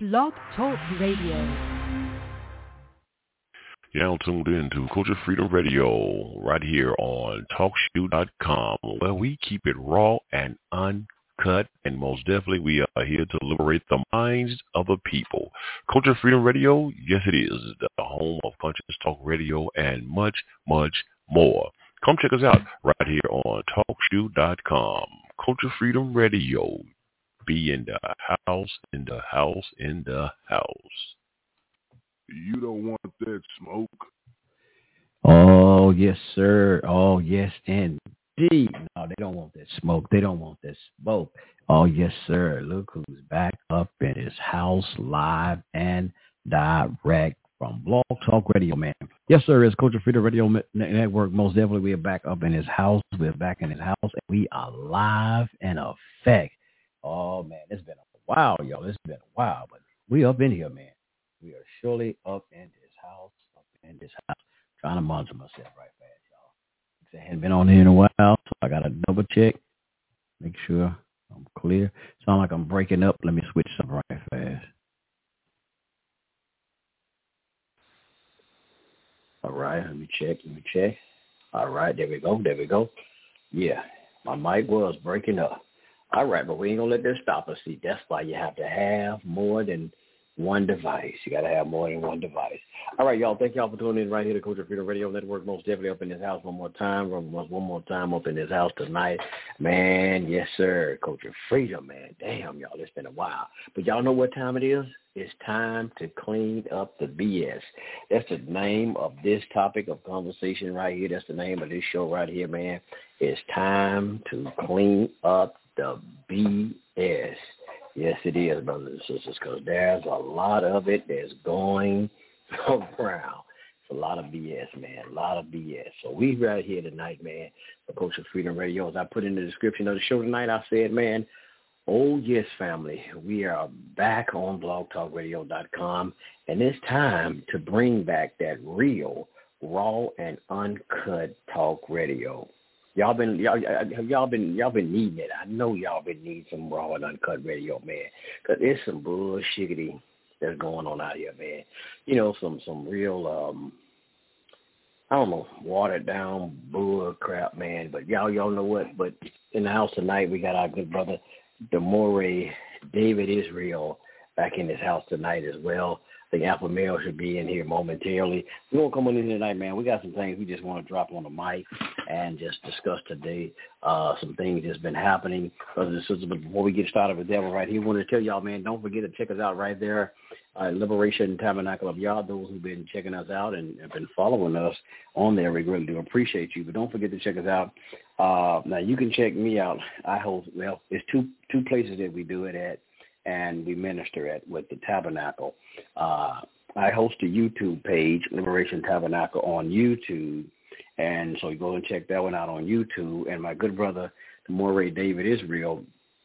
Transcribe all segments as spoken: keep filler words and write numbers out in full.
Blog Talk Radio. You're tuned in to Culture Freedom Radio right here on talk shoe dot com, where we keep it raw and uncut, and most definitely we are here to liberate the minds of the people. Culture Freedom Radio, yes it is, the home of Conscious Talk Radio and much, much more. Come check us out right here on talk shoe dot com. Culture Freedom Radio. Be in the house, in the house, in the house. You don't want that smoke. Oh, yes, sir. Oh, yes, indeed. No, they don't want that smoke. They don't want that smoke. Oh, yes, sir. Look who's back up in his house, live and direct from Blog Talk Radio, man. Yes, sir. It's Culture Freedom Radio Network. Most definitely, we are back up in his house. We're back in his house, and we are live in effect. Oh, man, it's been a while, y'all. It's been a while, but we up in here, man. We are surely up in this house, up in this house. Trying to monitor myself right fast, y'all. I hadn't been on here in a while, so I got to double check, make sure I'm clear. Sound like I'm breaking up. Let me switch something right fast. All right, let me check, let me check. All right, there we go, there we go. Yeah, my mic was breaking up. All right, but we ain't going to let that stop us. See, that's why you have to have more than one device. You got to have more than one device. All right, y'all. Thank y'all for tuning in right here to Culture Freedom Radio Network. Most definitely up in this house one more time. One more time up in this house tonight. Man, yes, sir. Culture Freedom, man. Damn, y'all. It's been a while. But y'all know what time it is? It's time to clean up the B S. That's the name of this topic of conversation right here. That's the name of this show right here, man. It's time to clean up the B S. Yes, it is, brothers and sisters, because there's a lot of it that's going around. It's a lot of B S, man, a lot of B S. So we right here tonight, man, for Culture Freedom Radio. As I put in the description of the show tonight, I said, man, oh, yes, family, we are back on blog talk radio dot com, and it's time to bring back that real, raw, and uncut talk radio. Y'all been y'all y'all been y'all been needing it. I know y'all been needing some raw and uncut radio, man, because it's some bullshiggity that's going on out here, man. You know, some some real um, I don't know, watered down bull crap, man. But y'all y'all know what? But in the house tonight, we got our good brother, Demore David Israel, back in his house tonight as well. I think Alpha Male should be in here momentarily. We won't come on in tonight, man. We got some things we just want to drop on the mic and just discuss today. Uh, some things that's been happening, brothers and sisters. But before we get started with that one right here, we want to tell y'all, man, don't forget to check us out right there, uh, Liberation Tabernacle of Yah. Those who've been checking us out and have been following us on there, we really do appreciate you. But don't forget to check us out. Uh, now, you can check me out. I host, well, it's two two places that we do it at, and we minister at with the Tabernacle. Uh, I host a YouTube page, Liberation Tabernacle, on YouTube, and so you go and check that one out on YouTube. And my good brother, Demore David Israel,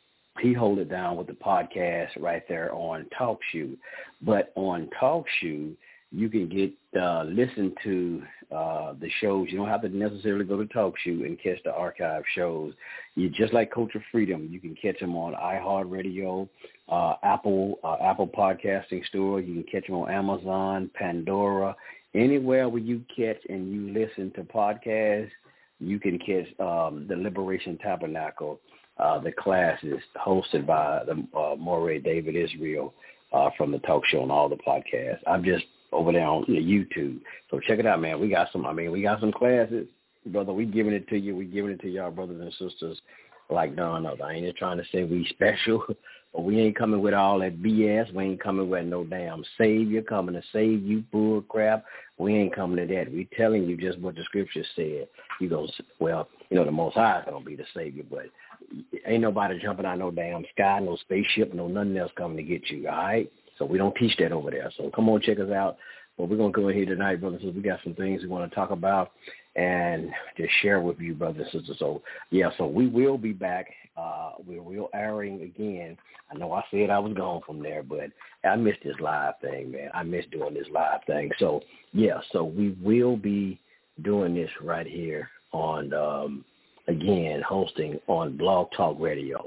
he hold it down with the podcast right there on TalkShoe. But on TalkShoe, you can get uh, listen to uh, the shows. You don't have to necessarily go to TalkShoe and catch the archive shows. You just like Culture Freedom, you can catch them on iHeartRadio, uh, Apple uh, Apple Podcasting Store. You can catch them on Amazon, Pandora, anywhere where you catch and you listen to podcasts. You can catch um, the Liberation Tabernacle. Uh, the class is hosted by the uh, Moray David Israel uh, from the talk show and all the podcasts. I'm just over there on YouTube. So check it out, man. We got some, I mean, we got some classes. Brother, we giving it to you. We giving it to y'all brothers and sisters like none other. I ain't just trying to say we special, but we ain't coming with all that B S. We ain't coming with no damn savior coming to save you bull crap. We ain't coming to that. We telling you just what the scripture said. You go, well, you know, the Most High is going to be the savior, but ain't nobody jumping out no damn sky, no spaceship, no nothing else coming to get you, all right? So we don't teach that over there. So come on, check us out. But we're going to go in here tonight, brothers and sisters. We got some things we want to talk about and just share with you, brothers and sisters. So, yeah, so we will be back. Uh, we're real airing again. I know I said I was gone from there, but I missed this live thing, man. I missed doing this live thing. So, yeah, so we will be doing this right here on, um, again, hosting on Blog Talk Radio.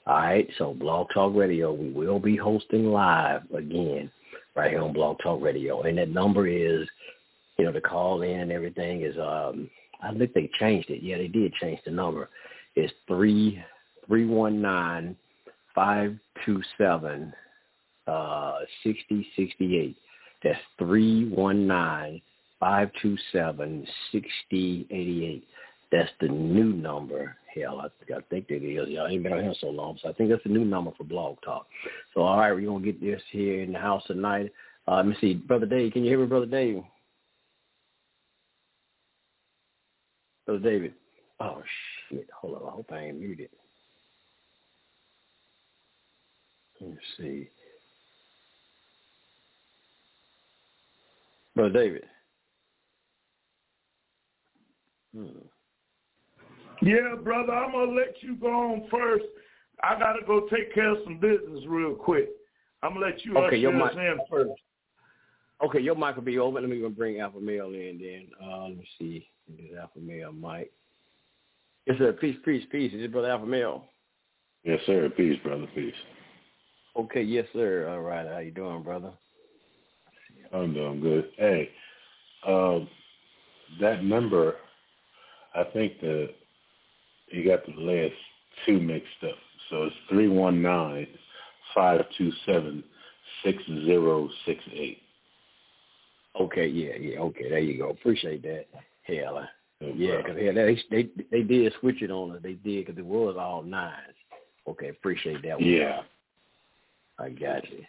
All right, so Blog Talk Radio, we will be hosting live again right here on Blog Talk Radio. And that number is, you know, the call in and everything is, um, I think they changed it. Yeah, they did change the number. It's three three one nine five two seven uh sixty sixty eight. That's three one nine five two seven sixty eighty eight. That's the new number. Hell, I, I think that is. Y'all ain't been on here so long, so I think that's the new number for Blog Talk. So, all right, we're going to get this here in the house tonight. Uh, let me see. Brother Dave, can you hear me, Brother Dave? Brother David. Oh, shit. Hold on. I hope I ain't muted. Let's see. Brother David. Hmm. Yeah, brother, I'm going to let you go on first. I got to go take care of some business real quick. I'm going to let you okay, usher your us mic, in first. Okay, your mic will be open. Let me go bring Alpha Male in then. Uh, let me see. This Alpha Male mic. Yes, sir. Peace, peace, peace. Is it Brother Alpha Male? Yes, sir. Peace, brother. Peace. Okay, yes, sir. All right. How you doing, brother? I'm doing good. Hey, um, that number, I think the you got the last two mixed up. So it's three one nine five two seven six zero six eight. Okay, yeah, yeah. Okay, there you go. Appreciate that. Hell, uh, No yeah, because they, they they did switch it on us. They did because it was all nines. Okay, appreciate that one. Yeah. I got you.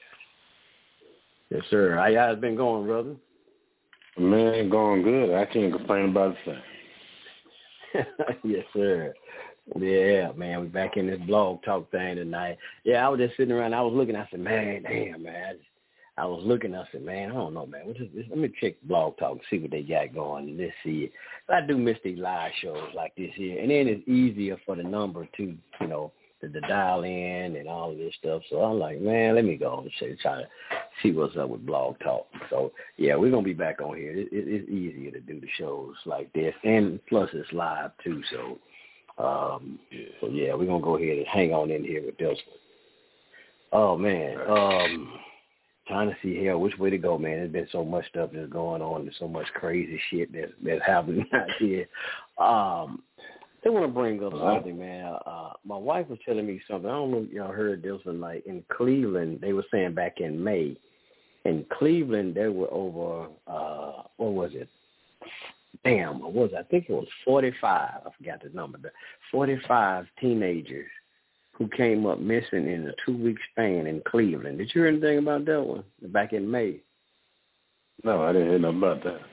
Yes, sir. How y'all been going, brother? Man, going good. I can't complain about a thing. Yes, sir. Yeah, man, we back in this blog talk thing tonight. Yeah, I was just sitting around. I was looking. I said, man, damn, man. I, just, I was looking. I said, man, I don't know, man. What's this? Let me check blog talk and see what they got going. Let's see it. I do miss these live shows like this here, and then it's easier for the number to, you know, to, to dial in and all of this stuff. So I'm like, man, let me go and try to see what's up with blog talk. So yeah, we're gonna be back on here. It, it, it's easier to do the shows like this, and plus it's live too. So. Um, yeah. So yeah, we're gonna go ahead and hang on in here with this one. Oh man, um, trying to see here which way to go, man. There's been so much stuff that's going on. There's so much crazy shit that's that's happening out here. Um, they want to bring up something, man. Uh, my wife was telling me something. I don't know if y'all heard this one. Like in Cleveland, they were saying back in May, in Cleveland there were over uh, what was it? Damn, what was it? I think it was forty-five. I forgot the number. forty-five teenagers who came up missing in a two-week span in Cleveland. Did you hear anything about that one back in May? No, I didn't hear nothing about that.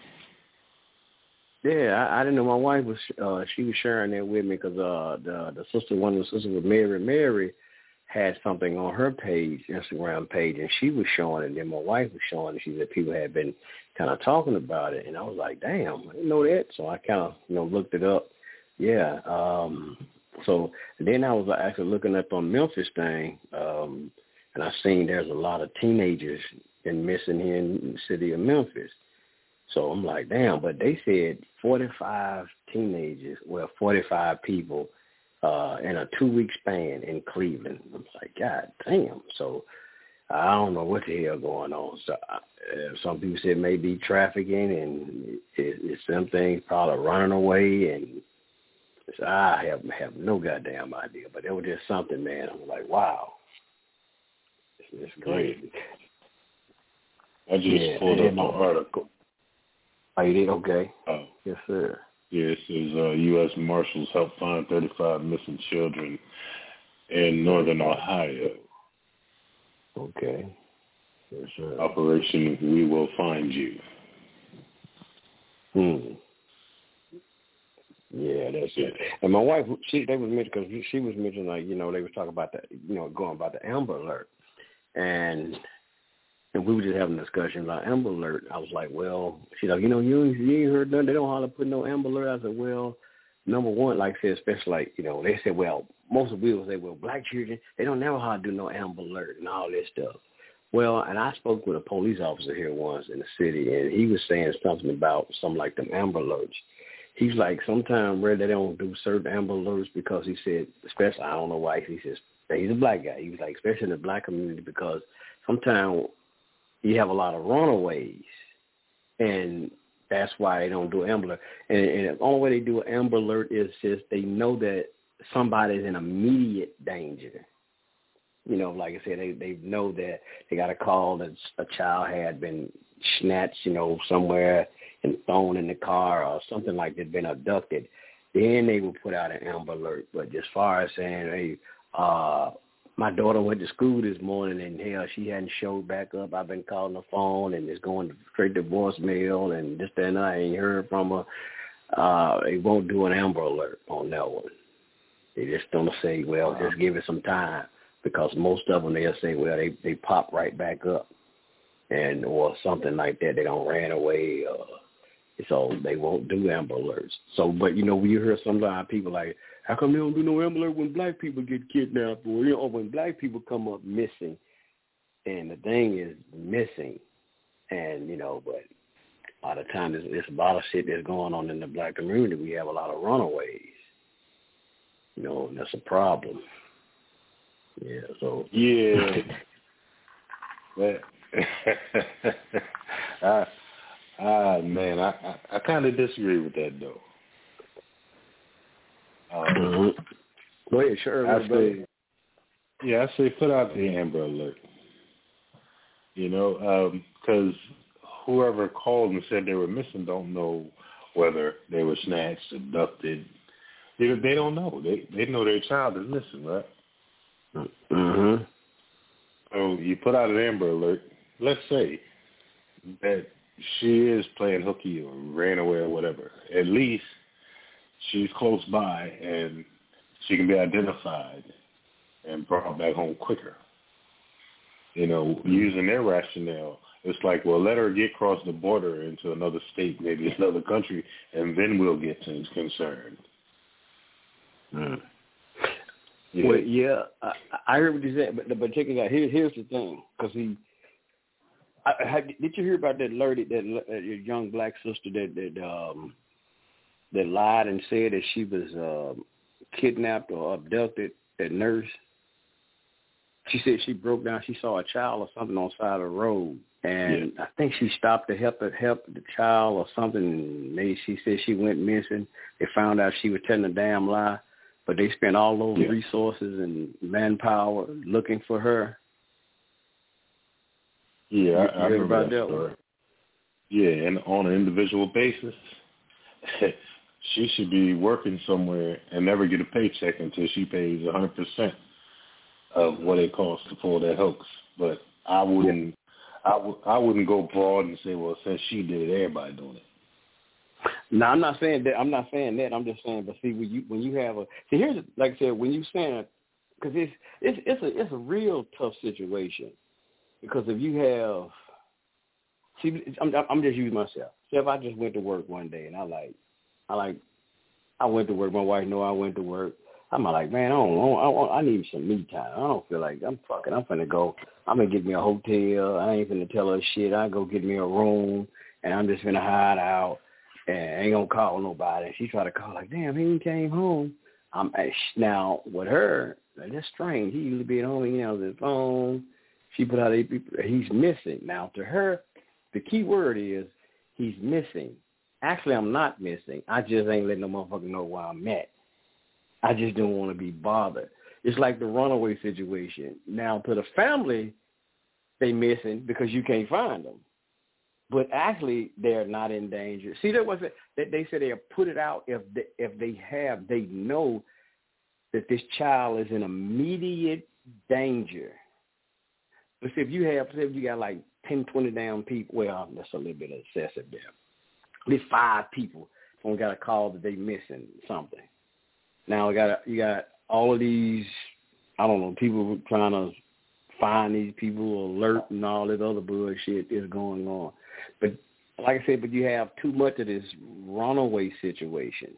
Yeah, I, I didn't know. My wife was uh, she was sharing that with me because uh, the the sister, one of the sisters was Mary. Mary had something on her page, Instagram page, and she was showing it. And then my wife was showing it. She said people had been kind of talking about it, and I was like, damn, I didn't know that. So I kind of, you know, looked it up. Yeah. Um, so then I was actually looking up on Memphis thing, um, and I seen there's a lot of teenagers been missing here in the city of Memphis. So I'm like, damn, but they said forty-five teenagers, well, forty-five people uh, in a two-week span in Cleveland. I'm like, God damn. So I don't know what the hell going on. So uh, some people said maybe trafficking, and it, it's some things probably running away, and so I have have no goddamn idea. But it was just something, man. I'm like, wow, it's, it's crazy. I just yeah, pulled up an article. Oh, you did? Okay. Oh. Yes, sir. Yeah, it says uh, U S Marshals help find thirty-five missing children in northern Ohio. Okay. Yes, sir. Operation We Will Find You. Hmm. Yeah, that's it. And my wife, she they was mentioning because she was mentioning like you know they was talking about that you know going about the Amber Alert, and and we were just having a discussion about Amber Alert. I was like, well, she's like, you know, you you ain't heard nothing. They don't holler put no Amber Alert. I said, well, number one, like I said, especially like you know they said, well, most of the will say, well, black children they don't never holler do no Amber Alert and all this stuff. Well, and I spoke with a police officer here once in the city, and he was saying something about something like them Amber Alerts. he's like, sometimes where they don't do certain Amber Alerts because he said, especially, I don't know why, he says, he's a black guy. He was like, especially in the black community, because sometimes you have a lot of runaways, and that's why they don't do Amber Alert. And, and the only way they do an Amber Alert is just they know that somebody's in immediate danger. You know, like I said, they, they know that they got a call that a child had been snatched, you know, somewhere and thrown in the car or something like that, been abducted. Then they will put out an Amber Alert. But as far as saying, hey, uh, my daughter went to school this morning and, hell, she hadn't showed back up. I've been calling the phone and it's going straight to voicemail and this, that, and I ain't heard from her. Uh, they won't do an Amber Alert on that one. They just don't say, well, just give it some time, because most of them, they'll say, well, they, they pop right back up and or something like that. They don't ran away. Uh, so they won't do Amber Alerts. So, but, you know, we hear sometimes people like, how come they don't do no Amber Alert when black people get kidnapped or, you know, when black people come up missing? And the thing is missing. And, you know, but a lot of times there's, there's a lot of shit that's going on in the black community. We have a lot of runaways. You know, and that's a problem. Yeah, so. Yeah. But, I, I, man, I, I, I kind of disagree with that, though. Um, mm-hmm. Go ahead, sure. I say, yeah, I say put out the Amber Alert. You know, because um, whoever called and said they were missing don't know whether they were snatched, abducted. They, they don't know. They they know their child is missing, right? Mm-hmm. So you put out an Amber Alert. Let's say that she is playing hooky or ran away or whatever. At least she's close by and she can be identified and brought back home quicker. You know, using their rationale, it's like, well, let her get across the border into another state, maybe another country, and then we'll get things concerned. Mm. Yeah. Well, yeah, I, I heard what you said, but but check it out. Here, here's the thing, because he, I, I, did you hear about that lady, that, that young black sister that that um that lied and said that she was uh, kidnapped or abducted? That nurse. She said she broke down. She saw a child or something on the side of the road, and yeah. I think she stopped to help it, help the child or something. They, she said she went missing. They found out she was telling a damn lie, but they spent all those yeah. resources and manpower looking for her. Yeah, you, I, I you remember that, that story. One? Yeah, and on an individual basis, she should be working somewhere and never get a paycheck until she pays one hundred percent of what it costs to pull that hoax. But I wouldn't, I, w- I wouldn't go broad and say, well, since she did it, everybody doing it. No, I'm not saying that. I'm not saying that. I'm just saying, but see, when you when you have a see, here's like I said, when you saying, because it's it's it's a it's a real tough situation, because if you have, see, I'm I'm just using myself. See, if I just went to work one day and I like, I like, I went to work. My wife know I went to work. I'm like, man, I don't know. I, want, I need some me time. I don't feel like I'm fucking. I'm finna go. I'm gonna get me a hotel. I ain't finna tell her shit. I go get me a room, and I'm just finna hide out, and I ain't gonna call nobody. She try to call, like, damn, he ain't came home. I'm now with her. That's strange. He usually be at home. He answers his phone. She put out eight people. He's missing. Now to her, the key word is he's missing. Actually, I'm not missing. I just ain't letting no motherfucker know where I'm at. I just don't want to be bothered. It's like the runaway situation. Now, to the family, they missing because you can't find them. But actually, they're not in danger. See, that was that they said they'll put it out if they, if they have, they know that this child is in immediate danger. But see, if you have, say if you got like ten, twenty damn people, well, that's a little bit excessive there. At least five people only got a call that they missing something. Now we got you got all of these, I don't know, people trying to find these people, alert and all this other bullshit is going on. But like I said, but you have too much of this runaway situations.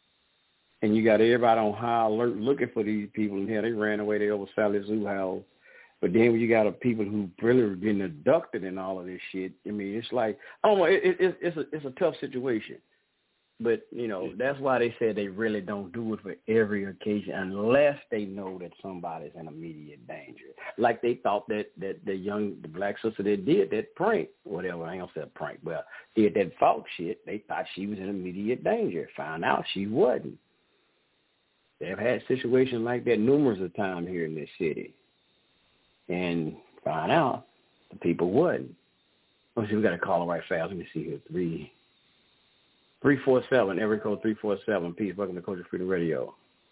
And you got everybody on high alert looking for these people. And here they ran away, they over Sally Zoo House. But then when you got a people who really are getting abducted and all of this shit, I mean, it's like, I don't know, it, it, it's, a, it's a tough situation. But, you know, that's why they said they really don't do it for every occasion unless they know that somebody's in immediate danger. Like they thought that, that the young, the black sister that did that prank, whatever, I ain't gonna say a prank, but did that false shit, they thought she was in immediate danger. Found out she wasn't. They've had situations like that numerous of times here in this city. And found out the people wasn't. Let's see, we got a caller right fast. Let me see here. Three. three four seven, area code three four seven. Peace. Welcome to Culture Freedom Radio.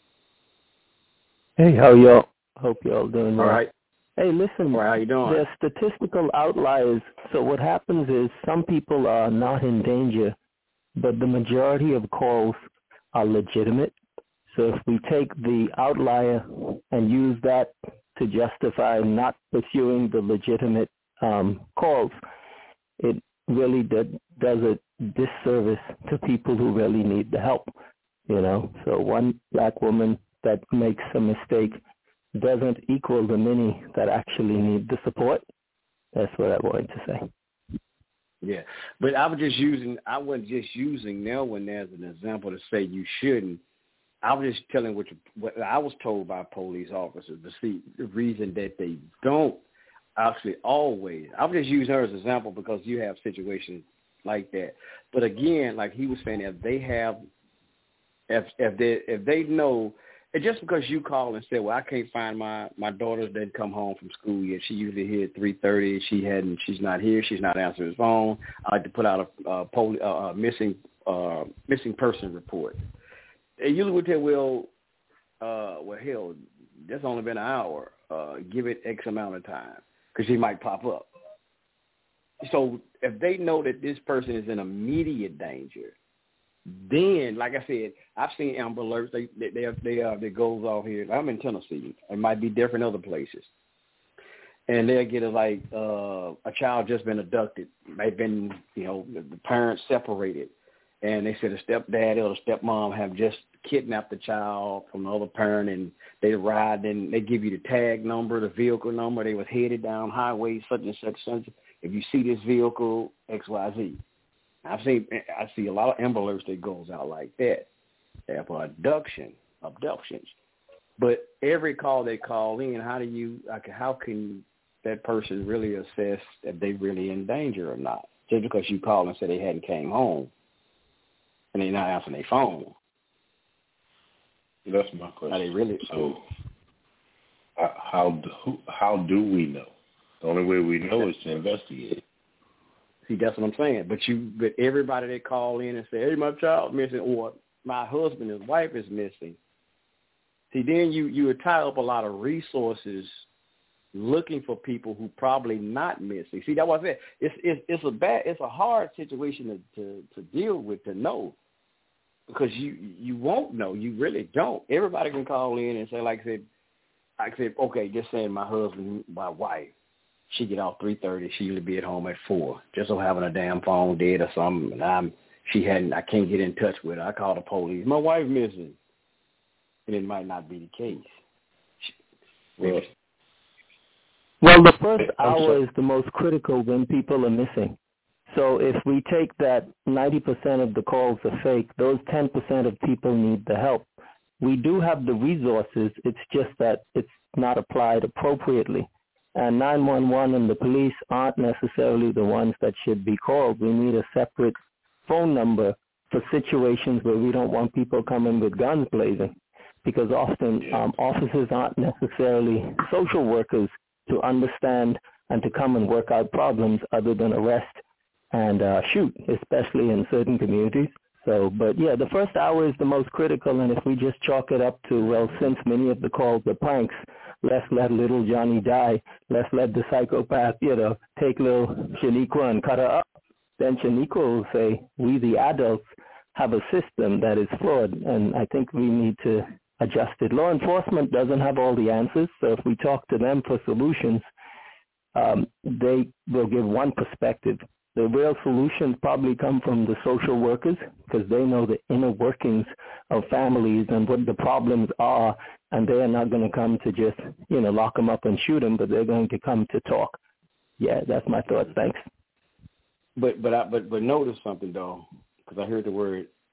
Hey, how y'all? Hope y'all doing well. All right. Hey, listen. All right, how you doing? There's statistical outliers. So what happens is some people are not in danger, but the majority of calls are legitimate. So if we take the outlier and use that to justify not pursuing the legitimate um, calls, it really did, does a disservice to people who really need the help, you know. So one black woman that makes a mistake doesn't equal the many that actually need the support. That's what I wanted to say. Yeah, but I was just using, I wasn't just using Nelwyn as an example to say you shouldn't. I was just telling what, you, what I was told by police officers to see the reason that they don't actually always. I was just using her as an example because you have situations like that. But again, like he was saying, if they have, if if they if they know, and just because you call and say, well, I can't find my my daughter didn't come home from school yet. She usually here at three thirty. She hadn't. She's not here. She's not answering his phone. I like to put out a, a, poli, a, a missing uh, missing person report. They usually would tell, well, uh, well, hell, that's only been an hour. Uh, give it X amount of time because she might pop up. So if they know that this person is in immediate danger, then, like I said, I've seen Amber Alerts. They they they they, uh, they goes off here. I'm in Tennessee. It might be different other places, and they'll get it like uh, a child just been abducted. They've been, you know, the parents separated, and they said the stepdad or the stepmom have just kidnapped the child from the other parent, and they ride and they give you the tag number, the vehicle number. They was headed down highway such and such such. If you see this vehicle, X Y Z. I've seen, I see a lot of Amber Alerts that goes out like that. They're for abduction, abductions. But every call they call in, how do you, like, how can that person really assess if they really in danger or not? Just because you call and say they hadn't came home and they're not answering their phone. That's my question. Are they really? So how do, how do we know? The only way we know is to investigate. See, that's what I'm saying. But you, but everybody that call in and say, "Hey, my child's missing," or "My husband, his wife is missing." See, then you you would tie up a lot of resources looking for people who probably not missing. See, that's what I said. It's it's it's a bad, it's a hard situation to, to, to deal with, to know, because you you won't know. You really don't. Everybody can call in and say, like I said, like I said, okay, just saying my husband, my wife. She get off three thirty. She usually be at home at four. Just so having a damn phone dead or something, and I'm she hadn't. I can't get in touch with her. I call the police. My wife missing, and it might not be the case. Well, well the first hour is the most critical when people are missing. So if we take that ninety percent of the calls are fake, those ten percent of people need the help. We do have the resources. It's just that it's not applied appropriately. And nine one one and the police aren't necessarily the ones that should be called. We need a separate phone number for situations where we don't want people coming with guns blazing, because often um, officers aren't necessarily social workers to understand and to come and work out problems other than arrest and uh, shoot, especially in certain communities. So, but yeah, the first hour is the most critical, and if we just chalk it up to, well, since many of the calls are pranks, let's let little Johnny die, let's let the psychopath, you know, take little Shaniqua and cut her up, then Shaniqua will say, we the adults have a system that is flawed, and I think we need to adjust it. Law enforcement doesn't have all the answers, so if we talk to them for solutions, um, they will give one perspective. The real solutions probably come from the social workers, because they know the inner workings of families and what the problems are, and they are not going to come to just, you know, lock them up and shoot them, but they're going to come to talk. Yeah, that's my thought. Thanks. But but I, but but notice something though, because I heard the word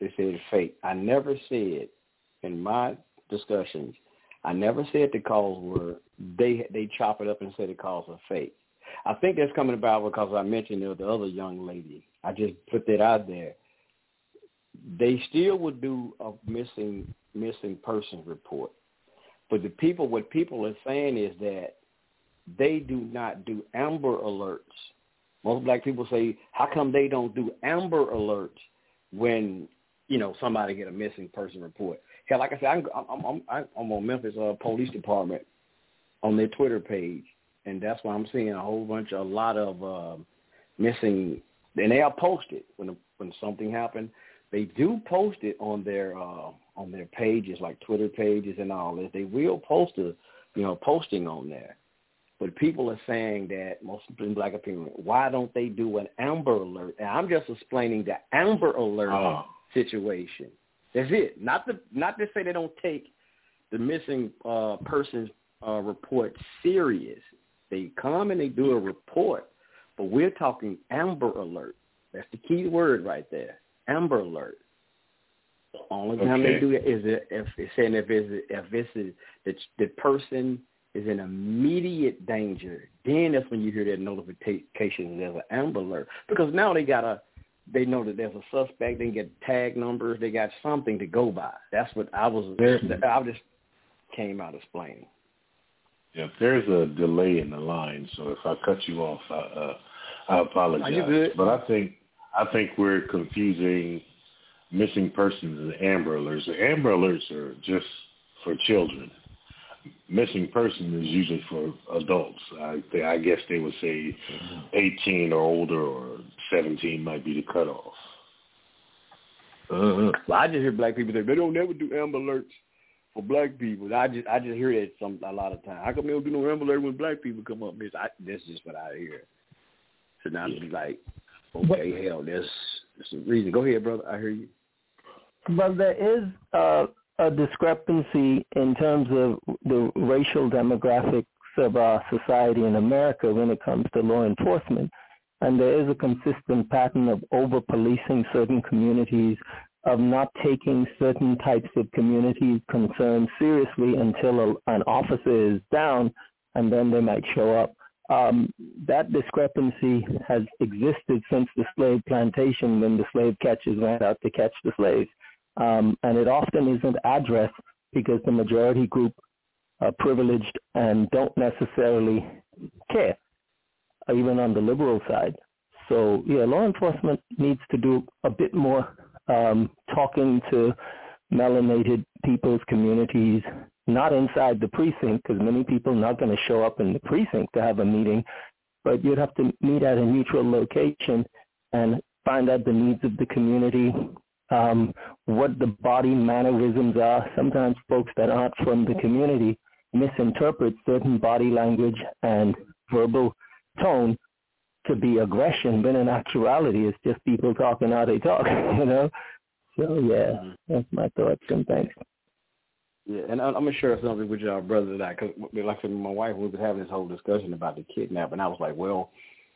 they said it's fake. I never said in my discussions, I never said the calls were, they they chop it up and say the calls are fake. I think that's coming about because I mentioned the other young lady. I just put that out there. They still would do a missing missing person report. But the people, what people are saying is that they do not do Amber Alerts. Most black people say, how come they don't do Amber Alerts when, you know, somebody get a missing person report? Hell, like I said, I'm, I'm, I'm, I'm on Memphis uh, Police Department on their Twitter page, and that's why I'm seeing a whole bunch, a lot of uh, missing, and they are posted when when something happened. They do post it on their uh, on their pages, like Twitter pages and all this. They will post a, you know, posting on there. But people are saying that, most in black opinion, why don't they do an Amber Alert? And I'm just explaining the Amber Alert oh. situation. That's it. Not the not to say they don't take the missing uh, person's uh, report serious. They come and they do a report, but we're talking Amber Alert. That's the key word right there. Amber Alert. The only time okay. they do it is if it's saying if it's if it's the the person is in immediate danger, then that's when you hear that notification there's an Amber Alert. Because now they got a, they know that there's a suspect, they can get tag numbers, they got something to go by. That's what I was, I just came out explaining. Yeah, there's a delay in the line, so if I cut you off, I, uh, I apologize. Are you good? But I think I think we're confusing missing persons and Amber Alerts. The Amber Alerts are just for children. Missing person is usually for adults. I, they, I guess they would say eighteen or older, or seventeen might be the cutoff. Uh-huh. Well, I just hear black people say they don't never do Amber Alerts for black people. I just I just hear that some a lot of times. How come they don't do no Amber Alert when black people come up? This I, that's just what I hear. So now yeah. it's like, okay, what? hell, there's, there's a reason. Go ahead, brother. I hear you. But there is uh, a discrepancy in terms of the racial demographics of our society in America when it comes to law enforcement. And there is a consistent pattern of over-policing certain communities, of not taking certain types of community concerns seriously until a, an officer is down, and then they might show up. Um, that discrepancy has existed since the slave plantation, when the slave catchers went out to catch the slaves. Um, and it often isn't addressed because the majority group are privileged and don't necessarily care, even on the liberal side. So, yeah, law enforcement needs to do a bit more um, talking to melanated people's communities, not inside the precinct, because many people are not going to show up in the precinct to have a meeting, but you'd have to meet at a neutral location and find out the needs of the community, um, what the body mannerisms are. Sometimes folks that aren't from the community misinterpret certain body language and verbal tone to be aggression, but in actuality it's just people talking how they talk, you know? So, yeah, that's my thoughts, and thanks. Yeah, and I'm going to share something with y'all, brother, and I, because like I said, my wife was having this whole discussion about the kidnap, and I was like, well,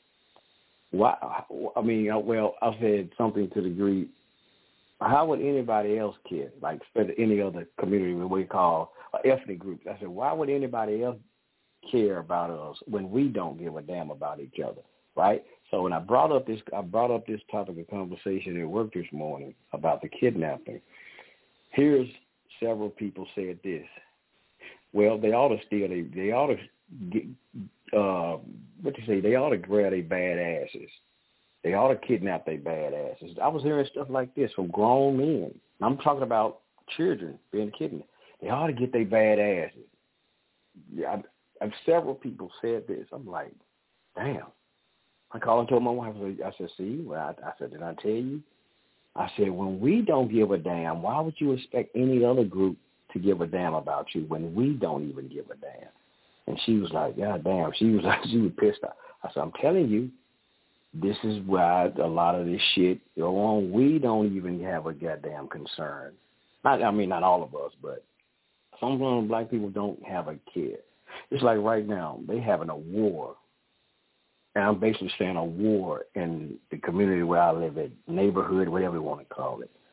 why? I mean, well, I said something to the degree, how would anybody else care, like any other community we call uh, ethnic groups? I said, why would anybody else care about us when we don't give a damn about each other, right? So when I brought up this, I brought up this topic of conversation at work this morning about the kidnapping. Here's several people said this. Well, they ought to steal. They they ought to get. Uh, what do you say? They ought to grab their bad asses. They ought to kidnap their bad asses. I was hearing stuff like this from grown men. I'm talking about children being kidnapped. They ought to get their bad asses. Yeah, I, I, several people said this. I'm like, damn. I called and told my wife, I said, see, well, I, I said, did I tell you? I said, when we don't give a damn, why would you expect any other group to give a damn about you when we don't even give a damn? And she was like, God damn. She was like, she was pissed off. I said, I'm telling you, this is why a lot of this shit go on. We don't even have a goddamn concern. Not, I mean, not all of us, but some of them black people don't have a care. It's like right now, they having a war. And I'm basically saying a war in the community where I live at, neighborhood, whatever you want to call it.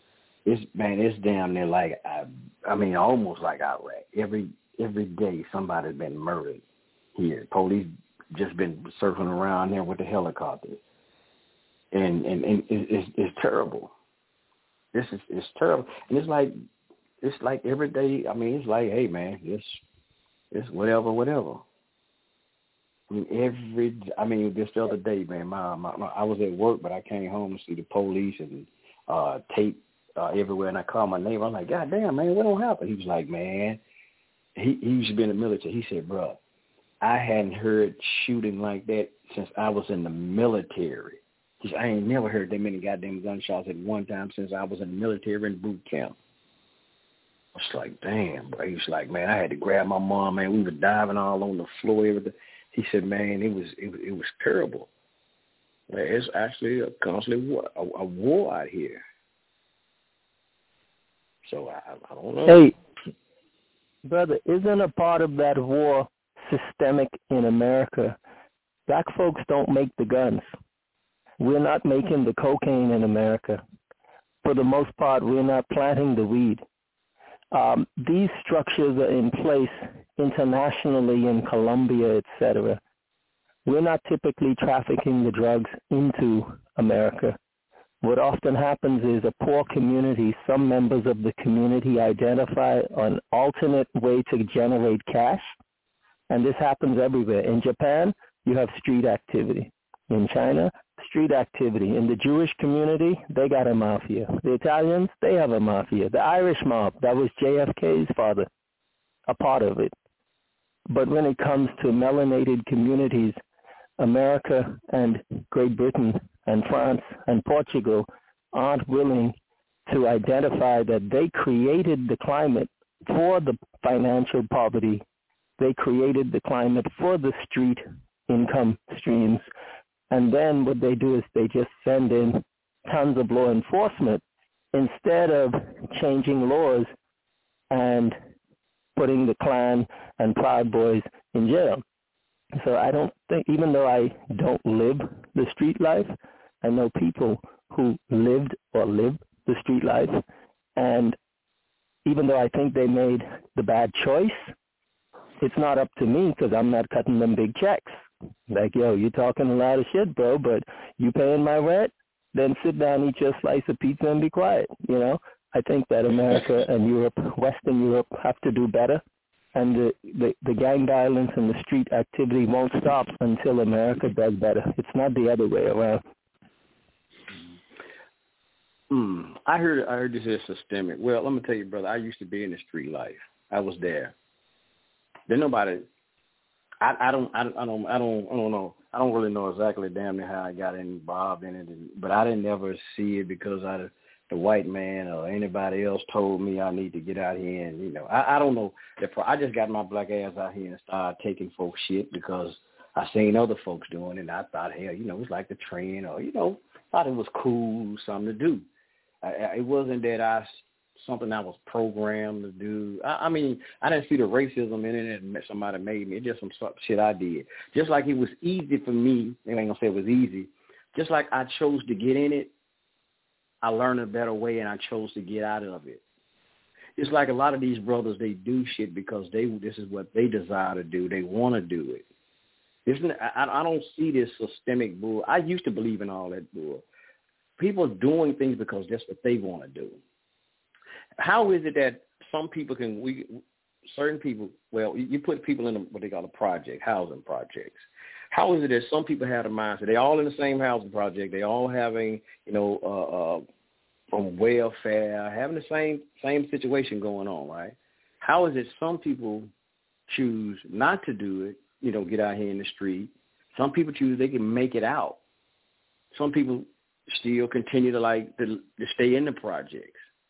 it's man, it's damn near like I, I mean, almost like Iraq. Every every day somebody's been murdered here. Police just been circling around here with the helicopters, and and, and it, it's it's terrible. This is it's terrible, and it's like it's like every day. I mean, it's like, hey man, it's it's whatever, whatever. I mean, every I mean, this other day, man, my, my, my I was at work, but I came home to see the police and uh, tape uh, everywhere, and I called my neighbor. I'm like, God damn, man, what don't happen? He was like, man, he he used to be in the military. He said, bro, I hadn't heard shooting like that since I was in the military. He said, I ain't never heard that many goddamn gunshots at one time since I was in the military in boot camp. I was like, damn, bro. He was like, man, I had to grab my mom, man. We were diving all on the floor, everything. He said, man, it was it, it was terrible. It's actually a constantly war, a, a war out here. So I, I don't know. Hey, brother, isn't a part of that war systemic in America? Black folks don't make the guns. We're not making the cocaine in America. For the most part, we're not planting the weed. Um, these structures are in place internationally in Colombia, et cetera. We're not typically trafficking the drugs into America. What often happens is a poor community, some members of the community identify an alternate way to generate cash, and this happens everywhere. In Japan, you have street activity. In China, street activity. In the Jewish community, they got a mafia. The Italians, they have a mafia. The Irish mob, that was J F K's father, a part of it. But when it comes to melanated communities, America and Great Britain and France and Portugal aren't willing to identify that they created the climate for the financial poverty. They created the climate for the street income streams. And then what they do is they just send in tons of law enforcement instead of changing laws and putting the Klan and Proud Boys in jail. So I don't think, even though I don't live the street life, I know people who lived or live the street life. And even though I think they made the bad choice, it's not up to me because I'm not cutting them big checks. Like, yo, you talking a lot of shit, bro, but you paying my rent? Then sit down, eat your slice of pizza, and be quiet, you know? I think that America and Europe, Western Europe, have to do better. And the, the, the gang violence and the street activity won't stop until America does better. It's not the other way around. Mm, I heard I heard this is systemic. Well, let me tell you, brother, I used to be in the street life. I was there. Then nobody... I, I don't, I don't, I don't, I don't, I don't know. I don't really know exactly, damn near how I got involved in it, but I didn't ever see it because I, the white man or anybody else told me I need to get out here, and you know, I, I don't know. I just got my black ass out here and started taking folks shit because I seen other folks doing it, and I thought, hell, you know, it was like the trend, or you know, thought it was cool, something to do. I, it wasn't that I. Something I was programmed to do. I, I mean, I didn't see the racism in it and somebody made me. It's just some shit I did. Just like it was easy for me, I ain't going to say it was easy, just like I chose to get in it, I learned a better way and I chose to get out of it. It's like a lot of these brothers, they do shit because they this is what they desire to do. They want to do it. Isn't it, I, I don't see this systemic bull. I used to believe in all that bull. People doing things because that's what they want to do. How is it that some people can, we certain people, well, you put people in a, what they call a project, housing projects. How is it that some people have the mindset, they all in the same housing project, they all having, you know, uh, uh, from welfare, having the same same situation going on, right? How is it some people choose not to do it, you know, get out here in the street. Some people choose they can make it out. Some people still continue to like to, to stay in the projects.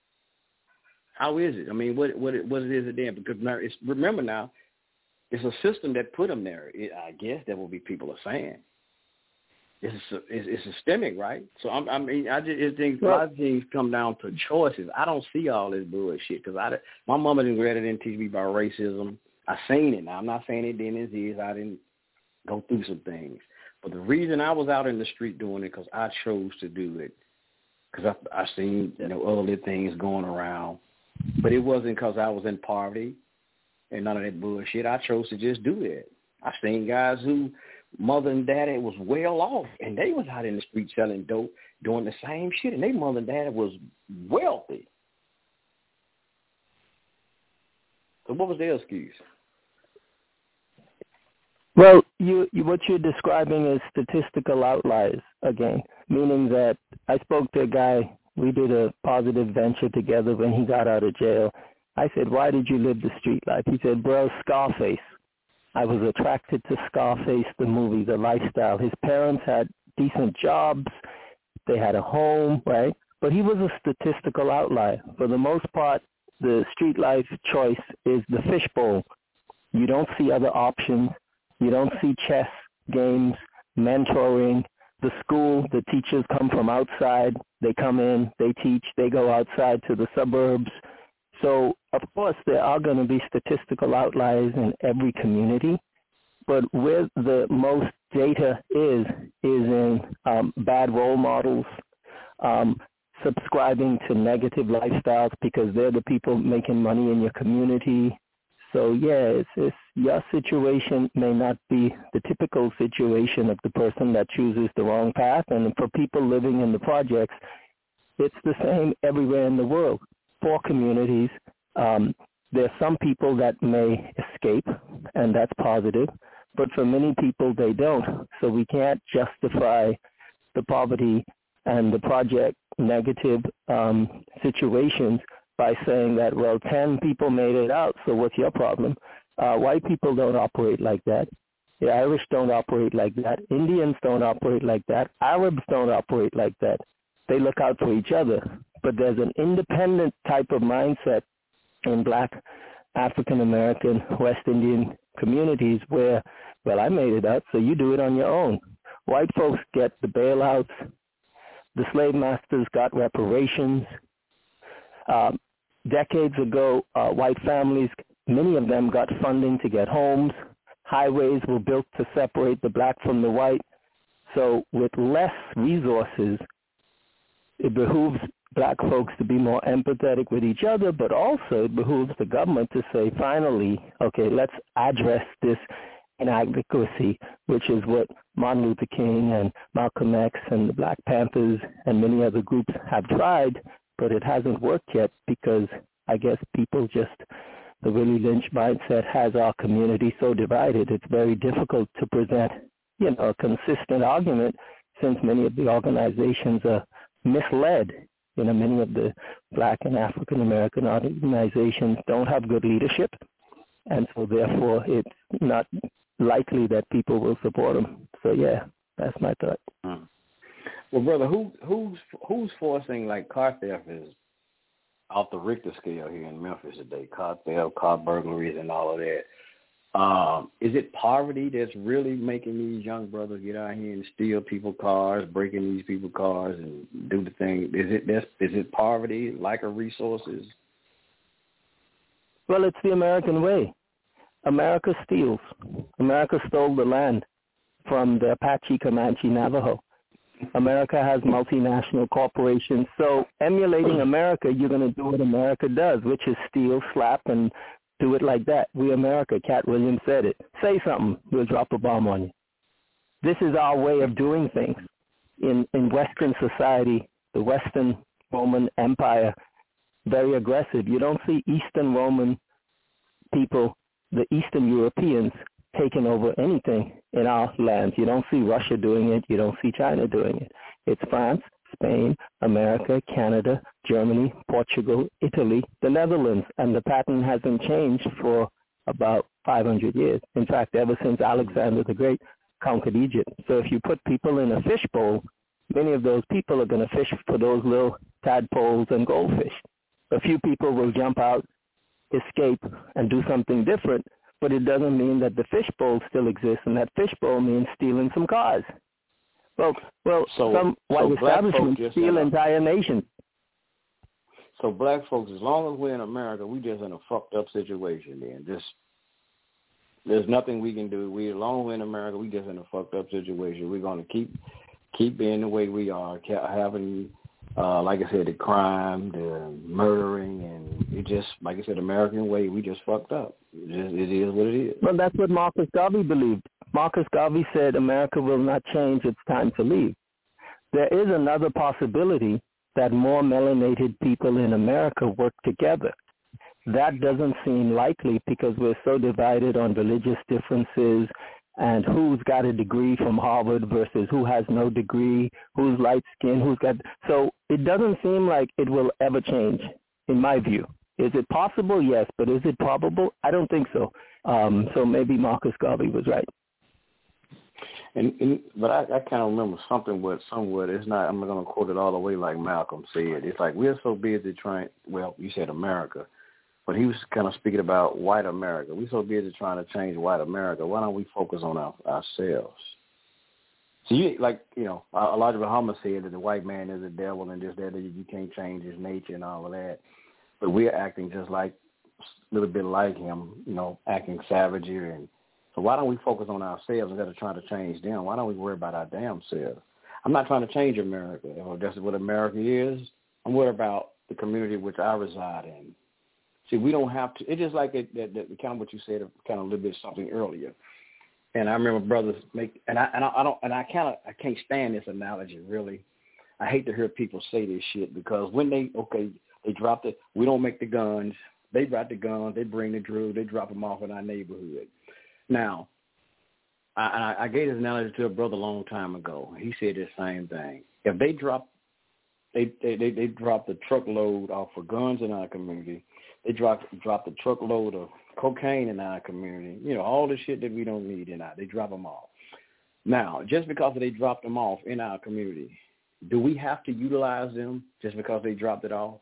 How is it? I mean, what what what it is it then? Because now it's, remember now, it's a system that put them there. It, I guess that will be people are saying. It's, it's it's systemic, right? So I'm, I mean, I just think a lot of things come down to choices. I don't see all this bullshit because I my mama didn't read it and teach me about racism. I seen it. Now I'm not saying it then it is. I didn't go through some things, but the reason I was out in the street doing it because I chose to do it. because I, I seen, you know, other things going around. But it wasn't because I was in poverty and none of that bullshit. I chose to just do that. I seen guys who mother and daddy was well off, and they was out in the street selling dope, doing the same shit, and their mother and daddy was wealthy. So what was their excuse? Well, you, you what you're describing is statistical outliers again, meaning that I spoke to a guy, we did a positive venture together when he got out of jail. I said, why did you live the street life? He said, bro, Scarface. I was attracted to Scarface, the movie, the lifestyle. His parents had decent jobs. They had a home, right? But he was a statistical outlier. For the most part, the street life choice is the fishbowl. You don't see other options. You don't see chess games, mentoring. The school, the teachers come from outside. They come in, they teach, they go outside to the suburbs. So, of course, there are going to be statistical outliers in every community, but where the most data is, is in um, bad role models, um, subscribing to negative lifestyles because they're the people making money in your community. So, yeah, it's, it's, your situation may not be the typical situation of the person that chooses the wrong path, and for people living in the projects, it's the same everywhere in the world. Poor communities, um, there are some people that may escape, and that's positive, but for many people they don't. So we can't justify the poverty and the project negative um, situations by saying that, well, ten people made it out, so what's your problem? Uh, white people don't operate like that. The Irish don't operate like that. Indians don't operate like that. Arabs don't operate like that. They look out for each other. But there's an independent type of mindset in black, African-American, West Indian communities where, well, I made it out, so you do it on your own. White folks get the bailouts. The slave masters got reparations. Um, decades ago, uh, white families, many of them got funding to get homes. Highways were built to separate the black from the white. So with less resources, it behooves black folks to be more empathetic with each other, but also it behooves the government to say, finally, okay, let's address this inadequacy, which is what Martin Luther King and Malcolm X and the Black Panthers and many other groups have tried, but it hasn't worked yet because I guess people just, the Willie Lynch mindset has our community so divided. It's very difficult to present, you know, a consistent argument since many of the organizations are misled. You know, many of the black and African American organizations don't have good leadership, and so therefore it's not likely that people will support them. So yeah, that's my thought. Hmm. Well, brother, who who's who's forcing like car theft is off the Richter scale here in Memphis today? Car theft, car burglaries, and all of that. Um, is it poverty that's really making these young brothers get out here and steal people's cars, breaking these people's cars, and do the thing? Is it that's, is it poverty, lack of resources? Well, it's the American way. America steals. America stole the land from the Apache, Comanche, Navajo. America has multinational corporations. So emulating America, you're going to do what America does, which is steal, slap, and do it like that. We America, Cat Williams said it. Say something, we'll drop a bomb on you. This is our way of doing things. In, in Western society, the Western Roman Empire, very aggressive. You don't see Eastern Roman people, the Eastern Europeans, taking over anything in our lands. You don't see Russia doing it. You don't see China doing it. It's France, Spain, America, Canada, Germany, Portugal, Italy, the Netherlands, and the pattern hasn't changed for about five hundred years. In fact, ever since Alexander the Great conquered Egypt. So if you put people in a fishbowl, many of those people are going to fish for those little tadpoles and goldfish. A few people will jump out, escape, and do something different, but it doesn't mean that the fishbowl still exists, and that fishbowl means stealing some cars. Well, well, so, some white so establishments steal entire nations. So black folks, as long as we're in America, we just in a fucked up situation. Then just there's nothing we can do. We as long as we're in America, we just in a fucked up situation. We're gonna keep keep being the way we are, having Uh, like I said, the crime, the murdering, and it just, like I said, American way, we just fucked up. It, just, it is what it is. Well, that's what Marcus Garvey believed. Marcus Garvey said America will not change, it's time to leave. There is another possibility that more melanated people in America work together. That doesn't seem likely because we're so divided on religious differences and who's got a degree from Harvard versus who has no degree, who's light skinned, who's got. So it doesn't seem like it will ever change, in my view. Is it possible? Yes, but is it probable? I don't think so. Um, so maybe Marcus Garvey was right. And, and but I, I kind of remember something with somewhat. It's not. I'm not going to quote it all the way like Malcolm said. It's like we're so busy trying. Well, you said America, but he was kind of speaking about white America. We're so busy trying to change white America. Why don't we focus on our, ourselves? So you like you know, Elijah Muhammad said that the white man is the devil and just that you can't change his nature and all of that. But we're acting just like a little bit like him. You know, acting savager and. So why don't we focus on ourselves instead of trying to change them? Why don't we worry about our damn selves? I'm not trying to change America. If that's what America is, I'm worried about the community which I reside in. See, we don't have to. It's just like it, that, that, kind of what you said, kind of a little bit something earlier. And I remember brothers make, and I and I, I don't, and I kind of I can't stand this analogy really. I hate to hear people say this shit because when they okay, they drop the, we don't make the guns. They drop the guns. They bring the drugs. They drop them off in our neighborhood. Now, I, I gave this analogy to a brother a long time ago. He said the same thing. If they drop, they they they, they drop the truckload off for guns in our community, they drop drop the truckload of cocaine in our community. You know, all the shit that we don't need in our, they drop them off. Now, just because they dropped them off in our community, do we have to utilize them just because they dropped it off?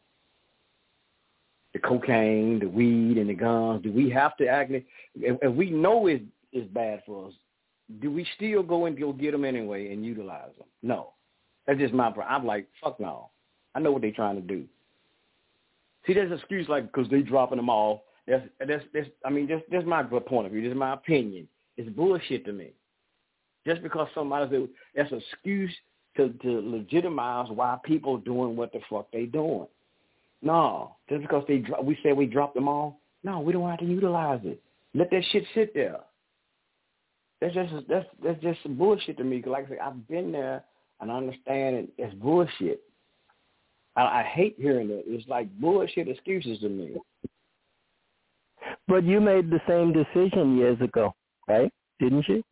The cocaine, the weed, and the guns, do we have to act, if, if we know it's, it's bad for us, do we still go and go get them anyway and utilize them? No. That's just my problem. I'm like, fuck no. I know what they're trying to do. See, there's an excuse like because they dropping them off. That's, that's, that's, I mean, that's, that's my point of view. This is my opinion. It's bullshit to me. Just because somebody said that's an excuse to, to legitimize why people doing what the fuck they doing. No, just because they dro- we say we dropped them all, no, we don't have to utilize it. Let that shit sit there. That's just that's that's just some bullshit to me. Cause like I said, I've been there and I understand it. It's bullshit. I, I hate hearing it. It's like bullshit excuses to me. But you made the same decision years ago, right? Didn't you?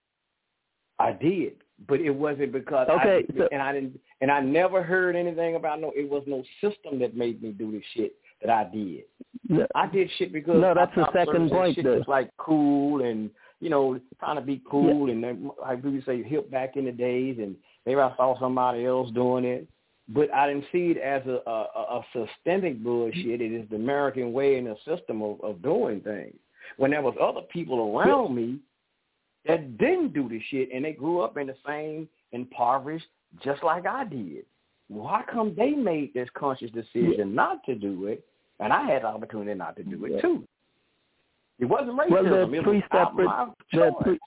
I did. But it wasn't because okay, I so, and I didn't and I never heard anything about no. It was no system that made me do the shit that I did. No, I did shit because no, that's I the second point. Shit though. was like cool and you know trying to be cool yeah. and then, like people say hip back in the days and maybe I saw somebody else doing it, but I didn't see it as a a, a systemic bullshit. It is the American way and the system of, of doing things. When there was other people around yeah. me that didn't do the shit, and they grew up in the same impoverished, just like I did. Well, how come they made this conscious decision yeah. not to do it, and I had the opportunity not to do it yeah. too? It wasn't racism. Well, there are three separate. There are three,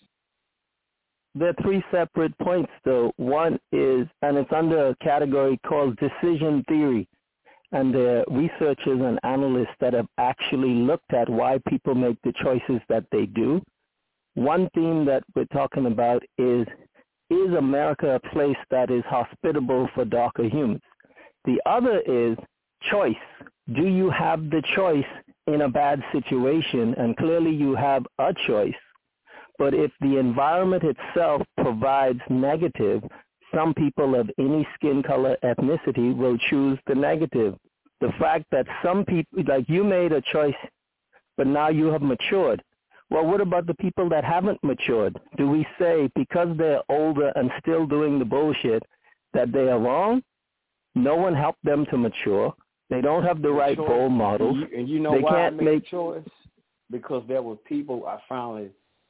there are three separate points, though. One is, and it's under a category called decision theory, and there are researchers and analysts that have actually looked at why people make the choices that they do. One theme that we're talking about is, is America a place that is hospitable for darker humans? The other is choice. Do you have the choice in a bad situation? And clearly you have a choice. But if the environment itself provides negative, some people of any skin color, ethnicity will choose the negative. The fact that some people, like you made a choice, but now you have matured. Well, what about the people that haven't matured? Do we say because they're older and still doing the bullshit that they are wrong? No one helped them to mature. They don't have the right choice. Role models. And you, and you know they why can't I made make a choice? Because there were people I finally,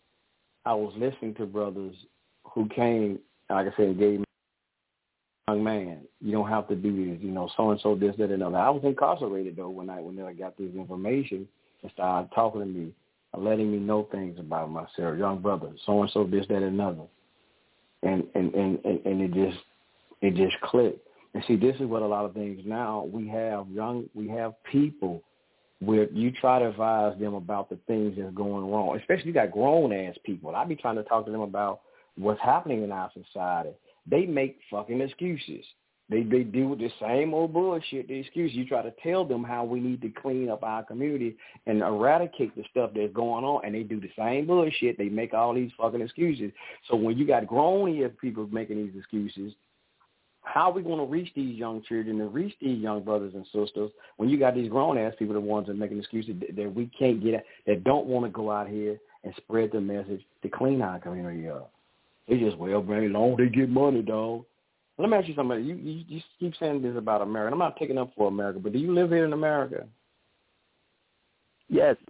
I was listening to brothers who came, like I said, gave me, young man, you don't have to do this, you know, so-and-so, this, that, and another. I was incarcerated, though, when I, when I got this information and started talking to me. Letting me know things about myself, young brother, so and so, this, that, and another, and and, and and and it just it just clicked. And see, this is what a lot of things now we have young, we have people where you try to advise them about the things that's going wrong, especially you got grown-ass people. I be trying to talk to them about what's happening in our society. They make fucking excuses. They they deal with the same old bullshit, the excuse. You try to tell them how we need to clean up our community and eradicate the stuff that's going on, and they do the same bullshit. They make all these fucking excuses. So when you got grown-ass people making these excuses, how are we going to reach these young children and reach these young brothers and sisters when you got these grown-ass people, the ones that making excuses that, that we can't get at, that don't want to go out here and spread the message to clean our community up? They just, well, very long they get money, dog. Let me ask you something. You, you, you keep saying this about America. I'm not taking up for America, but do you live here in America? Yes.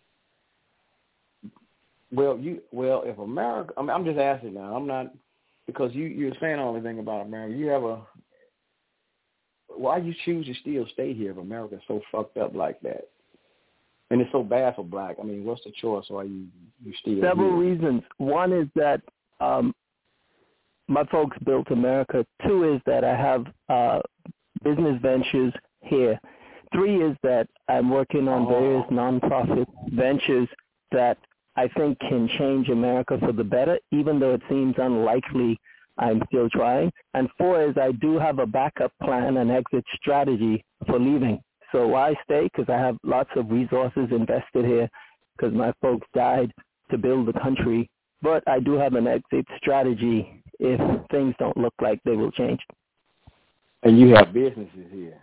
Well, you well, if America, I mean, I'm just asking now. I'm not, because you, you're saying all the thing about America. You have a, why you choose to still stay here if America's so fucked up like that? And it's so bad for black. I mean, what's the choice why you, you still Several here? reasons. One is that um, my folks built America. Two is that I have uh, business ventures here. Three is that I'm working on Oh. various nonprofit ventures that I think can change America for the better, even though it seems unlikely. I'm still trying. And four is I do have a backup plan and exit strategy for leaving. So why stay? Because I have lots of resources invested here because my folks died to build the country. But I do have an exit strategy if things don't look like they will change. And you have businesses here.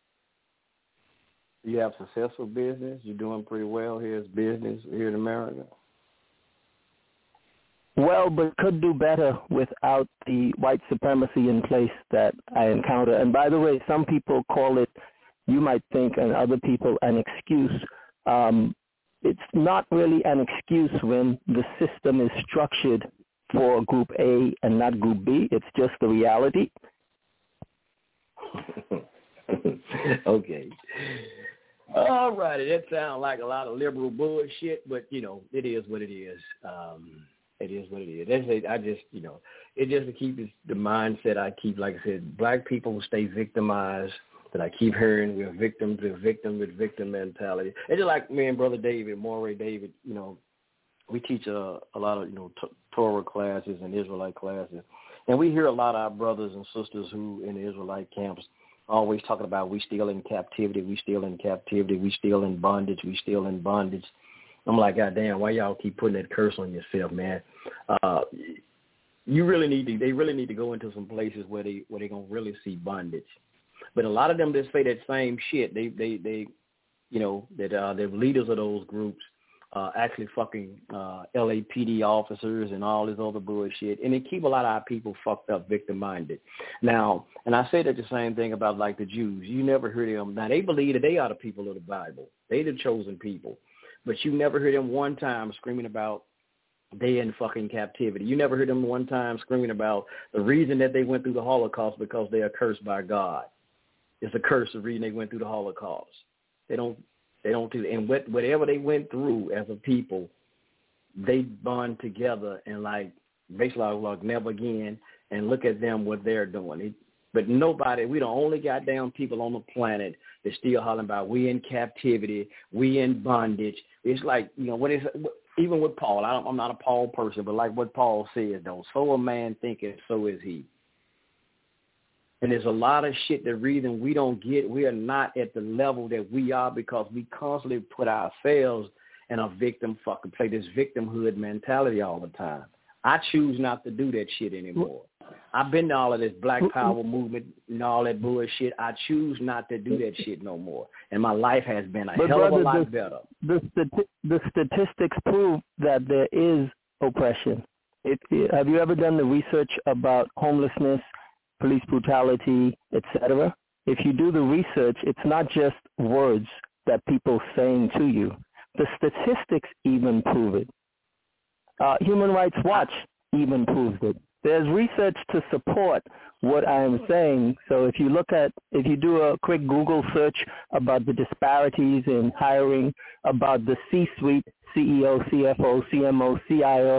You have successful business. You're doing pretty well here as business here in America. Well, but could do better without the white supremacy in place that I encounter. And by the way, some people call it, you might think, and other people, an excuse. Um, it's not really an excuse when the system is structured for Group A and not Group B. It's just the reality. Okay. All righty. That sounds like a lot of liberal bullshit, but, you know, it is what it is. Um, it is what it is. That's it. I just, you know, it just to keep the mindset I keep, like I said, black people stay victimized, that I keep hearing we're victims, we're victim with victim mentality. It's just like me and Brother David, Moray David, you know, we teach a, a lot of, you know, t- Torah classes and Israelite classes. And we hear a lot of our brothers and sisters who in the Israelite camps always talking about we still in captivity, we still in captivity, we still in bondage, we still in bondage. I'm like, God damn, why y'all keep putting that curse on yourself, man? Uh, you really need to, they really need to go into some places where they where they're going to really see bondage. But a lot of them that say that same shit, they, they, they you know, that uh, they're leaders of those groups, uh, actually fucking uh, L A P D officers and all this other bullshit. And they keep a lot of our people fucked up, victim-minded. Now, and I say that the same thing about, like, the Jews. You never hear them. Now, they believe that they are the people of the Bible. They the chosen people. But you never hear them one time screaming about they in fucking captivity. You never heard them one time screaming about the reason that they went through the Holocaust because they are cursed by God. It's a curse, the reason they went through the Holocaust. They don't, they don't do, and what, whatever they went through as a people, they bond together and like basically like never again. And look at them what they're doing. It, but nobody, we the only goddamn people on the planet that still hollering about we in captivity, we in bondage. It's like, you know, what is even with Paul. I don't, I'm not a Paul person, but like what Paul says though, so a man thinketh, so is he. And there's a lot of shit the reason we don't get, we are not at the level that we are because we constantly put ourselves in a victim fucking play, this victimhood mentality all the time. I choose not to do that shit anymore. I've been to all of this Black Power movement and all that bullshit. I choose not to do that shit no more. And my life has been a but hell brother, of a lot the, better. The, stati- the statistics prove that there is oppression. It, it, have you ever done the research about homelessness, police brutality, et cetera? If you do the research, it's not just words that people saying to you. The statistics even prove it. Uh, Human Rights Watch even proves it. There's research to support what I am saying. So if you look at, if you do a quick Google search about the disparities in hiring, about the C-suite, C E O, C F O, C M O, C I O,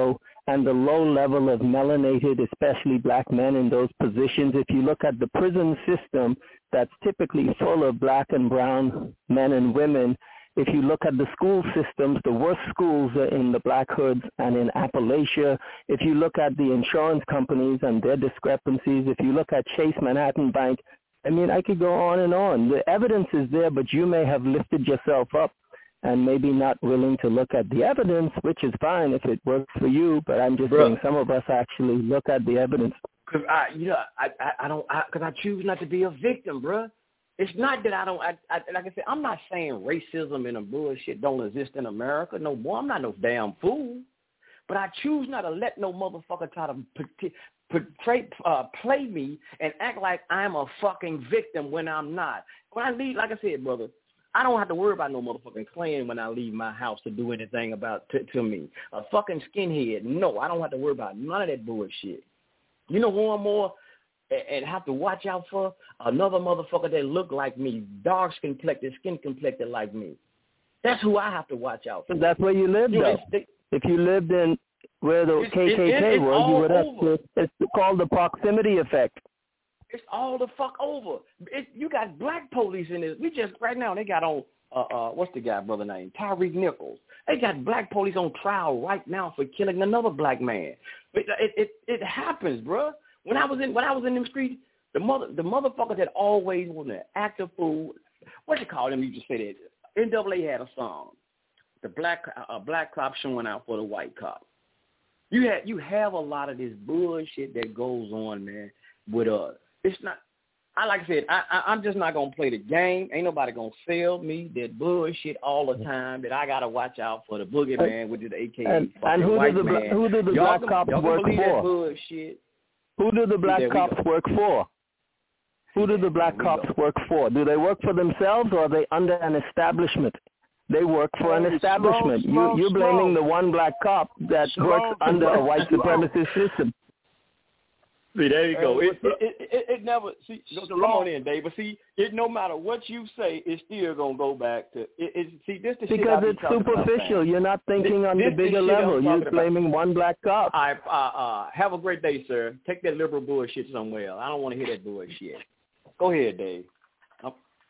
and the low level of melanated, especially black men in those positions. If you look at the prison system, that's typically full of black and brown men and women. If you look at the school systems, the worst schools are in the Black Hoods and in Appalachia. If you look at the insurance companies and their discrepancies, if you look at Chase Manhattan Bank, I mean, I could go on and on. The evidence is there, but you may have lifted yourself up and maybe not willing to look at the evidence, which is fine if it works for you, but I'm just Bro. saying some of us actually look at the evidence. Because I, you know, I, I, I don't, because I, I choose not to be a victim, bro. It's not that I don't, I, I, like I said, I'm not saying racism and a bullshit don't exist in America. No, boy, I'm not no damn fool. But I choose not to let no motherfucker try to portray, uh, play me and act like I'm a fucking victim when I'm not. When I leave, like I said, brother, I don't have to worry about no motherfucking Klan when I leave my house to do anything about to, to me. A fucking skinhead, no, I don't have to worry about none of that bullshit. You know one more and, and have to watch out for another motherfucker that look like me, dark skin complected, skin complected like me. That's who I have to watch out for. That's where you live, you though. Know, if you lived in where the it's, K K K it's, it's was, you would have over. to. It's called the proximity effect. It's all the fuck over. It, you got black police in this. We just right now they got on uh, uh what's the guy brother name Tyreek Nichols. They got black police on trial right now for killing another black man. It it it, it happens, bro. When I was in when I was in them streets, the mother the motherfucker that always was an active fool. What you call them? You just say that N double A had a song, the black uh, black cop showing out for the white cop. You have you have a lot of this bullshit that goes on, man, with us. It's not. I like I said, I, I, I'm just not gonna play the game. Ain't nobody gonna sell me that bullshit all the time. That I gotta watch out for the boogeyman, which is the A K A and, and who white do the man. who do the y'all black can, cops y'all work can for? That bullshit. Who do the black cops work for? Who do the black cops work for? Do they work for themselves or are they under an establishment? They work for an establishment. Slow, slow, you, you're blaming slow. the one black cop that slow, works under slow, a white supremacist system. See, there you go. Hey, It, it, it, it, it never. See, come on in, Dave. But see, it no matter what you say, it's still gonna go back to. It, it, see, this the because shit it's superficial. About, You're not thinking this, on the bigger level. You're blaming about. one black cop. I uh, uh, have a great day, sir. Take that liberal bullshit somewhere else. I don't want to hear that bullshit. Go ahead, Dave. I'm,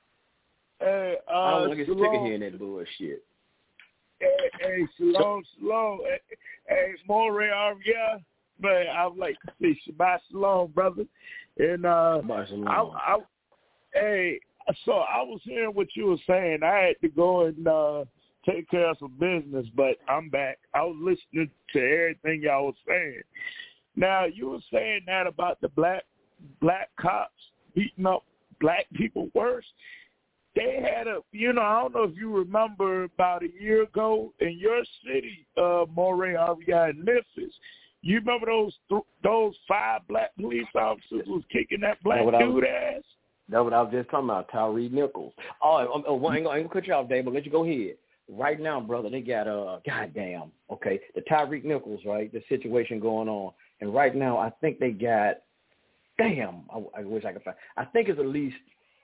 hey, uh, I don't want to get sick of hearing that bullshit. Hey, hey, shalom, shalom. Hey, hey Moray, yeah. Man, I would like to say Shabbat Shalom, brother. And uh, Shalom. I, I, hey, so I was hearing what you were saying. I had to go and uh, take care of some business, but I'm back. I was listening to everything y'all was saying. Now, you were saying that about the black black cops beating up black people worse. They had a, you know, I don't know if you remember about a year ago in your city, uh, Moray, in Memphis. You remember those th- those five black police officers was kicking that black that dude was, ass? That's what I was just talking about, Tyreek Nichols. Oh, I'm, I'm, I'm going to cut you off, Dave, but let you go ahead. Right now, brother, they got, uh, goddamn, okay, the Tyreek Nichols, right, the situation going on. And right now, I think they got, damn, I, I wish I could find, I think it's at least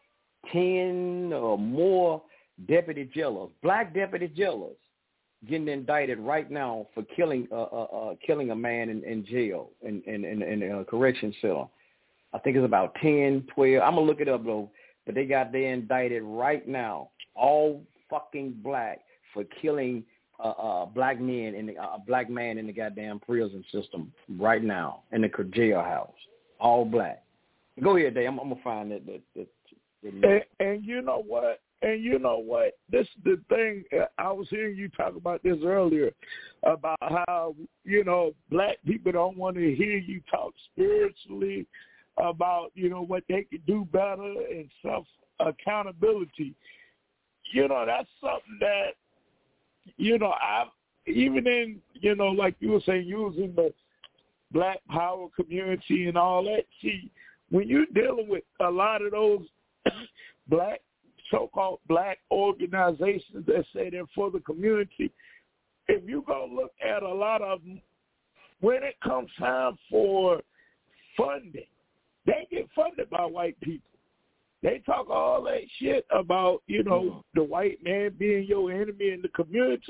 ten or more deputy jailers, black deputy jailers, getting indicted right now for killing uh, uh, uh, killing a man in, in jail, in, in, in, in a correction center. I think it's about ten, twelve. I'm going to look it up, though. But they got they indicted right now, all fucking black, for killing uh, uh, black men in the, uh, a black man in the goddamn prison system right now in the jailhouse. All black. Go ahead, Dave. I'm, I'm going to find that. that, that, that and, and you know what? And you know what? This is the thing. I was hearing you talk about this earlier, about how, you know, black people don't want to hear you talk spiritually about, you know, what they could do better and self-accountability. You know, that's something that, you know, I've, even in, you know, like you were saying, using the black power community and all that, see, when you're dealing with a lot of those black so-called black organizations that say they're for the community, if you go look at a lot of them, when it comes time for funding, they get funded by white people. They talk all that shit about, you know, the white man being your enemy in the community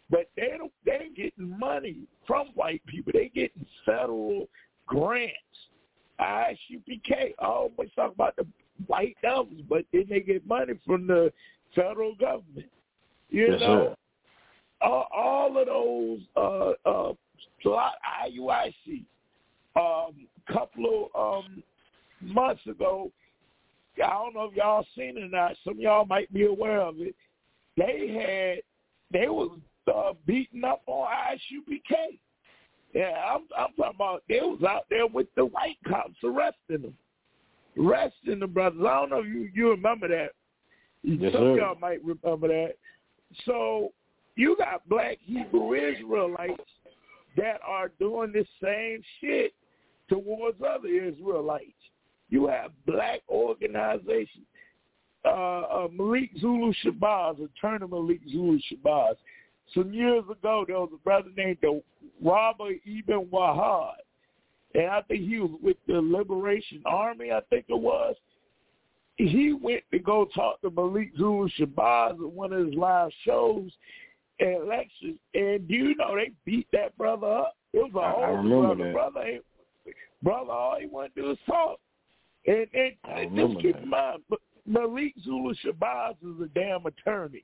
but they don't. They ain't getting money from white people. They getting federal grants. I S U P K always talk about the white devils, but then they get money from the federal government. You yes, know, all, all of those uh, uh, I U I C. Um, a couple of um, months ago, I don't know if y'all seen it or not. Some of y'all might be aware of it. They had, they was uh, beating up on I S U P K. Yeah, I'm, I'm talking about they was out there with the white cops arresting them, arresting the brothers. I don't know if you, you remember that. Yes, Some sir. of y'all might remember that. So you got black Hebrew Israelites that are doing the same shit towards other Israelites. You have black organizations. Uh, uh, Malik Zulu Shabazz, Attorney Malik Zulu Shabazz. Some years ago, there was a brother named Robert Ibn Wahad, and I think he was with the Liberation Army, I think it was. He went to go talk to Malik Zulu Shabazz at one of his live shows and lectures, and do you know they beat that brother up? It was a I, I older remember brother. that. Brother, brother, all he wanted to do is talk. And, and, and just keep that. in mind, Malik Zulu Shabazz is a damn attorney.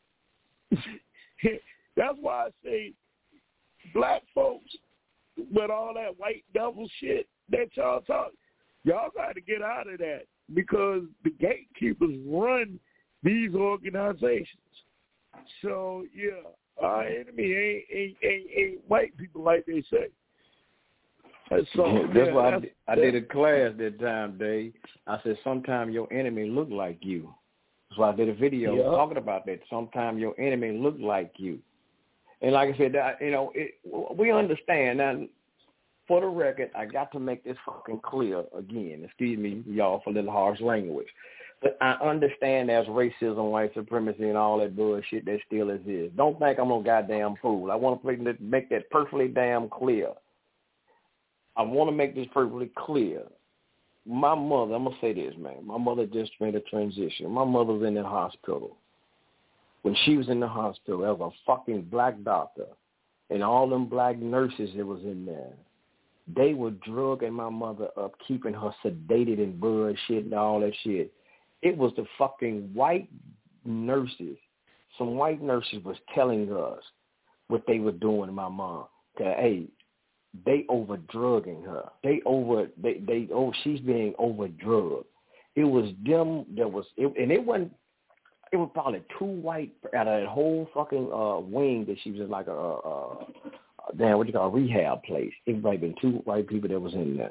That's why I say black folks with all that white devil shit that y'all talk, y'all got to get out of that because the gatekeepers run these organizations. So, yeah, our enemy ain't, ain't, ain't, ain't white people like they say. So, yeah, that's yeah, why that's, I, I did a class that time, Dave. I said, sometimes your enemy look like you. That's why I did a video yeah. talking about that. Sometimes your enemy look like you. And like I said, that, you know, it, we understand. Now, for the record, I got to make this fucking clear again. Excuse me, y'all, for a little harsh language. But I understand there's racism, white supremacy, and all that bullshit that still exists. Don't think I'm no goddamn fool. I want to make that perfectly damn clear. I want to make this perfectly clear. My mother, I'm going to say this, man. My mother just made a transition. My mother was in the hospital. When she was in the hospital, there was a fucking black doctor and all them black nurses that was in there. They were drugging my mother up, keeping her sedated and bullshit and all that shit. It was the fucking white nurses. Some white nurses was telling us what they were doing to my mom. That, hey, they over drugging her. They over they they oh she's being over drugged. It was them that was it, and it wasn't. It was probably two white out of that whole fucking uh, wing that she was in, like a, a, a damn what you call a rehab place. It was probably been two white people that was in there,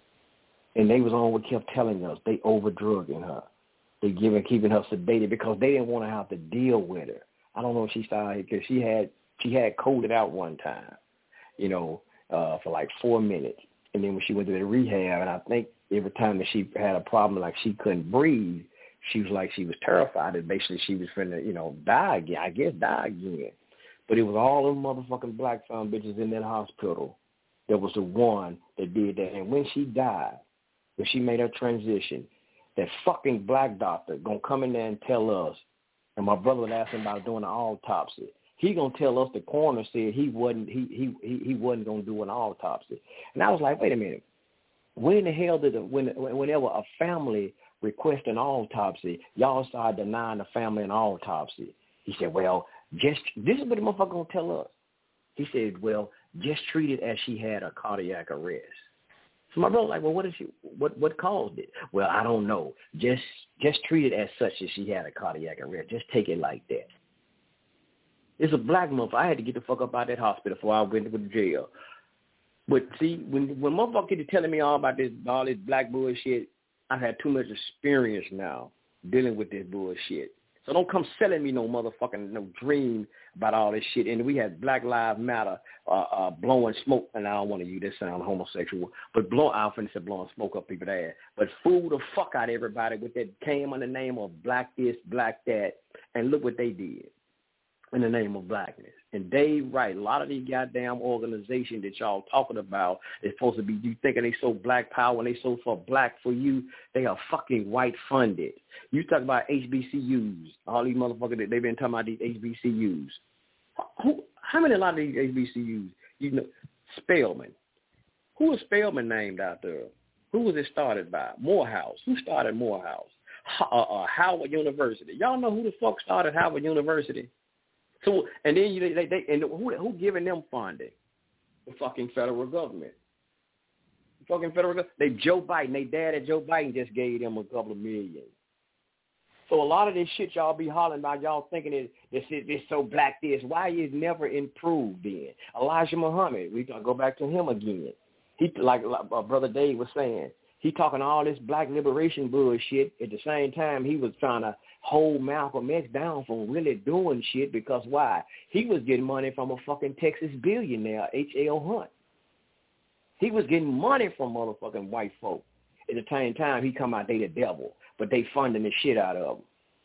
and they was on what kept telling us they over drugging her. They giving keeping her sedated because they didn't want to have to deal with her. I don't know if she started because she had she had coded out one time, you know. Uh, for like four minutes. And then when she went to the rehab, and I think every time that she had a problem, like she couldn't breathe, she was like she was terrified that basically she was finna, you know, die again, I guess die again. But it was all them motherfucking black son bitches in that hospital that was the one that did that. And when she died, when she made her transition, that fucking black doctor gonna come in there and tell us, and my brother was asking about doing an autopsy. He gonna tell us the coroner said he wasn't he he he wasn't gonna do an autopsy, and I was like, wait a minute, when in the hell did the, when whenever a family requests an autopsy, y'all start denying the family an autopsy? He said, well, just this is what the motherfucker gonna tell us. He said, well, just treat it as she had a cardiac arrest. So my brother was like, well, what is she what what caused it? Well, I don't know. Just just treat it as such as she had a cardiac arrest. Just take it like that. It's a black month. I had to get the fuck up out of that hospital before I went to the jail. But see, when when motherfuckers get to telling me all about this, all this black bullshit, I've had too much experience now dealing with this bullshit. So don't come selling me no motherfucking no dream about all this shit. And we had Black Lives Matter uh, uh, blowing smoke, and I don't want to use this sound homosexual, but blow I finna say blowing smoke up people's ass. But fool the fuck out of everybody with that came under the name of black this, black that, and look what they did in the name of blackness. And Dave Wright, a lot of these goddamn organizations that y'all talking about, they're supposed to be, you thinking they so black power and they so for black for you, they are fucking white funded. You talk about H B C Us, all these motherfuckers that they've been talking about these H B C Us. Who, How many a lot of these H B C Us? You know, Spelman. Who was Spelman named after? Who was it started by? Morehouse. Who started Morehouse? Uh, uh, Howard University. Y'all know who the fuck started Howard University? So, and then you, they, they, and who, who giving them funding? The fucking federal government. The fucking federal government. They Joe Biden. They daddy Joe Biden just gave them a couple of million. So a lot of this shit y'all be hollering about, y'all thinking it, this is this so black this. Why is never improved then? Elijah Muhammad. We gonna go back to him again. He like, like uh, Brother Dave was saying. He talking all this black liberation bullshit. At the same time, he was trying to hold Malcolm X down from really doing shit because why? He was getting money from a fucking Texas billionaire, H L Hunt. He was getting money from motherfucking white folk. At the same time, he come out, they the devil, but they funding the shit out of him.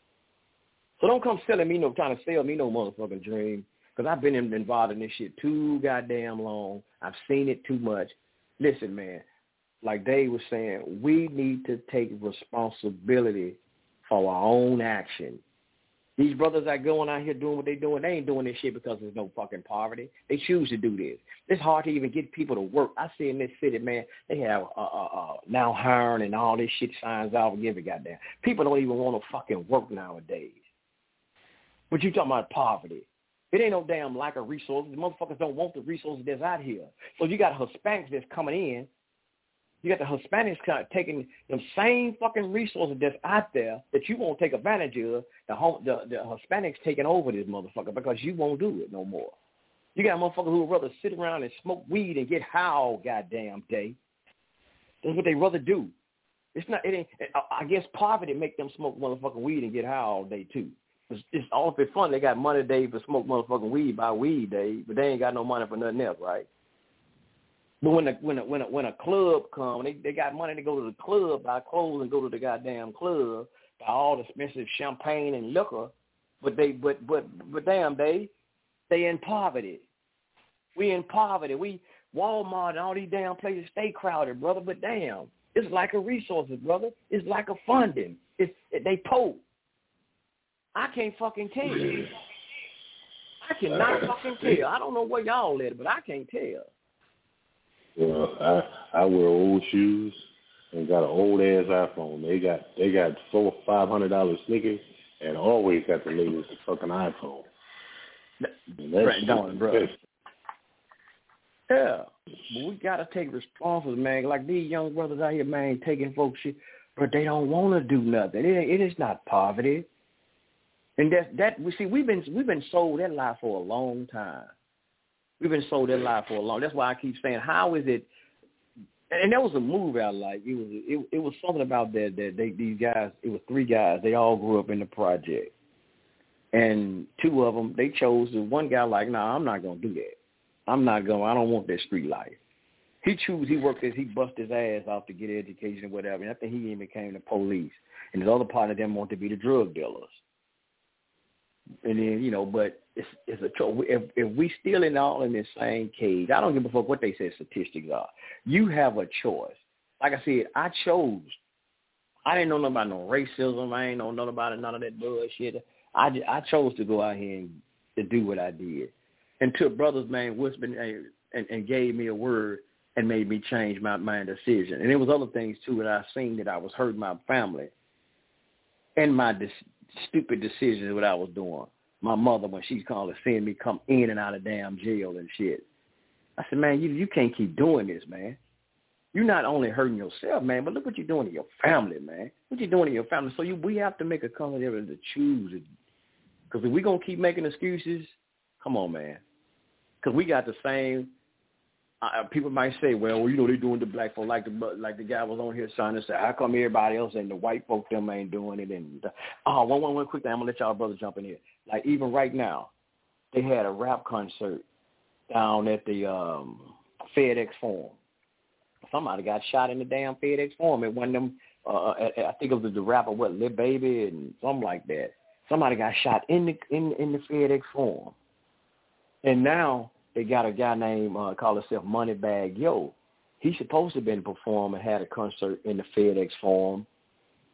So don't come selling me no, trying to sell me no motherfucking dream, because I've been involved in this shit too goddamn long. I've seen it too much. Listen, man. Like Dave was saying, we need to take responsibility for our own action. These brothers that going out here doing what they doing, they ain't doing this shit because there's no fucking poverty. They choose to do this. It's hard to even get people to work. I see in this city, man, they have uh, uh, uh, now hiring and all this shit signs out and give it goddamn. People don't even want to fucking work nowadays. But you talking about poverty. It ain't no damn lack of resources. The motherfuckers don't want the resources that's out here. So you got Hispanics that's coming in. You got the Hispanics kind of taking them same fucking resources that's out there that you won't take advantage of. The, home, the the Hispanics taking over this motherfucker because you won't do it no more. You got motherfuckers who would rather sit around and smoke weed and get high all goddamn day. That's what they rather do. It's not. It ain't. I guess poverty make them smoke motherfucking weed and get high all day too. It's, it's all up in fun. They got money day for smoke motherfucking weed by weed day, but they ain't got no money for nothing else, right? But when a when a when a when a club come, they they got money to go to the club, buy clothes and go to the goddamn club, buy all the expensive champagne and liquor. But they but but but damn, they they in poverty. We in poverty. We Walmart and all these damn places stay crowded, brother. But damn, it's like a resources, brother. It's like a funding. It's it, they poor. I can't fucking tell you. I cannot fucking tell. I don't know where y'all at, but I can't tell. Well, I I wear old shoes and got an old ass iPhone. They got they got four five hundred dollar sneakers and always got the latest fucking iPhone. Right, don't, bro. Yeah, but we gotta take responsibility, man. Like these young brothers out here, man, taking folks shit, but they don't want to do nothing. It, it is not poverty, and that that we see we've been we've been sold that lie for a long time. We've been sold that lie for a long. That's why I keep saying, how is it? And that was a movie I like. It was it, it was something about that that they these guys. It was three guys. They all grew up in the project, and two of them they chose. One guy like, nah, I'm not gonna do that. I'm not going. I don't want that street life. He choose. He worked as he bust his ass off to get education and whatever. And I think he even became the police. And his other partner them wanted to be the drug dealers. And then, you know, but it's it's a choice. If, if we still in all in this same cage, I don't give a fuck what they say statistics are. You have a choice. Like I said, I chose. I didn't know nothing about no racism. I ain't know nothing about none of that bullshit. I, just, I chose to go out here and to do what I did. And two brothers, man, whispered and, and, and gave me a word and made me change my, my decision. And there was other things, too, that I seen that I was hurting my family and my dis- stupid decisions what I was doing. My mother, when she's calling, seeing me come in and out of damn jail and shit. I said, man, you you can't keep doing this, man. You're not only hurting yourself, man, but look what you're doing to your family, man. What you're doing to your family. So you, we have to make a call there to choose it. Because if we're going to keep making excuses, come on, man. Because we got the same, uh, people might say, well, you know, they're doing the black folk, like the like the guy was on here trying to say, how come everybody else and the white folk them ain't doing it? And the, oh, one, one, one quick thing, I'm going to let y'all brothers jump in here. Like even right now, they had a rap concert down at the um, FedEx Forum. Somebody got shot in the damn FedEx Forum. At one of them, uh, I think it was the rapper, what, Lil Baby and something like that. Somebody got shot in the in, in the FedEx Forum. And now they got a guy named, uh, call himself Moneybag Yo. He's supposed to have been performing, had a concert in the FedEx Forum.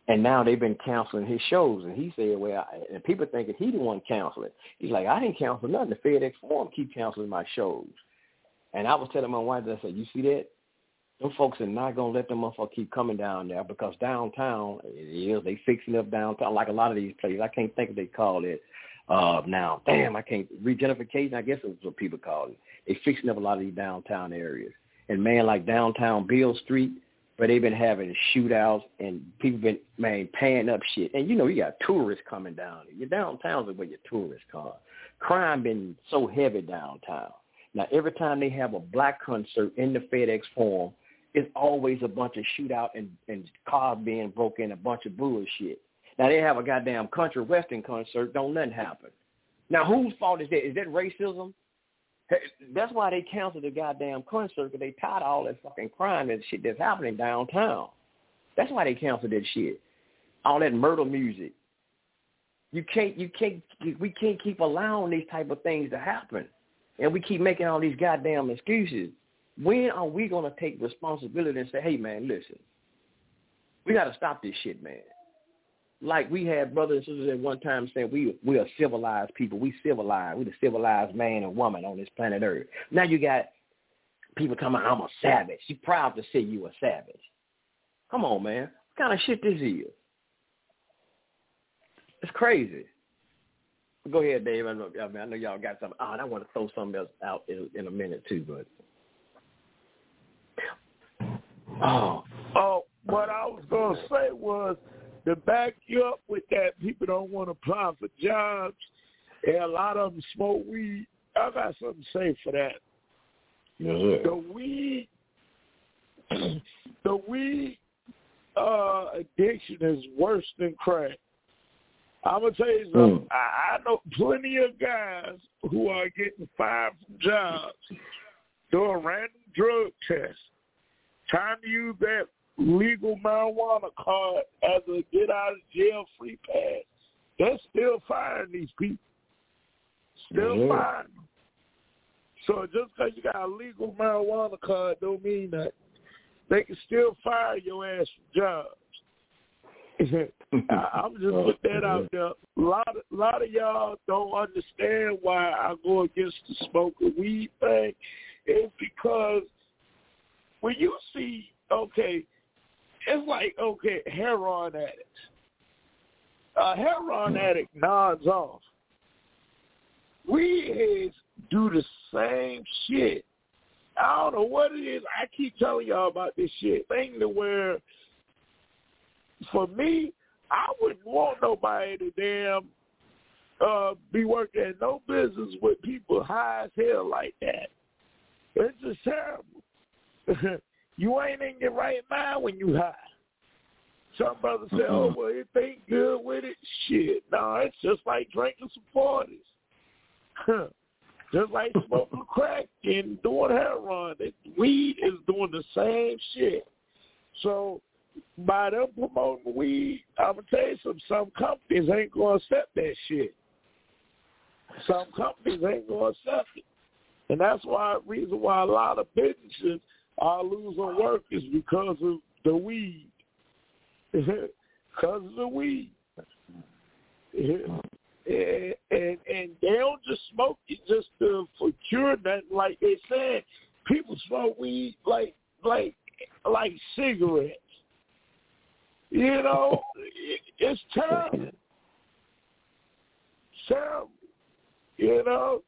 And now they've been canceling his shows. And he said, well, I, and people thinking he the one canceling. He's like, I didn't cancel nothing. The FedEx Forum keep canceling my shows. And I was telling my wife, I said, you see that? Them folks are not going to let them motherfuckers keep coming down there because downtown, it is, they fixing up downtown like a lot of these places. I can't think what they call it uh, now. Damn, I can't, regentrification, I guess is what people call it. They fixing up a lot of these downtown areas. And, man, like downtown Beale Street, where they've been having shootouts and people been, man, paying up shit. And, you know, you got tourists coming down. Your downtowns are where your tourists come. Crime been so heavy downtown. Now, every time they have a black concert in the FedEx Forum, it's always a bunch of shootout and, and cars being broken, a bunch of bullshit. Now, they have a goddamn country western concert, don't nothing happen. Now, whose fault is that? Is that racism? That's why they canceled the goddamn concert, because they tired of all that fucking crime and shit that's happening downtown. That's why they canceled that shit. All that murder music. You can't, you can't, we can't keep allowing these type of things to happen. And we keep making all these goddamn excuses. When are we going to take responsibility and say, hey, man, listen, we got to stop this shit, man. Like we had brothers and sisters at one time saying we we are civilized people. We civilized. We the civilized man and woman on this planet Earth. Now you got people talking about I'm a savage. You proud to say you a savage. Come on, man. What kind of shit this is? It's crazy. Go ahead, Dave. I know, I, mean, I know y'all got something. Oh, and I want to throw something else out in, in a minute too, but oh, oh, what I was gonna say was, to back you up with that, people don't want to apply for jobs, and a lot of them smoke weed. I got something to say for that. Yes, the weed, the weed uh, addiction is worse than crack. I'm gonna tell you something. Mm. I, I know plenty of guys who are getting fired from jobs doing random drug tests, trying to use that legal marijuana card as a get out of jail free pass. They're still firing these people. Still mm-hmm. firing them. So just because you got a legal marijuana card don't mean that. They can still fire your ass from jobs. I'm just putting that out there. A lot of, lot of y'all don't understand why I go against the smoking weed thing. It's because when you see, okay, it's like, okay, heroin addicts. A heroin addict nods off. Weed heads do the same shit. I don't know what it is. I keep telling y'all about this shit. Thing to where, for me, I wouldn't want nobody to damn uh, be working in no business with people high as hell like that. It's just terrible. You ain't in your right mind when you high. Some brothers say, oh, well, it ain't good with it. Shit, no, it's just like drinking some forties. Just like smoking crack and doing heroin. Weed is doing the same shit. So by them promoting weed, I'm going to tell you some, some companies ain't going to accept that shit. Some companies ain't going to accept it. And that's why the reason why a lot of businesses are losing work is because of the weed. Because of the weed. And, and and they don't just smoke it just to, for cure nothing. Like they said, people smoke weed like like like cigarettes. You know, it, it's terrible. Terrible. You know,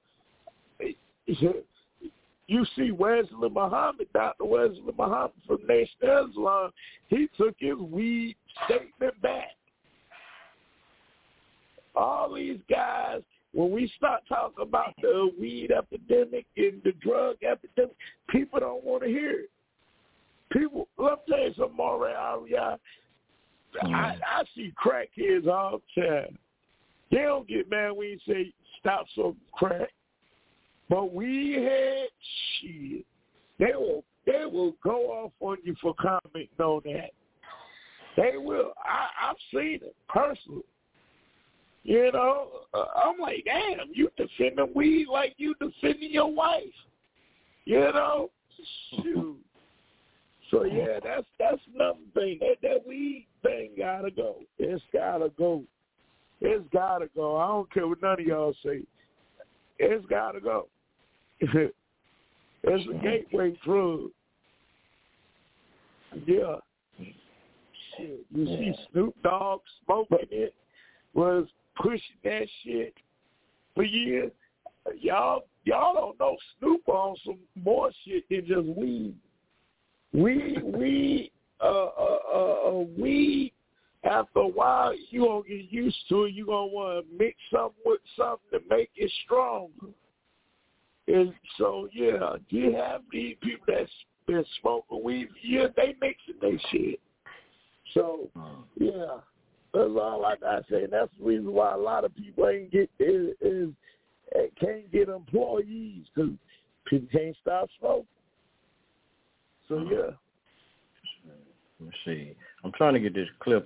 you see Wesley Muhammad, Doctor Wesley Muhammad from Nation Islam, he took his weed statement back. All these guys, when we start talking about the weed epidemic and the drug epidemic, people don't want to hear it. People, let me tell you something, Maureen Aria. I, I see crackheads all the time. They don't get mad when you say stop smoking crack. But weed heads, shit, they will, they will go off on you for commenting on that. They will. I, I've seen it personally. You know, uh, I'm like, damn, you defending weed like you defending your wife. You know, shoot. So yeah, that's that's another thing. That that weed thing got gotta go. It's gotta go. It's gotta go. I don't care what none of y'all say. It's gotta go. It's a gateway drug. Yeah. Shit. You Yeah. see Snoop Dogg smoking it, was pushing that shit for years. Y'all, y'all don't know Snoop on some more shit than just weed. Weed, weed, uh, uh, uh, uh, weed. After a while, you gonna get used to it. You gonna want to mix something with something to make it stronger. And so, yeah, you have these people that's been smoking weed for years. They mixing their shit. So, yeah, that's all I gotta say. That's the reason why a lot of people ain't get is, is can't get employees because people can't stop smoking. So, yeah. Let's see. I'm trying to get this clip.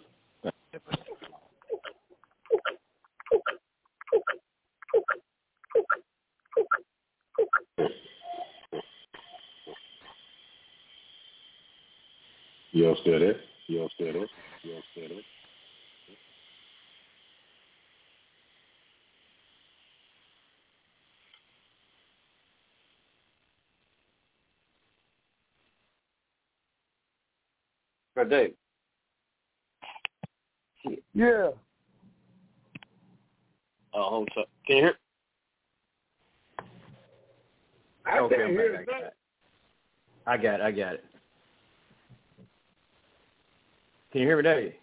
Y'all still there? Y'all still there? Y'all still there? Good day. Yeah. Oh, hold up. Can you hear? I okay, can't I'm hear back. nothing. I got it. I got it. Can you hear me, Dave?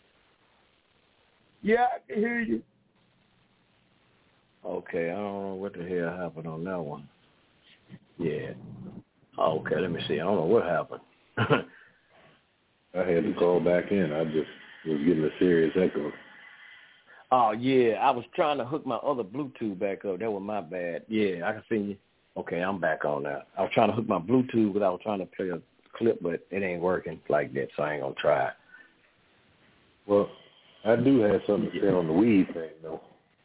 Yeah, I can hear you. Okay, I don't know what the hell happened on that one. Yeah. Oh, okay, let me see. I don't know what happened. I had to call back in. I just was getting a serious echo. Oh, yeah, I was trying to hook my other Bluetooth back up. That was my bad. Yeah, I can see you. Okay, I'm back on now. I was trying to hook my Bluetooth, but I was trying to play a clip, but it ain't working like that, so I ain't going to try it. Well, I do have something to say on the weed thing, though.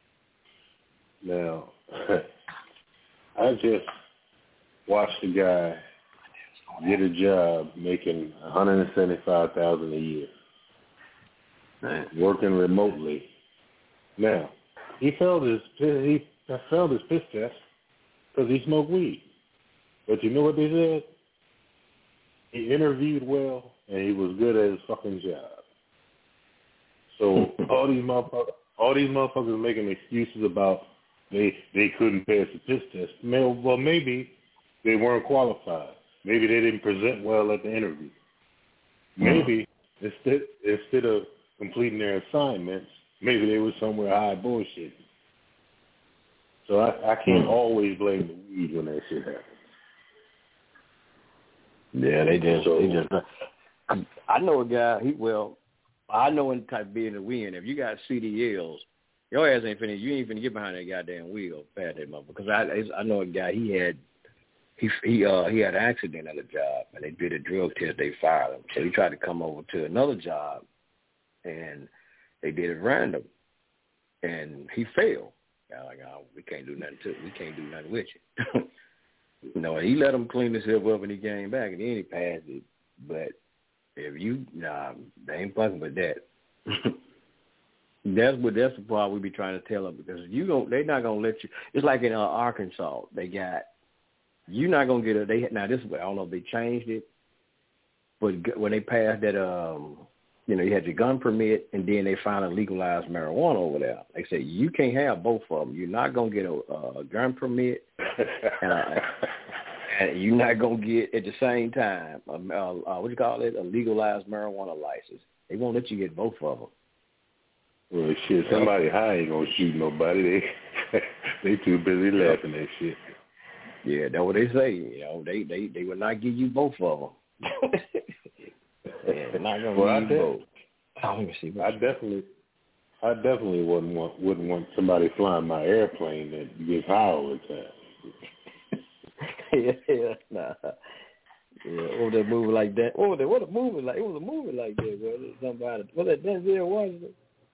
Now, I just watched a guy get a job making one hundred seventy-five thousand dollars a year, Man. working remotely. Now, he failed his he failed his piss test because he smoked weed. But you know what they said? He interviewed well, and he was good at his fucking job. So all these motherfuckers, all these motherfuckers making excuses about they they couldn't pass the piss test. Well, maybe they weren't qualified. Maybe they didn't present well at the interview. Maybe instead instead of completing their assignments, maybe they were somewhere high bullshit. So I, I can't always blame the weed when that shit happens. Yeah, they just, so, they just. I know a guy. He well, I know in the type of business we in. If you got C D Ls, your ass ain't finna. You ain't finna get behind that goddamn wheel, past that motherfucker. Because I, I know a guy. He had, he he uh he had an accident at a job, and they did a drug test. They fired him. So he tried to come over to another job, and they did it random, and he failed. I was like, oh, we can't do nothing to. We can't do nothing with you. You know, he let him clean himself up and he came back and then he passed it. But if you, nah, they ain't fucking with that. that's what that's the part we be trying to tell them because you don't, they're not gonna let you. It's like in uh, Arkansas, they got you're not gonna get a. They now this I don't know if they changed it, but when they passed that, um, you know, you had your gun permit and then they finally legalized marijuana over there. They said you can't have both of them. You're not gonna get a, a gun permit. and, uh, and you're not going to get, at the same time, a, uh, uh, what do you call it, a legalized marijuana license. They won't let you get both of them. Well, shit, somebody high ain't going to shoot nobody. They they too busy laughing at shit. Yeah, that's what they say. You know, they, they, they will not give you both of them. Yeah, not going to well, give you both. Oh, let me see. I definitely, I definitely wouldn't want wouldn't want somebody flying my airplane that gets high all the time. yeah, yeah, nah. Yeah, what was that movie like that? What was that? What a movie like? It was a movie like that, bro. Somebody, was that Denzel Washington?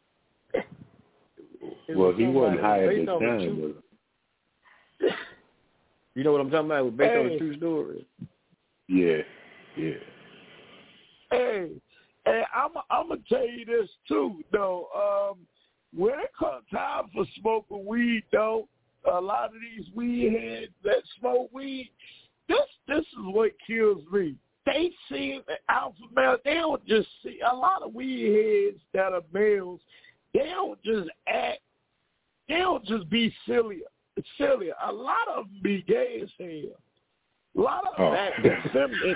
Well, he wasn't high at the time. But... You know what I'm talking about? It was based hey. on a true story. Yeah, yeah. Hey, And I'm I'm gonna tell you this too, though. Um, when it comes time for smoking weed, though, a lot of these weed heads that smoke weed, this this is what kills me. They see alpha males. They don't just see a lot of weed heads that are males. They don't just act. They don't just be silly. Silly. A lot of them be gay as hell. A lot of them oh. act feminine.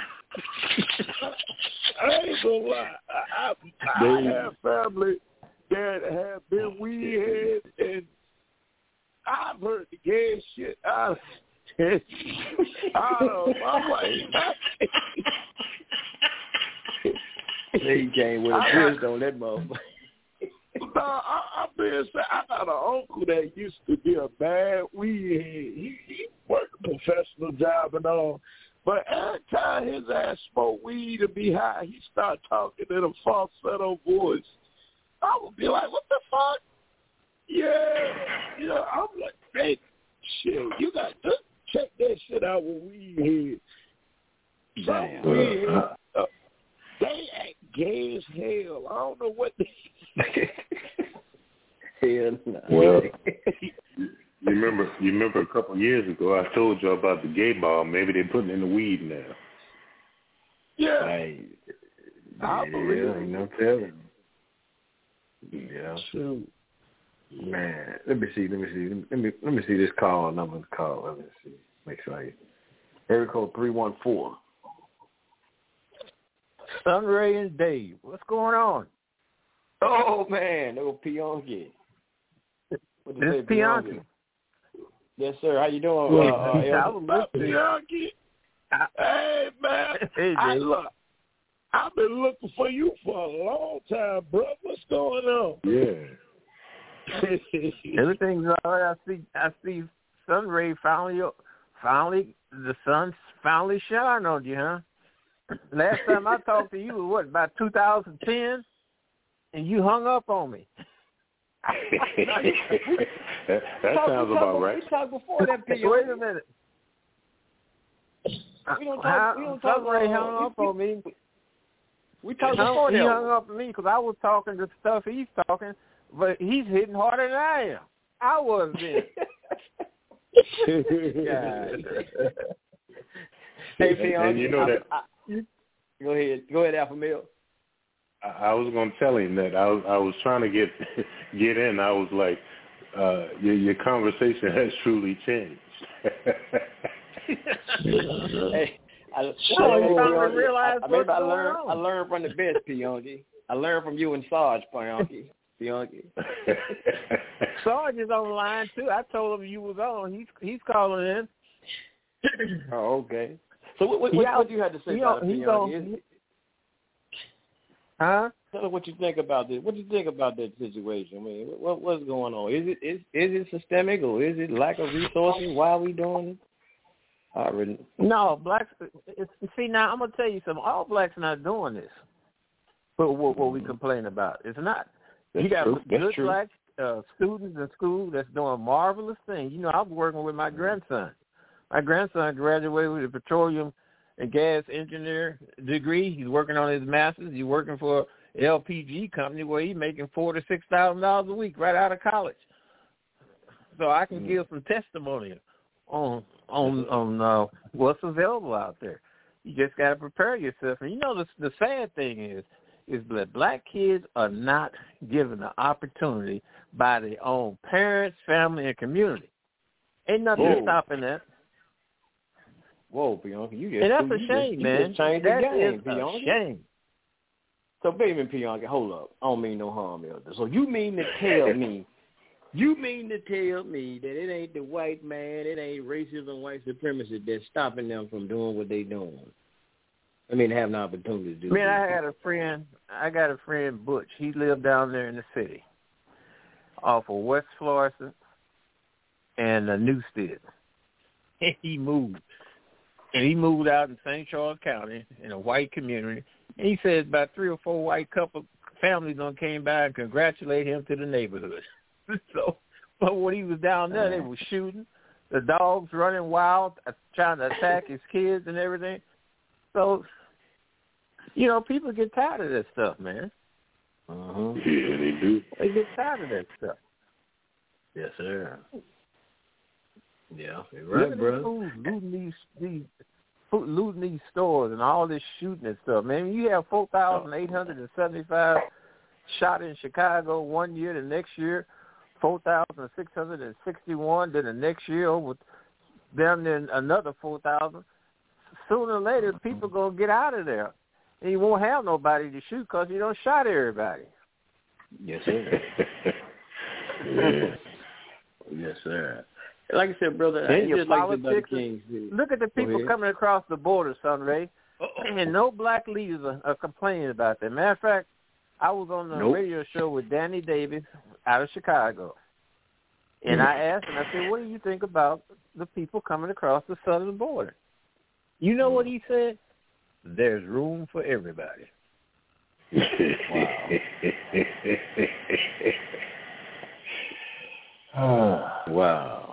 I ain't gonna lie. I, I, I have family that have been weed heads, and I've heard the gay shit out of it. I don't know. I'm like, they came with a twist on that motherfucker. No, I, I'm being said. I got an uncle that used to be a bad weed head. He, he worked a professional job and all. But every time his ass smoked weed and be high, he start talking in a falsetto voice. I would be like, what the fuck? Yeah. You know, I'm like, hey, shit, you got to check that shit out with weed heads. Some weed heads, uh, they act gay as hell. I don't know what they... Hell no. Well, you remember, you remember a couple of years ago, I told you about the gay ball. Maybe they're putting in the weed now. Yeah. I, I yeah, believe it. Ain't no telling. Yeah. Shoot. Man, let me see, let me see, let me let me see this call number call. Let me see. Make sure I area code three one four. Sunray and Dave, what's going on? Oh man, little Pionki. This is Pionki. Yes, sir. How you doing? Uh, uh, Pionki. Hey man, hey, I look. I've been looking for you for a long time, bro. What's going on? Yeah. Everything's all right. I see. I see. Sunray finally, finally, the sun finally shine on you, huh? Last time I talked to you was what, about two thousand ten, and you hung up on me. that that sounds about talk, right. We talked before that. P O. Wait a minute. We don't talk. How, we don't talk. Sunray uh, hung up we, on me. We talked before He that. hung up on me because I was talking the stuff he's talking, but he's hitting harder than I am. I was then. Hey, Pion, and you know I, that. I, I, go ahead. Go ahead, Alpha Male. I, I was going to tell him that I was I was trying to get get in. I was like, uh, your, your conversation has truly changed. Hey, I, well, I, realize I, maybe I learned on. I learned from the best, Pionki. I learned from you and Sarge, Pionki. Pionki. Sarge is on the line too. I told him you was on. He's he's calling in. Oh, okay. So what what, yeah, what do you have to say about it, Pionki? Huh? Tell us what you think about this. What do you think about that situation? I mean, what what's going on? Is it is is it systemic or is it lack of resources? Why are we doing it? Already. No, blacks. It's, see, now I'm gonna tell you something. All blacks are not doing this. But what, what we complain about, it's not. That's you got true. good That's black uh, students in school that's doing marvelous things. You know, I'm working with my grandson. My grandson graduated with a petroleum and gas engineer degree. He's working on his master's. He's working for an L P G company where he's making four to six thousand dollars a week right out of college. So I can mm. give some testimony on on on uh, what's available out there. You just got to prepare yourself. And you know, the the sad thing is, is that black kids are not given the opportunity by their own parents, family, and community. Ain't nothing Whoa. stopping that. Whoa, Pionki, you just and that's you a shame, just, man. You just changed that the game, is Pionki. a shame. So, baby, Pionki, hold up. I don't mean no harm, Elder. So you mean to tell me, you mean to tell me that it ain't the white man, it ain't racism, white supremacy that's stopping them from doing what they doing? I mean, having the opportunity to do. Man, I had a friend. I got a friend, Butch. He lived down there in the city, off of West Florissant and uh, Newstead. And he moved, and he moved out in Saint Charles County in a white community. And he said about three or four white couple families done came by and congratulate him to the neighborhood. So, but when he was down there, they were shooting, the dogs running wild, trying to attack his kids and everything. So You know, people get tired of that stuff, man. Uh-huh. Yeah, they do. They get tired of that stuff. Yes, sir. Yeah, you're Look right, at bro. these fools looting these, these, looting these stores and all this shooting and stuff, man. You have four thousand eight hundred seventy-five shot in Chicago one year, the next year, four thousand six hundred sixty-one, then the next year over down then another four thousand. Sooner or later, people going to get out of there. And you won't have nobody to shoot because you don't shot everybody. Yes, sir. Yeah. Yes, sir. Like I said, brother, Then it's your just like the politics. Kings. Look at the people coming across the border, Sunray, and no black leaders are, are complaining about that. Matter of fact, I was on the Nope. radio show with Danny Davis out of Chicago, and I asked him, I said, what do you think about the people coming across the southern border? You know what he said? There's room for everybody. Wow. wow.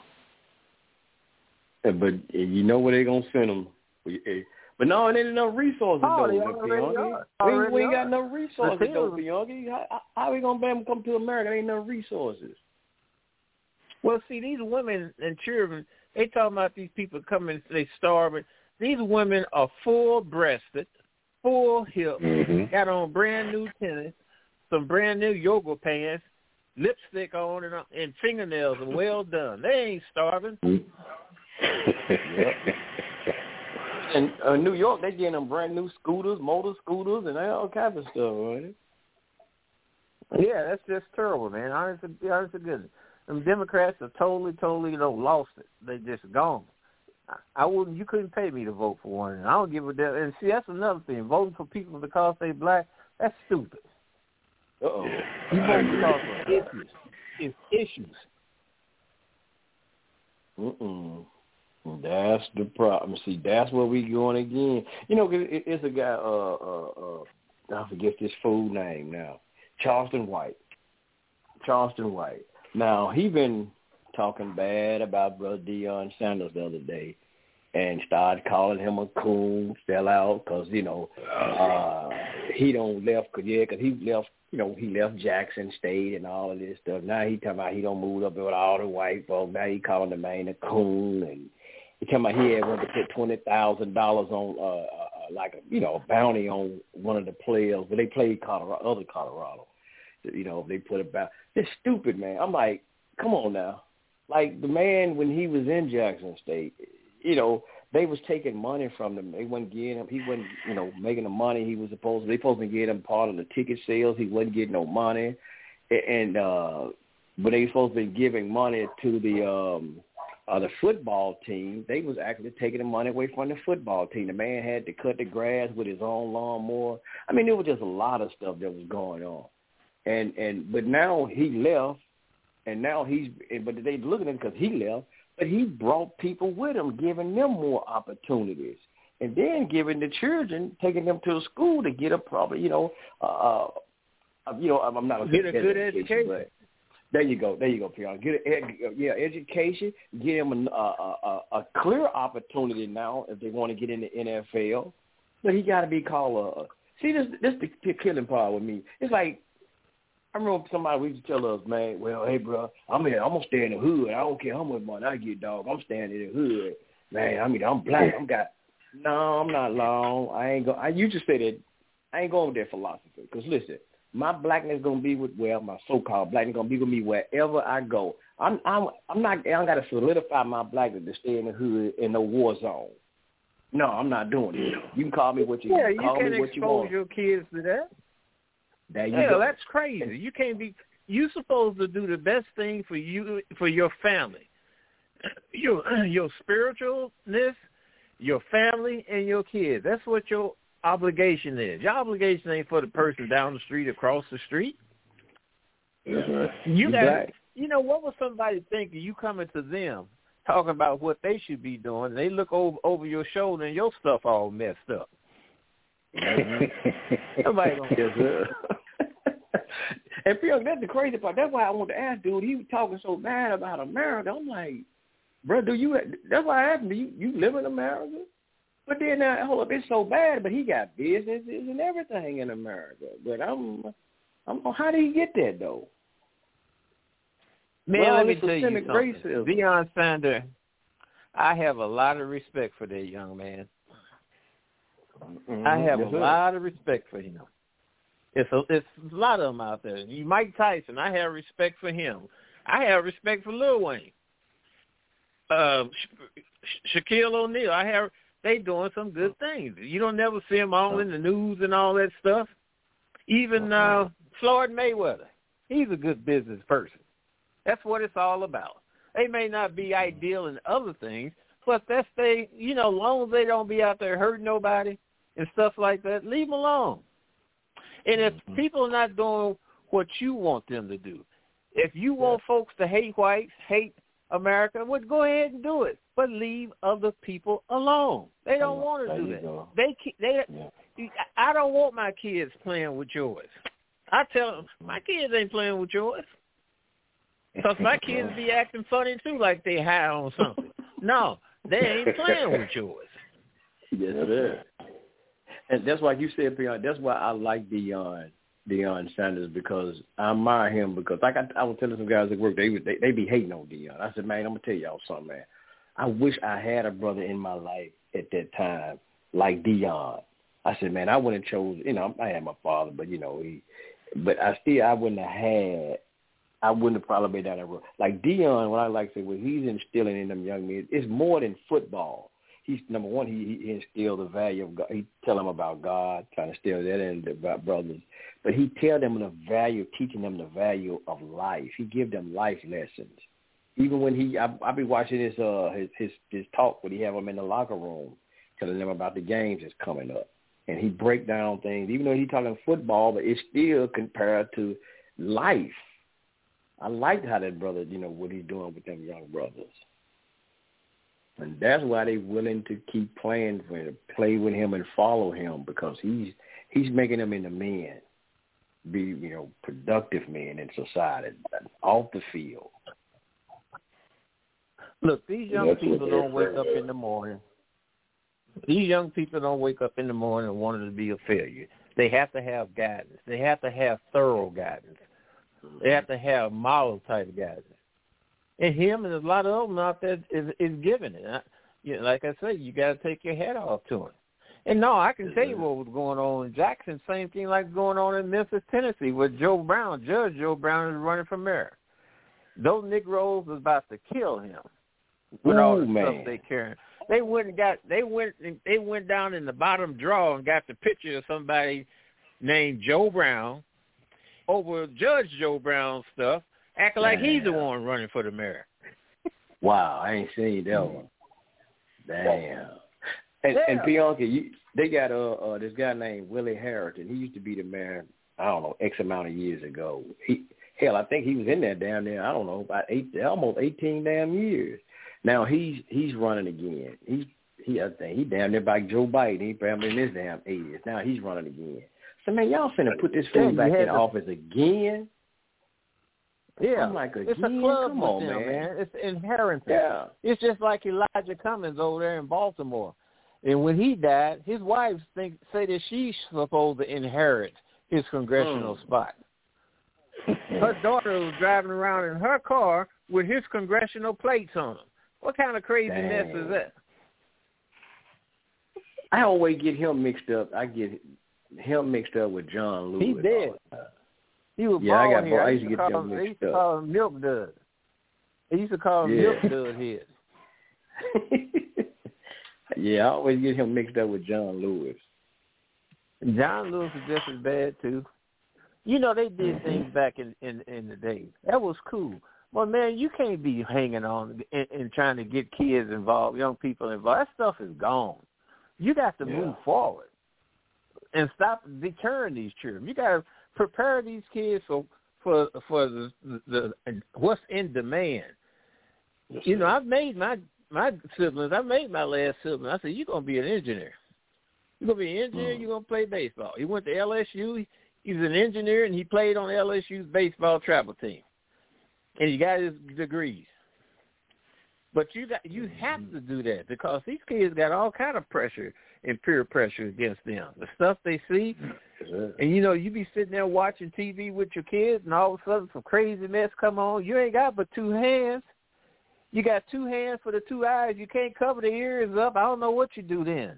But you know where they're going to send them. But no, there ain't enough resources, Oh, though, they Pianki. are. We, Already we ain't got are. enough resources, The though, thing- Pianki. How, how we going to be able to come to America? There ain't enough resources. Well, see, these women and children, they talking about these people coming, they starving. These women are full-breasted, full hips, Mm-hmm. got on brand new tennis, some brand new yoga pants, lipstick on, and, and fingernails are well done. They ain't starving. Yep. And uh, New York, they getting them brand new scooters, motor scooters, and all kinds of stuff, right? Yeah, that's just terrible, man. Honest, to- honest to goodness. Them Democrats are totally, totally, you know, lost it. They just gone. I, I wouldn't. You couldn't pay me to vote for one. And I don't give a damn. And see, that's another thing. Voting for people because they black, that's stupid. Uh-oh. You vote because of issues. It's issues. Mm-mm. That's the problem. See, that's where we going again. You know, it, it's a guy, uh, uh, uh, I forget this fool name now, Charleston White. Charleston White. Now, he been talking bad about Brother Deion Sanders the other day and started calling him a coon, fell out because, you know, uh, he don't left, cause, yeah, because he left, you know, he left Jackson State and all of this stuff. Now he talking about he don't move up with all the white folks. Now he calling the man a coon, and he talking about he had wanted to put twenty thousand dollars on, uh, uh, like, a, you know, a bounty on one of the players, but they played Colorado, other Colorado. You know, they put about it's stupid, man. I'm like, come on now. Like the man when he was in Jackson State, you know, they was taking money from him. They wasn't getting him. He wasn't, you know, making the money he was supposed to. They supposed to get him part of the ticket sales. He wasn't getting no money, and uh, but they supposed to be giving money to the um, uh, the football team. They was actually taking the money away from the football team. The man had to cut the grass with his own lawnmower. I mean, there was just a lot of stuff that was going on. And and but now he left, and now he's but they looking at him because he left, but he brought people with him, giving them more opportunities, and then giving the children, taking them to the school to get a proper, you know, uh, you know, I'm not get a good education. education. But there you go, there you go, Piana. Get a, ed, yeah, education, get them a, a, a, a clear opportunity now if they want to get in the N F L. But he got to be called a. See, this this the killing part with me. It's like. I remember somebody we used to tell us, man, well, hey, bro, I'm here. I'm going to stay in the hood. I don't care how much money I get, dog. I'm staying in the hood. Man, I mean, I'm black. I'm got – no, I'm not long. I ain't going – you just said that I ain't going with that philosophy. Because, listen, my blackness going to be with – well, my so-called blackness going to be with me wherever I go. I'm I'm, I'm not – I don't got to solidify my blackness to stay in the hood in no war zone. No, I'm not doing it. You can call me what you yeah, you call can me what you want. expose your kids to that. There you yeah, go. That's crazy. You can't be. You supposed to do the best thing for you, for your family, your your spiritualness, your family, and your kids. That's what your obligation is. Your obligation ain't for the person down the street, across the street. Yeah. You got. You know what was somebody thinking? You coming to them talking about what they should be doing, and they look over over your shoulder and your stuff all messed up. Nobody gonna yes, sir. And Phil, that's the crazy part. That's why I want to ask, dude. He was talking so bad about America. I'm like, bro, do you? That's why I asked him. Do you, you live in America? But then, uh, hold up, it's so bad, but he got businesses and everything in America. But I'm, I'm, how did he get that, though? Man, well, let me tell you something. Racism. Deion Sanders, I have a lot of respect for that young man. Mm-hmm. I have yes, a sir. lot of respect for him. It's a, it's a lot of them out there. You, Mike Tyson, I have respect for him. I have respect for Lil Wayne. Uh, Sha- Shaquille O'Neal, I have. They doing some good things. You don't never see them all in the news and all that stuff. Even uh, Floyd Mayweather, he's a good business person. That's what it's all about. They may not be ideal in other things, but that's they, you know, as long as they don't be out there hurting nobody and stuff like that, leave them alone. And if people are not doing what you want them to do, if you want yeah. folks to hate whites, hate America, well, go ahead and do it, but leave other people alone. They don't yeah, want to do that. Go. They, they, yeah. I don't want my kids playing with yours. I tell them, my kids ain't playing with yours. Because my kids be acting funny, too, like they high on something. No, they ain't playing with yours. Yes, sir. And that's why you said, Deion, that's why I like Deion, Deion Sanders, because I admire him. Because like I, I was telling some guys at work, they, they they be hating on Deion. I said, man, I'm going to tell y'all something, man. I wish I had a brother in my life at that time like Deion. I said, man, I wouldn't have chose, you know, I had my father, but, you know, he, but I still, I wouldn't have had, I wouldn't have probably been down that road. Like Deion, what I like to say, well, he's instilling in them young men, it's more than football. He's, number one, he, he instilled the value of God. He tell them about God, trying to instill that in the brothers. But he tell them the value, teaching them the value of life. He give them life lessons. Even when he, I, I be watching his, uh, his, his, his talk when he have them in the locker room, telling them about the games that's coming up. And he break down things, even though he talking football, but it's still compared to life. I liked how that brother, you know, what he's doing with them young brothers. And that's why they willing to keep playing for him, play with him and follow him, because he's he's making them into men, be, you know, productive men in society, off the field. Look, these young that's people don't wake up in the morning. These young people don't wake up in the morning and wanting to be a failure. They have to have guidance. They have to have thorough guidance. They have to have model type guidance. And him and a lot of them out there is, is giving it. I, you know, like I said, you got to take your hat off to him. And no, I can tell you what was going on in Jackson. Same thing like going on in Memphis, Tennessee, with Joe Brown. Judge Joe Brown is running for mayor. Those Negroes was about to kill him with Ooh, all the man. stuff they carrying. They went and got. They went. They went down in the bottom drawer and got the picture of somebody named Joe Brown over Judge Joe Brown's stuff, acting like Damn. he's the one running for the mayor. Wow, I ain't seen that one. Damn. And, yeah. and Bianca, you, they got uh, uh this guy named Willie Harrington. He used to be the mayor, I don't know, X amount of years ago. He hell, I think he was in there down there, I don't know, about eight, almost eighteen damn years. Now he's he's running again. He's he I think he damn near by Joe Biden. He probably in his damn eighties. Now he's running again. So man, y'all finna put this fool back in office again? Yeah, I'm like, again? It's a club Come with on, them, man. man. It's inheritance. Yeah. It's just like Elijah Cummings over there in Baltimore. And when he died, his wife think say that she's supposed to inherit his congressional mm. spot. Her daughter was driving around in her car with his congressional plates on them. What kind of craziness Dang. is that? I always get him mixed up. I get him mixed up with John Lewis. He did. He was yeah, I got. here. I used used to to get call them him, mixed they used to up. call him Milk Dud. They used to call him yeah. Milk Dud head. Yeah, I always get him mixed up with John Lewis. John Lewis is just as bad too. You know, they did things back in, in, in the day. That was cool. Well, man, you can't be hanging on and, and trying to get kids involved, young people involved. That stuff is gone. You got to yeah. move forward and stop deterring these children. You got to prepare these kids for for for the, the, the what's in demand. Yes, you know, I've made my my siblings. I made my last sibling. I said, "You're gonna be an engineer. You're gonna be an engineer. Mm. You're gonna play baseball." He went to L S U. He, he was an engineer, and he played on L S U's baseball travel team. And he got his degrees. But you got you have to do that because these kids got all kind of pressure and peer pressure against them. The stuff they see, and you know, you be sitting there watching T V with your kids, and all of a sudden some crazy mess come on. You ain't got but two hands. You got two hands for the two eyes. You can't cover the ears up. I don't know what you do then.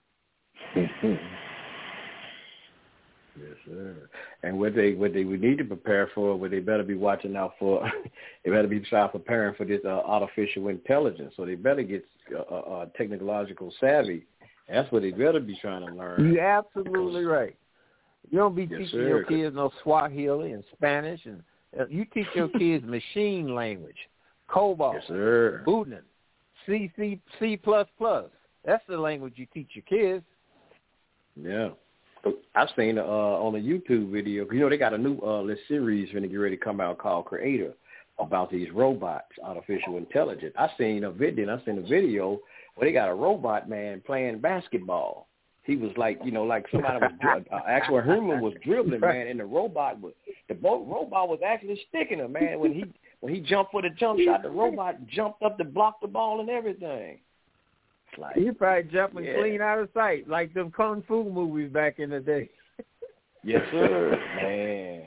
Yes, sir. And what they what they would need to prepare for, what they better be watching out for, they better be trying preparing for this uh, artificial intelligence. So they better get uh, uh, technological savvy. That's what they better be trying to learn. You're absolutely right. You don't be yes, teaching sir. your kids no Swahili and Spanish, and uh, you teach your kids machine language, COBOL, yes, sir. Boolean, C, C, C++. That's the language you teach your kids. Yeah. I've seen uh, on a YouTube video, you know, they got a new uh, little series when they get ready to come out called Creator about these robots, artificial intelligence. I seen a video, I seen a video where they got a robot man playing basketball. He was like, you know, like somebody was, uh, actually Herman was dribbling, man, and the robot was, the bo- robot was actually sticking him, man. When he when he jumped for the jump shot, the robot jumped up to block the ball and everything. Like, you probably jumping yeah. clean out of sight, like them kung fu movies back in the day. Yes, sir, man.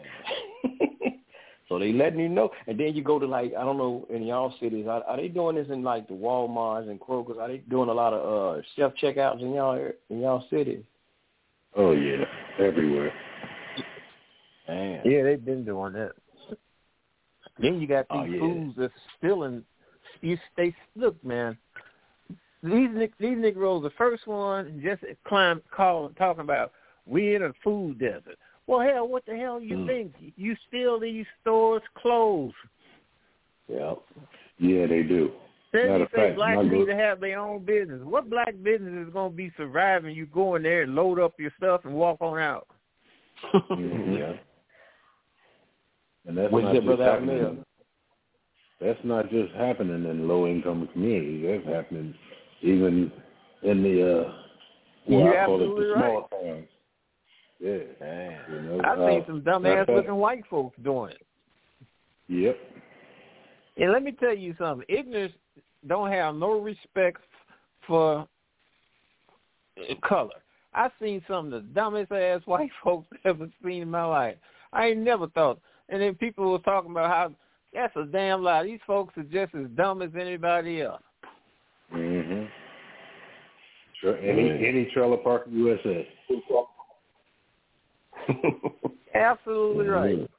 So they letting you know, and then you go to like I don't know in y'all cities, are, are they doing this in like the Walmarts and Kroger's? Are they doing a lot of uh, self checkouts in y'all in y'all cities? Oh yeah, everywhere. Man. Yeah, they've been doing that. Then you got these oh, yeah. fools that's still in. You stay look, man. These these Negroes, the first one just climb, call, talking about we in a food desert. Well, hell, what the hell you mm. think? You steal these stores' clothes. Yeah, yeah, they do. Then Matter you of say fact, blacks need group... to have their own business. What black business is going to be surviving you go in there and load up your stuff and walk on out? mm-hmm. Yeah. And that's What's not it, just brother happening. That's not just happening in low-income communities. That's happening even in the uh, what You're I call it the small right. towns. Yeah, man. You know, I've uh, seen some dumbass looking white folks doing it. Yep. And let me tell you something. Ignorance don't have no respect for color. I've seen some of the dumbest ass white folks I've ever seen in my life. I ain't never thought. And then people were talking about how that's a damn lie. These folks are just as dumb as anybody else. Mhm. Sure. Any mm. any trailer park in U S A. Absolutely mm-hmm. right.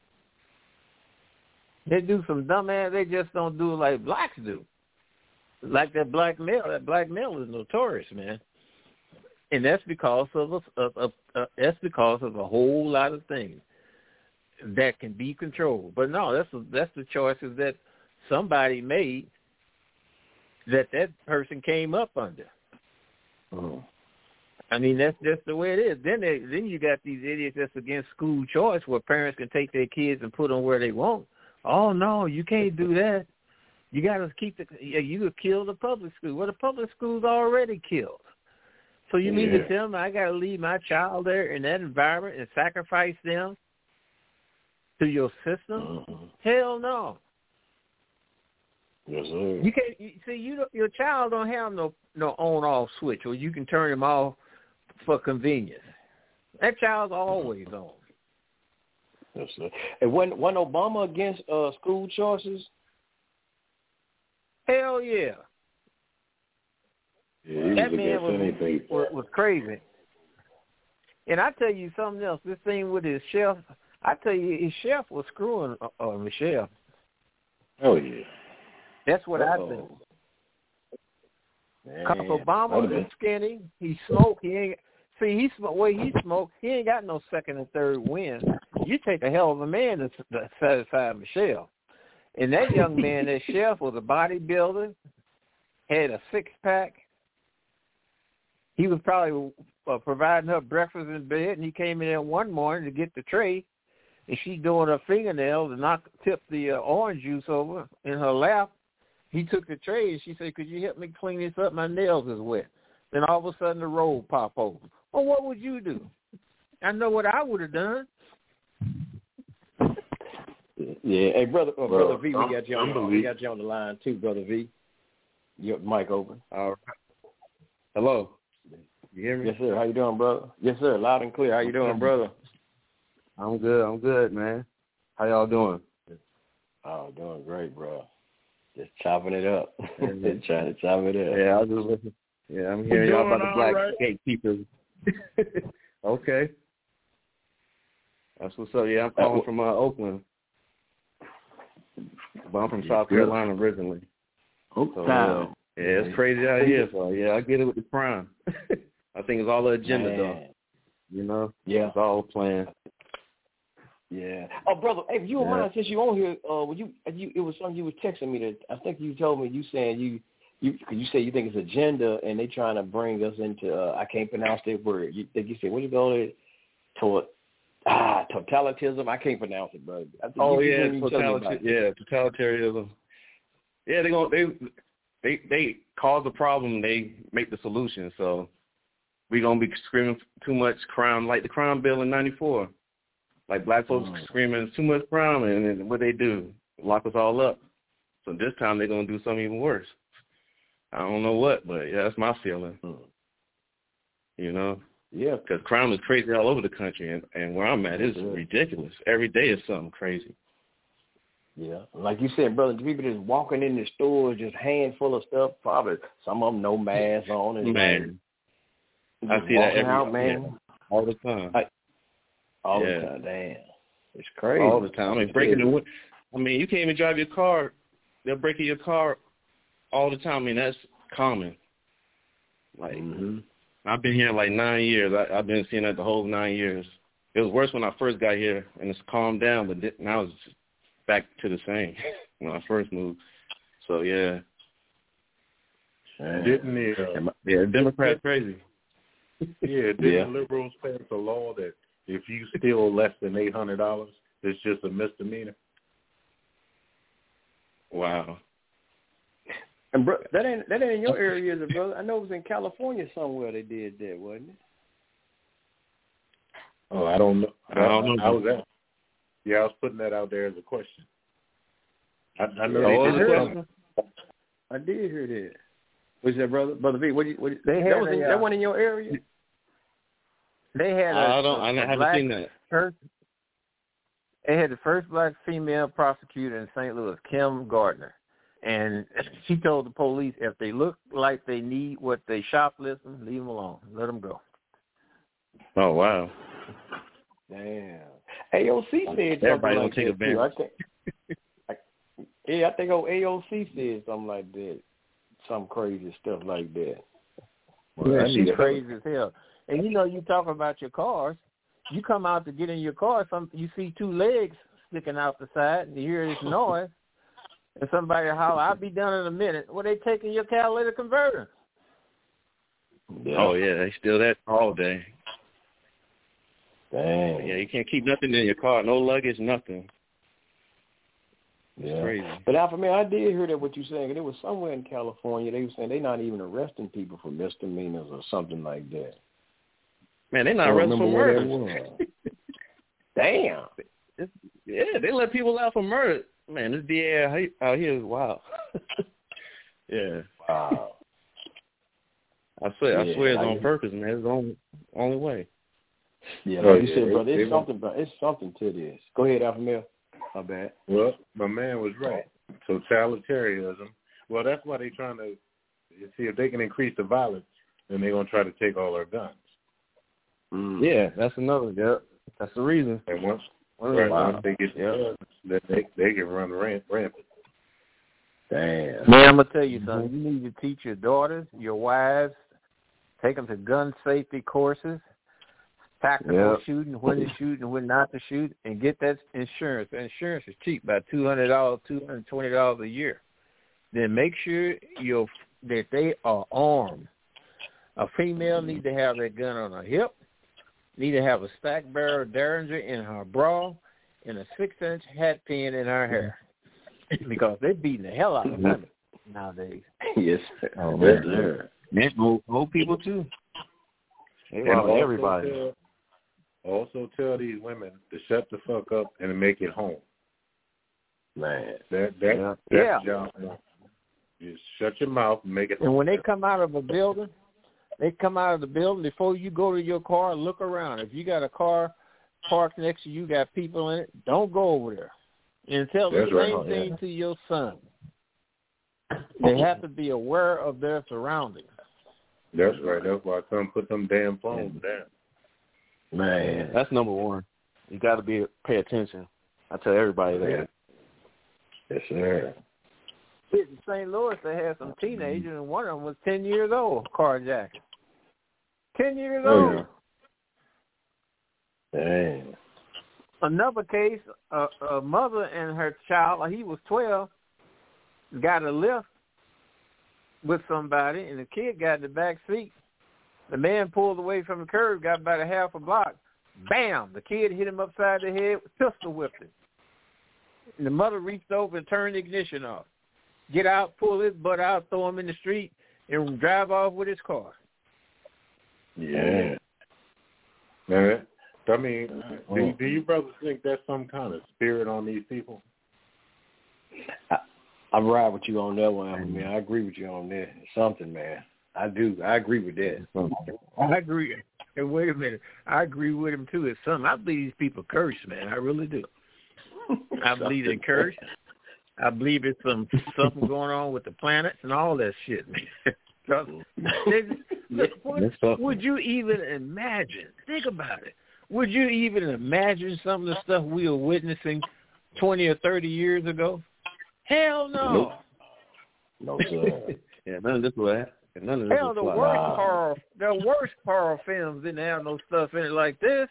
They do some dumb ass. They just don't do it like blacks do. Like that black male. That black male is notorious, man. And that's because of a, of, of, uh, that's because of a whole lot of things that can be controlled. But no, that's a, that's the choices that somebody made that that person came up under. Oh. I mean, that's just the way it is. Then they, then you got these idiots that's against school choice where parents can take their kids and put them where they want. Oh, no, you can't do that. You got to keep the – you could kill the public school. Well, the public school's already killed. So you mean yeah. to tell me I got to leave my child there in that environment and sacrifice them to your system? Uh-huh. Hell no. Yes, sir. You can't you, see. You don't, your child don't have no no on off switch, or you can turn him off for convenience. That child's always on. Yes, sir. And when when Obama against uh, school choices? Hell yeah. Yeah, he that was man was, anything. was was crazy. And I tell you something else. This thing with his chef, I tell you, his chef was screwing uh, uh, Michelle. Oh yeah. That's what Uh-oh. I think. Man, Because Obama is skinny. He smoke. He ain't see. He smoke. Way he smoke. He ain't got no second and third win. You take a hell of a man to, to satisfy Michelle. And that young man, that chef, was a bodybuilder, had a six pack. He was probably uh, providing her breakfast in bed, and he came in there one morning to get the tray, and she doing her fingernails and knock tip the uh, orange juice over in her lap. He took the tray, and she said, "Could you help me clean this up? My nails is wet." Then all of a sudden, the roll pop over. Well, what would you do? I know what I would have done. Yeah, hey brother, uh, well, brother V, we got you on. The, we got you on the line too, brother V. Your mic open. All right. Hello. You hear me? Yes, sir. How you doing, brother? Yes, sir. Loud and clear. How you doing, brother? I'm good. I'm good, man. How y'all doing? Oh, doing great, bro. Just chopping it up. Just trying to chop it up. Yeah, I was just listening. Yeah, I'm hearing y'all about the black right. gatekeepers. Okay. That's what's up. Yeah, I'm calling from uh, Oakland. But I'm from South Carolina originally. Oakland. So, uh, yeah, it's crazy out here. So, yeah, I get it with the crime. I think it's all the agenda, Man. though. You know? Yeah. It's all planned. Yeah. Oh, brother, hey, if you don't Yeah. mind, since you on here, uh, when you, you, it was something you was texting me that I think you told me. You saying you, you, cause you say you think it's agenda, and they trying to bring us into. Uh, I can't pronounce that word. You think you said what do you call it? Toward ah totalitarianism. I can't pronounce it, bro. I think Oh you, yeah, you totalitarianism. Yeah, totalitarianism. Yeah, they gonna they they they cause the problem. They make the solution. So we gonna be screaming too much crime, like the crime bill in ninety-four. Like black folks mm. screaming too much crime, and then what they do, lock us all up. So this time they're gonna do something even worse. I don't know what, but yeah, that's my feeling. Mm. You know. Yeah, because crime is crazy all over the country, and, and where I'm at is yeah. ridiculous. Every day is something crazy. Yeah, like you said, brother, the people just walking in the stores, just handful of stuff. Probably some of them no masks on. And man, like, I see that every out, man. Yeah, all the time. I, all yeah. the time, damn, it's crazy. All the time. I mean, breaking the window. I mean, you can't even drive your car. They're breaking your car all the time. I mean, that's common. Like. Mm-hmm. I've been here like nine years. I, I've been seeing that the whole nine years. It was worse when I first got here, and it's calmed down, but th- now it's back to the same when I first moved. So, yeah. Didn't the, uh, yeah, Democrats crazy. Yeah, didn't yeah. liberals pass a law that if you steal less than eight hundred dollars, it's just a misdemeanor? Wow. And bro, that ain't that ain't in your area, is it, brother? I know it was in California somewhere they did that, wasn't it? Oh, I don't know. I, I don't know. I was at. Yeah, I was putting that out there as a question. I, I know oh, they did question? I did hear that. What's that, brother? Brother V, what? You, what they that had was a, in, that one in your area? They had. A, I don't. a, I a haven't black seen that. First, they had the first black female prosecutor in Saint Louis, Kim Gardner. And she told the police if they look like they need what they shoplifting, leave them alone. Let them go. Oh, wow. Damn. A O C said something Everybody like don't take that, advantage. too. I think, I, yeah, I think A O C said something like that. Some crazy stuff like that. Well, yeah, she's crazy as hell. And, you know, you talk about your cars. You come out to get in your car, some you see two legs sticking out the side, and you hear this noise. And somebody holler, I'll be done in a minute. Well, they taking your catalytic converter. Yeah. Oh, yeah, they steal that all day. Dang. Yeah, you can't keep nothing in your car. No luggage, nothing. It's yeah. crazy. But Alpha Man, I did hear that what you're saying. And it was somewhere in California. They were saying they're not even arresting people for misdemeanors or something like that. Man, they're not arresting for murder. Damn. It's, yeah, they let people out for murder. Man, this D A out here is wild. yeah. Wow. I swear, yeah, I swear it's I on guess. purpose, man. It's the only, only way. Yeah, Oh, like you yeah, said, brother, it, it's it, something, bro. It's something to this. Go ahead, Alpha Male. My bad. Well, my man was right. Totalitarianism. Well, that's why they're trying to see if they can increase the violence, then they're going to try to take all our guns. Mm. Yeah, that's another. Yeah, that's the reason. And once, Well, right, wow. once they get the guns, then they, they can run ramp, rampant. Damn. Man, I'm going to tell you something. You need to teach your daughters, your wives, take them to gun safety courses, tactical yep. shooting, when to shoot and when not to shoot, and get that insurance. The insurance is cheap, about two hundred dollars, two hundred twenty dollars a year. Then make sure you're, that they are armed. A female needs to have that gun on her hip, need to have a stack barrel Derringer in her bra, and a six-inch hat pin in her hair. Because they're beating the hell out of women nowadays. Yes, oh, yes, man. sir. And old, old people, too. They And robbing also everybody. Tell, also tell these women to shut the fuck up and make it home. Man. That, that, yeah. that's yeah. job one. Just shut your mouth and make it. And when they come out of a building, they come out of the building, before you go to your car, look around. If you got a car parked next to you, got people in it, don't go over there. And tell the same right. thing yeah. to your son. They have to be aware of their surroundings. That's right. That's why I come put them damn phones down. Man, that's number one. You got to be pay attention. I tell everybody that. Yeah. Yes, sir. In Saint Louis, they had some teenagers, and one of them was ten years old, carjacking. ten years oh, old. Yeah. Dang. Another case, a, a mother and her child, he was twelve, got a lift with somebody, and the kid got in the back seat. The man pulled away from the curb, got about a half a block. Bam! The kid hit him upside the head, pistol whipped him. And the mother reached over and turned the ignition off. Get out, pull his butt out, throw him in the street, and drive off with his car. Yeah. Man, I mean, do, do you brothers think that's some kind of spirit on these people? I, I ride with you on that one, man. I agree with you on that. Something, man. I do. I agree with that. I agree. And wait a minute. I agree with him, too. It's something. I believe these people curse, man. I really do. I believe they curse. I believe it's some something going on with the planets and all that shit, man. Look, what, would you even imagine? Think about it. Would you even imagine some of the stuff we were witnessing twenty or thirty years ago? Hell no. Nope. No, sir. Yeah, none of this will happen. None of this Hell, the will worst wow. horror, the worst horror films didn't have no stuff in it like this.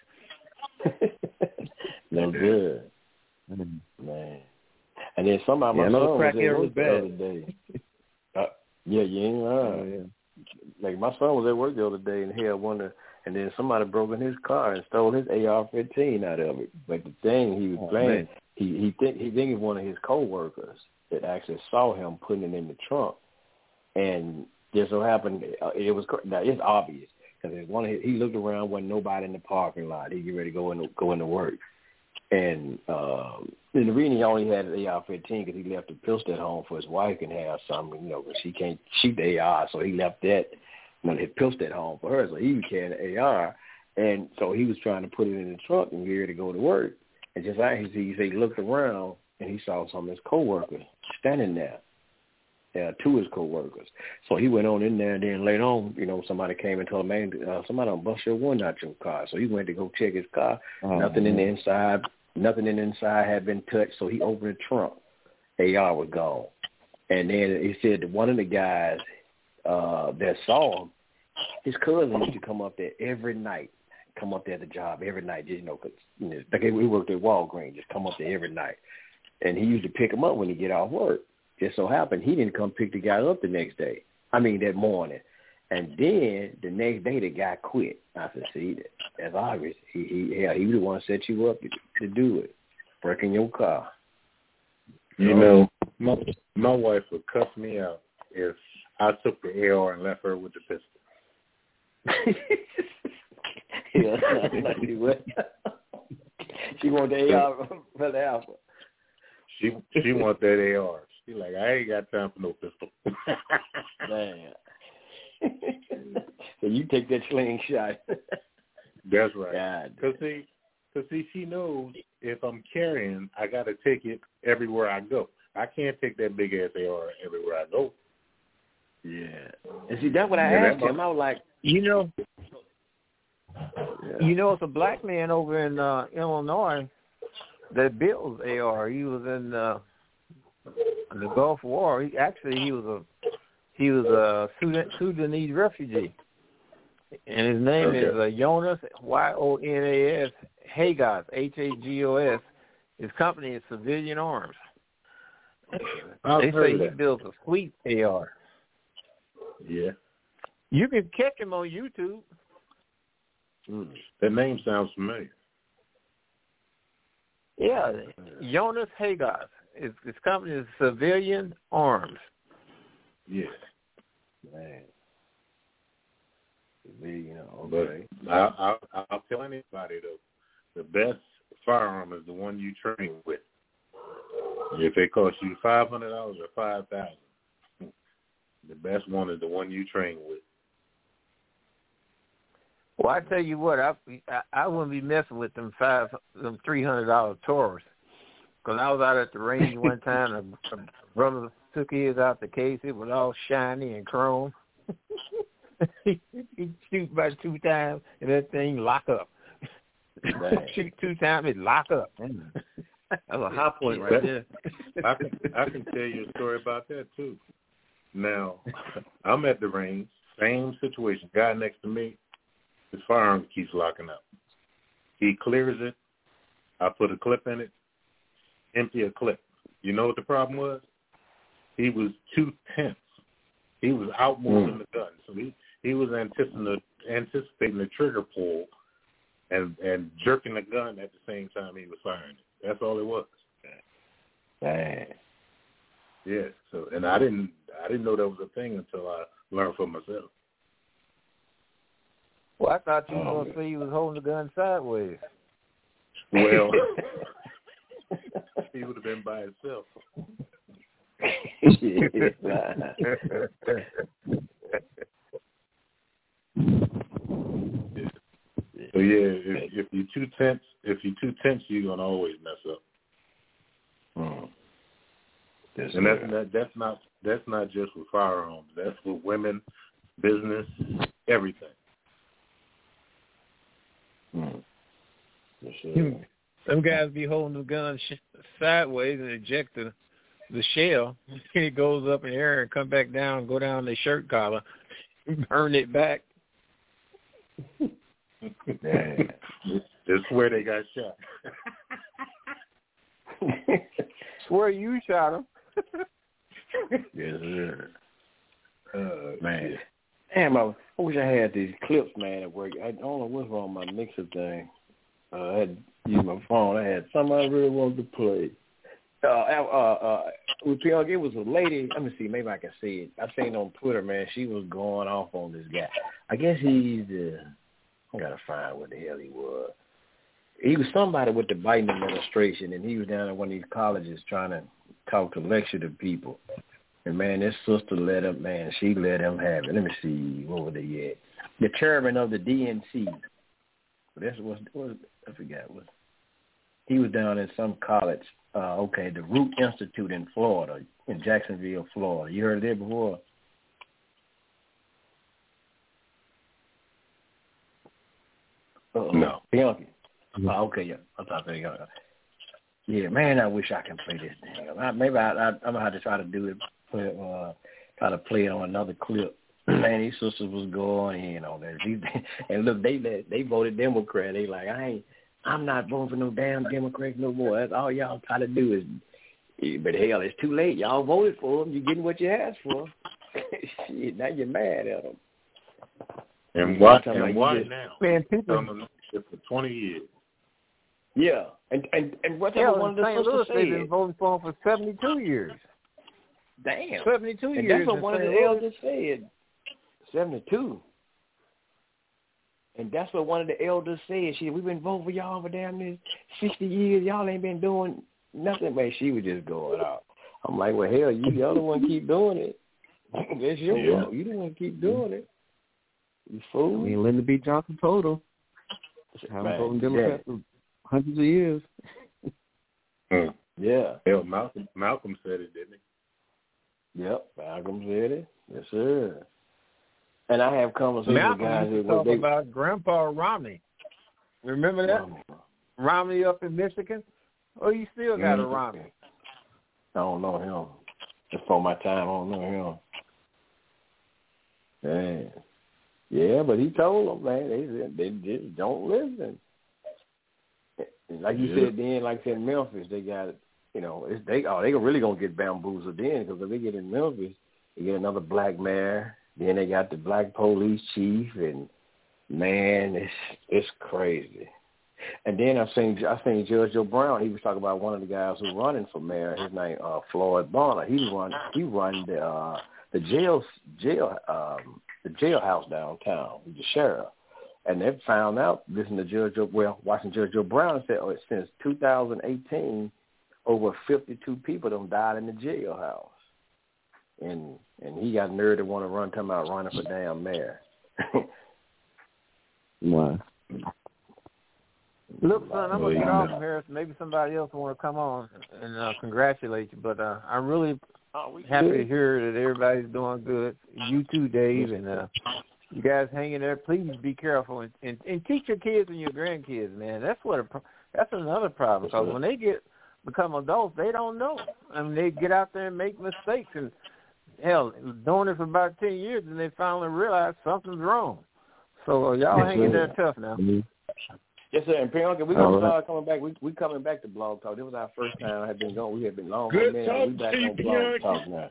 No good. Man. And then somebody, my yeah, son no was at was work the bad. other day. Uh, yeah, you ain't lying. Oh, yeah. Like, my son was at work the other day and had one of, and then somebody broke in his car and stole his A R fifteen out of it. But the thing he was oh, playing, man. he he think he think it's one of his coworkers that actually saw him putting it in the trunk, and just so happened uh, it was now it's obvious because one of his, he looked around, wasn't nobody in the parking lot. He get ready to go in go into work, and um, and the reason he only had an A R fifteen because he left a pistol at home for his wife can have something, you know, because she can't shoot the A R, so he left that. You know, his pistol at home for her, so he carried an A R, and so he was trying to put it in the trunk and get ready to go to work. And just like he said, he looked around and he saw some of his coworkers standing there, uh, two of his coworkers. So he went on in there, and then later on, you know, somebody came and told him, man, uh, somebody done bust your window out your car. So he went to go check his car. Oh, nothing man. in the inside, nothing in the inside had been touched. So he opened the trunk. A R was gone. And then he said that one of the guys uh, that saw him, his cousin used to come up there every night, come up there at the job every night, just, you know, cause, you know, like we worked at Walgreens, just come up there every night. And he used to pick him up when he get off work. Just so happened he didn't come pick the guy up the next day. I mean, that morning. And then the next day the guy quit. I said, see, that's obvious. He, he, hell, he was the one set you up to, to do it, breaking your car. You know, my, my wife would cuss me out if I took the A R and left her with the pistol. Yeah, like she would. She want the A R for the alpha. She she want that A R. She like, I ain't got time for no pistol. Man. So you take that slingshot. That's right. God. Cause see, cause see, she knows if I'm carrying, I got to take it everywhere I go. I can't take that big ass A R everywhere I go. Yeah. And see, that's what I yeah, asked him. I was like, you know, yeah. you know, it's a black man over in uh, Illinois that builds A R. He was in, uh, in the Gulf War. He actually he was a he was a Sudan, Sudanese refugee, and his name okay. is uh, Jonas Y O N A S Hagos H A G O S. His company is Civilian Arms. I've they heard say he that. builds a sweet A R. Yeah. You can catch him on YouTube. Mm. That name sounds familiar. Yeah, Jonas Hagos. His, his company is Civilian Arms. Yeah. Man. Civilian Arms. But I, I, I'll tell anybody, though, the best firearm is the one you train with. If it costs you five hundred dollars or five thousand dollars, best one is the one you train with. Well, I tell you what, I I, I wouldn't be messing with them five, them three hundred dollar Taurus, because I was out at the range one time. And a, a brother took his out the case. It was all shiny and chrome. he, he shoot about two times, and that thing lock up. Shoot two times, it lock up. That's a high point right there. I can I can tell you a story about that too. Now, I'm at the range, same situation. Guy next to me, his firearm keeps locking up. He clears it. I put a clip in it. Empty a clip. You know what the problem was? He was too tense. He was out moving mm. the gun, so he he was anticipating the, anticipating the trigger pull, and and jerking the gun at the same time he was firing it. That's all it was. Dang. Yeah. So, and I didn't, I didn't know that was a thing until I learned for myself. Well, I thought you were oh, going to say you was holding the gun sideways. Well, he would have been by himself. So yeah, if, if you're too tense, if you're too tense, you're gonna always mess up. Hmm. That's and that's not, that's not that's not just with firearms. That's with women, business, everything. Hmm. Yes, some guys be holding the gun sh- sideways and eject the the shell, and it goes up in the air and come back down, go down their shirt collar, burn it back. Damn. That's where they got shot. Swear you shot him. Yes, sir. Uh, man. Damn, I wish I had these clips, man, at work. I don't know what's wrong with my mixer thing. Uh, I had to use my phone. I had something I really wanted to play. Uh, uh, uh, with P L G, it was a lady. Let me see. Maybe I can see it. I seen on Twitter, man. She was going off on this guy. I guess he's the. I gotta find what the hell he was. He was somebody with the Biden administration, and he was down at one of these colleges trying to talk to lecture to people. And man, this sister let him. Man, she let him have it. Let me see. What were they at? The chairman of the D N C. This was, was I forgot what. He was down in some college. Uh, okay, the Root Institute in Florida, in Jacksonville, Florida. You heard of it before? Uh-oh. No. Bianchi. Oh, okay, yeah. I thought they got. Yeah, man, I wish I could play this thing. I, maybe I, I, I'm gonna have to try to do it. Play, uh, try to play it on another clip. Man, these sisters was going in on that. And look, they they voted Democrat. They like, I ain't. I'm not voting for no damn Democrats no more. That's all y'all try to do is. But hell, it's too late. Y'all voted for them. You're getting what you asked for. Shit, now you're mad at them. And why? And like why just, now? Man, people for twenty years. Yeah, and and and whatever yeah, one of the Saint sisters Louis, said. they've been voting for him for seventy-two years. Damn, seventy-two and years. That's what one of the elders said. Seventy-two. And that's what one of the elders said. She, we've been voting for y'all for damn near sixty years. Y'all ain't been doing nothing. Man, she was just going out. I'm like, well, hell, you the other one keep doing it. That's your yeah. fault. You the one keep doing it. You fool. I mean, Lyndon B. Johnson told him. Haven't voted Democrat for hundreds of years. Hmm. Yeah. Hell, Malcolm, Malcolm said it, didn't he? Yep, Malcolm said it. Yes, sir. And I have conversations Malcolm with guys used to that talk they, about Grandpa Romney. Remember that? Romney. Romney up in Michigan? Oh, you still got mm-hmm. a Romney. I don't know him. Before my time, I don't know him. Man. Yeah, but he told them, man, they said they just don't listen. Like you yeah. said then, like I said in Memphis, they got, you know, it's, they oh they really gonna get bamboozled then, because if they get in Memphis, they get another black mayor. Then they got the black police chief, and man, it's it's crazy. And then I seen I seen Judge Joe Brown. He was talking about one of the guys who's running for mayor. His name uh, Floyd Bonner. He run he run the uh, the jail jail um, the jailhouse downtown. He's the sheriff. And they found out, listening to Judge Joe, well, watching Judge Joe Brown said, oh, since two thousand eighteen, over fifty-two people have died in the jailhouse. and and he got nerve to want to run, talking about running for damn mayor. Wow. Look, son, I'm Well, gonna get you off know. from here. So maybe somebody else will want to come on and uh, congratulate you. But uh, I'm really happy to hear that everybody's doing good. You too, Dave, and uh, you guys hang in there. Please be careful and, and, and teach your kids and your grandkids, man. That's what a, that's another problem, because when they get become adults, they don't know. I mean, they get out there and make mistakes, and hell, doing it for about ten years, and they finally realize something's wrong. So uh, y'all hang in there tough now. Mm-hmm. Yes, sir. And Pianca, we're going to start coming back. We we coming back to Blog Talk. This was our first time I had been going. We had been long. Good man. talk We back to you, on Blog Talk Pianca.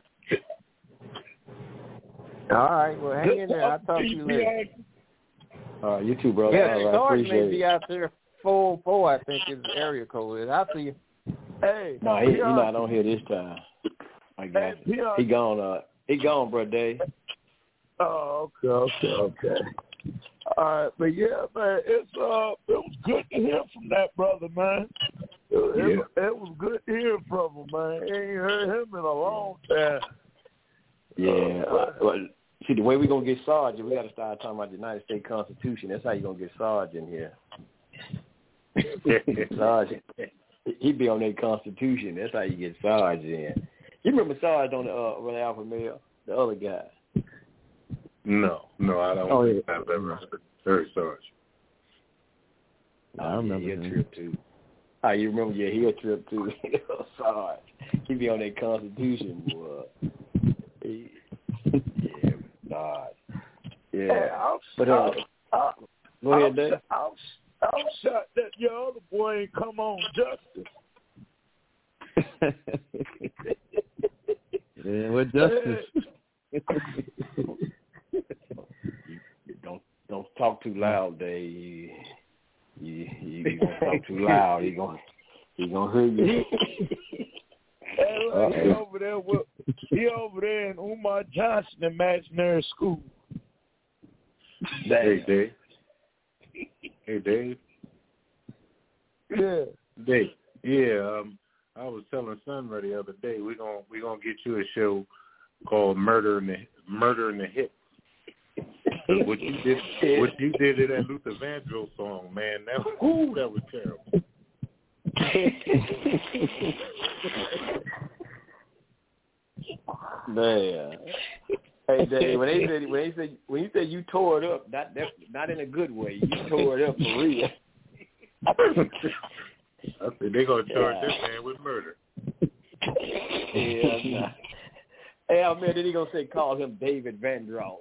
now. All right. Well, hang Good in there. I'll talk to you later. Pianca. Uh, you too, brother. Yeah, All right, Sarge appreciate may be it. out there. Four four, I think, is the area code. I'll see you. Hey, No, he, he Pianca. not on here this time. I got Hey, you. Pianca. He gone. Uh, he gone, bro, Dave. Oh, okay, okay, okay. All right, but yeah, man, it's uh, it was good to hear from that brother, man. It, it, it was good to hear from him, man. Ain't heard him in a long time. Yeah. Uh, well, see, the way we gonna get Sarge, we got to start talking about the United States Constitution. That's how you gonna get Sarge in here. Sarge, he be on that Constitution. That's how you get Sarge in. You remember Sarge on the uh, Run Alpha Male, the other guy? No, no, I don't Oh, think yeah. I've ever heard Sarge. I remember he a trip too. Oh, you remember? Yeah, he a trip too. Sarge, he be on that Constitution, boy. He, yeah, Sarge. Yeah, Hey, I'm, but uh, I'm, go ahead, I'm, Dave. I'm, I'm shocked that your other boy ain't come on Justice. Yeah, what justice? don't don't talk too loud, Dave. You you, you, you gonna talk too loud. He gonna he gonna hear you. Hey, look, he over there with, he over there in Umar Johnson Imaginary School. Hey, Dave. Hey, Dave. Yeah. Dave. Yeah, um, I was telling Sunray the other day we're gonna we gonna get you a show called Murder in the Murder in the Hip. What you did, what you did to that Luther Vandross song, man, that ooh, that was terrible. Man, hey Dave, when they said when they said when you said you tore it up, not that, not in a good way. You tore it up for real. I said they're gonna charge Yeah. this man with murder. Yeah, nah. Hey, I mean, then he gonna say call him David Vandross.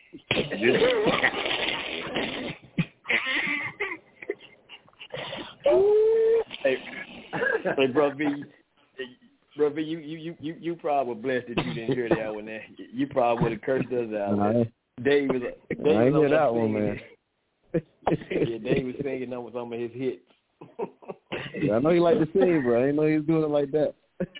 hey, hey, bro, B, bro, B, you you you you probably were blessed that you didn't hear that one. There, you probably would have cursed us out. I, Dave was, Dave I was hear on that singing. one, man. Yeah, Dave was singing on some of his hits. I know you like to sing, bro. I didn't know he was doing it like that.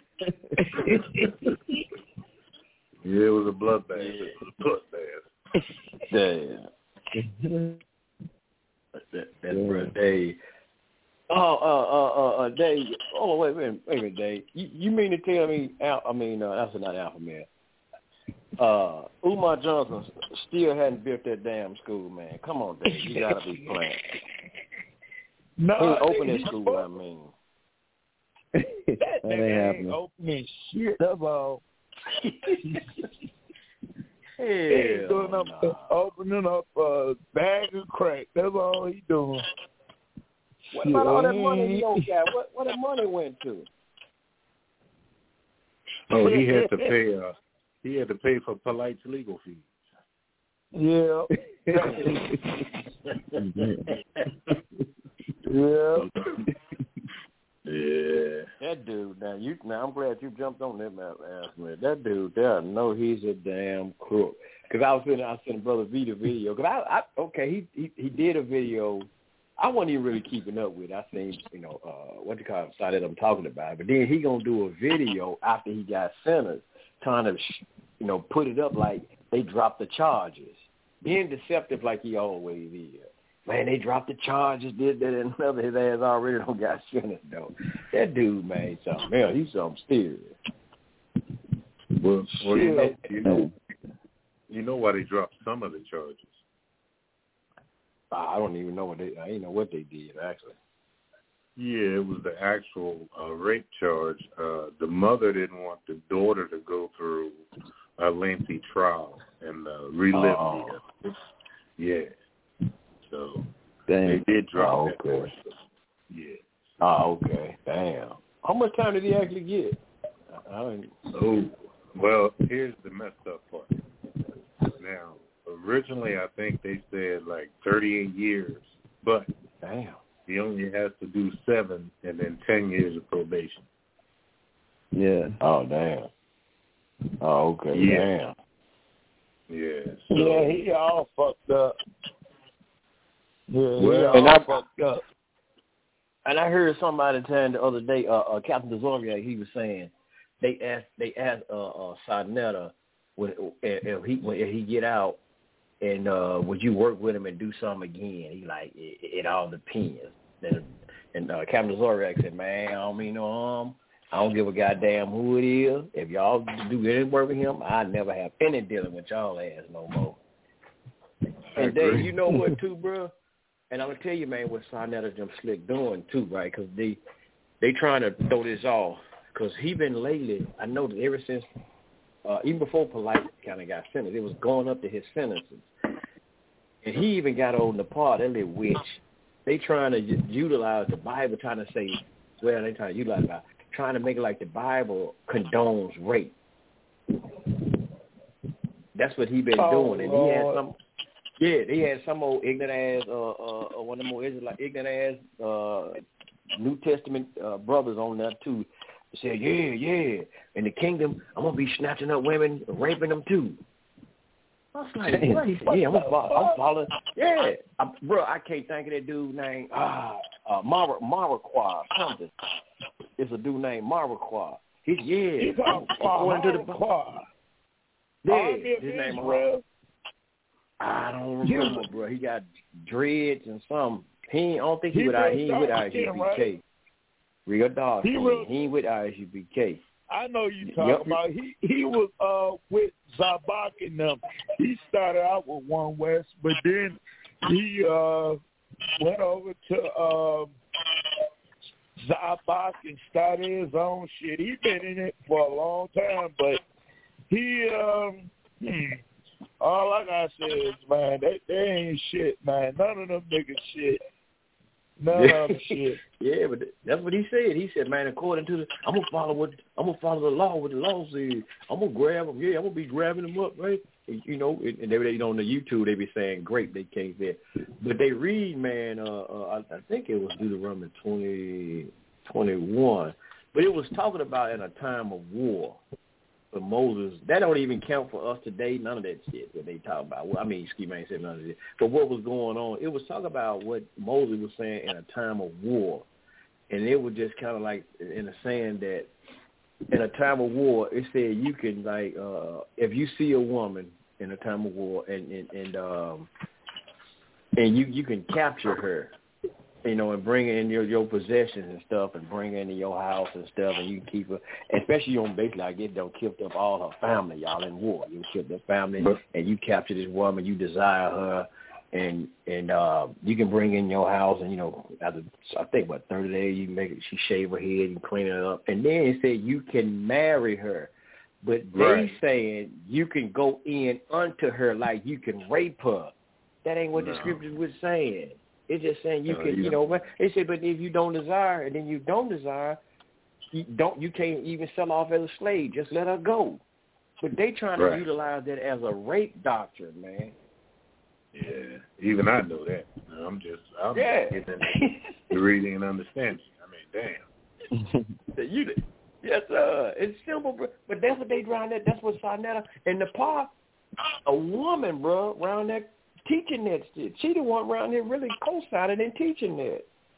Yeah, it was a bloodbath. It was a bloodbath. Damn. that, that's yeah. Bro, Dave. Oh, uh, uh, uh, uh, Dave. Oh, wait, wait, wait a minute, Dave. You, you mean to tell me? Al, I mean, uh, that's not Alpha Man. Uh, Umar Johnson still hadn't built that damn school, man. Come on, Dave. You gotta be playing. No, he ain't open that school. Spoke. I mean, that, that nigga ain't ain't happening. opening shit up all. Hell, he ain't doing nah. up, opening up a bag of crack. That's all he doing. What about all that money he don't got? What what that money went to? Oh, he had to pay. Uh, he had to pay for Polite's legal fees. Yeah. yeah. Yeah. That dude, now you now I'm glad you jumped on that ass, man. That dude there, I know he's a damn crook. Cause I was sending, I was sending Brother V the video. Cause I, I okay, he, he he did a video. I wasn't even really keeping up with it. I seen, you know, uh, what you call it, side that I'm talking about. But then he gonna do a video after he got sentenced, trying to, you know, put it up like they dropped the charges. Being deceptive like he always is. Man, they dropped the charges, did that and another. His ass already don't got sentenced though. That dude, man, something else. He's something serious. Well, well you know, you know, you know why they dropped some of the charges. I don't even know what they. I didn't know what they did actually. Yeah, it was the actual uh, rape charge. Uh, the mother didn't want the daughter to go through a lengthy trial and uh, relive oh. the. Uh, yeah. So Damn. they did drop oh, that okay. part. Yeah. Oh, okay. Damn. How much time did he actually get? I don't. Oh, well, here's the messed up part. Now, originally, I think they said like thirty-eight years, but damn, he only has to do seven and then ten years of probation. Yeah. Oh, damn. Oh, okay. Yeah. Damn. Yeah. So, yeah, he all fucked up. Yeah, well, he all and I, fucked up. And I heard somebody saying the other day, uh, uh, Captain DeZoria, he was saying they asked they asked uh, uh, Sarnetta if, if he if he get out and uh, would you work with him and do something again? He like it, it all depends. And, and uh, Captain DeZoria said, "Man, I don't mean no harm. I don't give a goddamn who it is. If y'all do any work with him, I never have any dealing with y'all ass no more." And Dave, you know what too, bro? And I'm gonna tell you, man, what Sarnetta them slick doing too, right? Because they they trying to throw this off. Because he been lately, I know that ever since, uh, even before Polite kind of got sentenced, it was going up to his sentences. And he even got on the part, that little witch. They trying to u- utilize the Bible, trying to say, well, they trying to utilize it, trying to make it like the Bible condones rape. That's what he been oh, doing, and he had Lord. some. Yeah, they had some old ignorant ass, uh, uh, one of them old Israelite ignorant ass uh, New Testament uh, brothers on there too. They said, yeah, yeah, in the kingdom, I'm gonna be snatching up women, raping them too. I was like, what? He said, yeah, I'm gonna follow. I'm following. Yeah, I, bro, I can't think of that dude named ah uh, Mar Marquardt something. It's a dude named Marquardt. He's yeah. He's on according to the Marquardt. Yeah, Army of his name Israel. I don't remember, yeah. bro. He got dreads and some. He ain't, I don't think he, he would. I, he ain't with I S skin, U B K. right? Real dark. He, real, he ain't with I S U B K. I know you talking yep. about. He he was uh with Zabak and them. He started out with One West, but then he uh went over to um Zabak and started his own shit. He been in it for a long time, but he um. Hmm, all I gotta say is, man, they, they ain't shit, man. None of them niggas shit. None of them shit. Yeah, but that's what he said. He said, man, according to the, I'm gonna follow what I'm gonna follow the law. What the law says. I'm gonna grab them. Yeah, I'm gonna be grabbing them up, right? And, you know, and they, you know, on the YouTube they be saying, great, they can't say it. But they read, man. Uh, uh, I, I think it was Deuteronomy twenty twenty-one, but it was talking about in a time of war. For Moses, that don't even count for us today. None of that shit that they talk about. Well, I mean, excuse me, I ain't said none of it. But what was going on? It was talking about what Moses was saying in a time of war, and it was just kind of like in a saying that in a time of war, it said you can like uh, if you see a woman in a time of war, and and, and um and you you can capture her. You know, and bring her in your, your possessions and stuff, and bring her into your house and stuff, and you can keep her, especially on basically, I guess they'll killed up all her family, y'all in war. You killed their family, and you capture this woman, you desire her, and and uh, you can bring in your house, and you know, after I think about thirty days, you make it, she shave her head, you clean it up, and then it said you can marry her, but they right. saying you can go in unto her like you can rape her. That ain't what no. the scriptures was saying. It's just saying you uh, can, yeah. you know. They say, but if you don't desire, and then you don't desire, you don't, you can't even sell off as a slave. Just let her go. But they trying right. to utilize that as a rape doctrine, man. Yeah, even I know that. I'm just, I'm yeah. just getting into the reading and understanding. I mean, damn. you, yes, uh, it's simple, bro. But that's what they around there. That's what Sarnetta and the pa, a woman, bro, around there. Teaching that shit. She the one around here really co-signing and teaching that.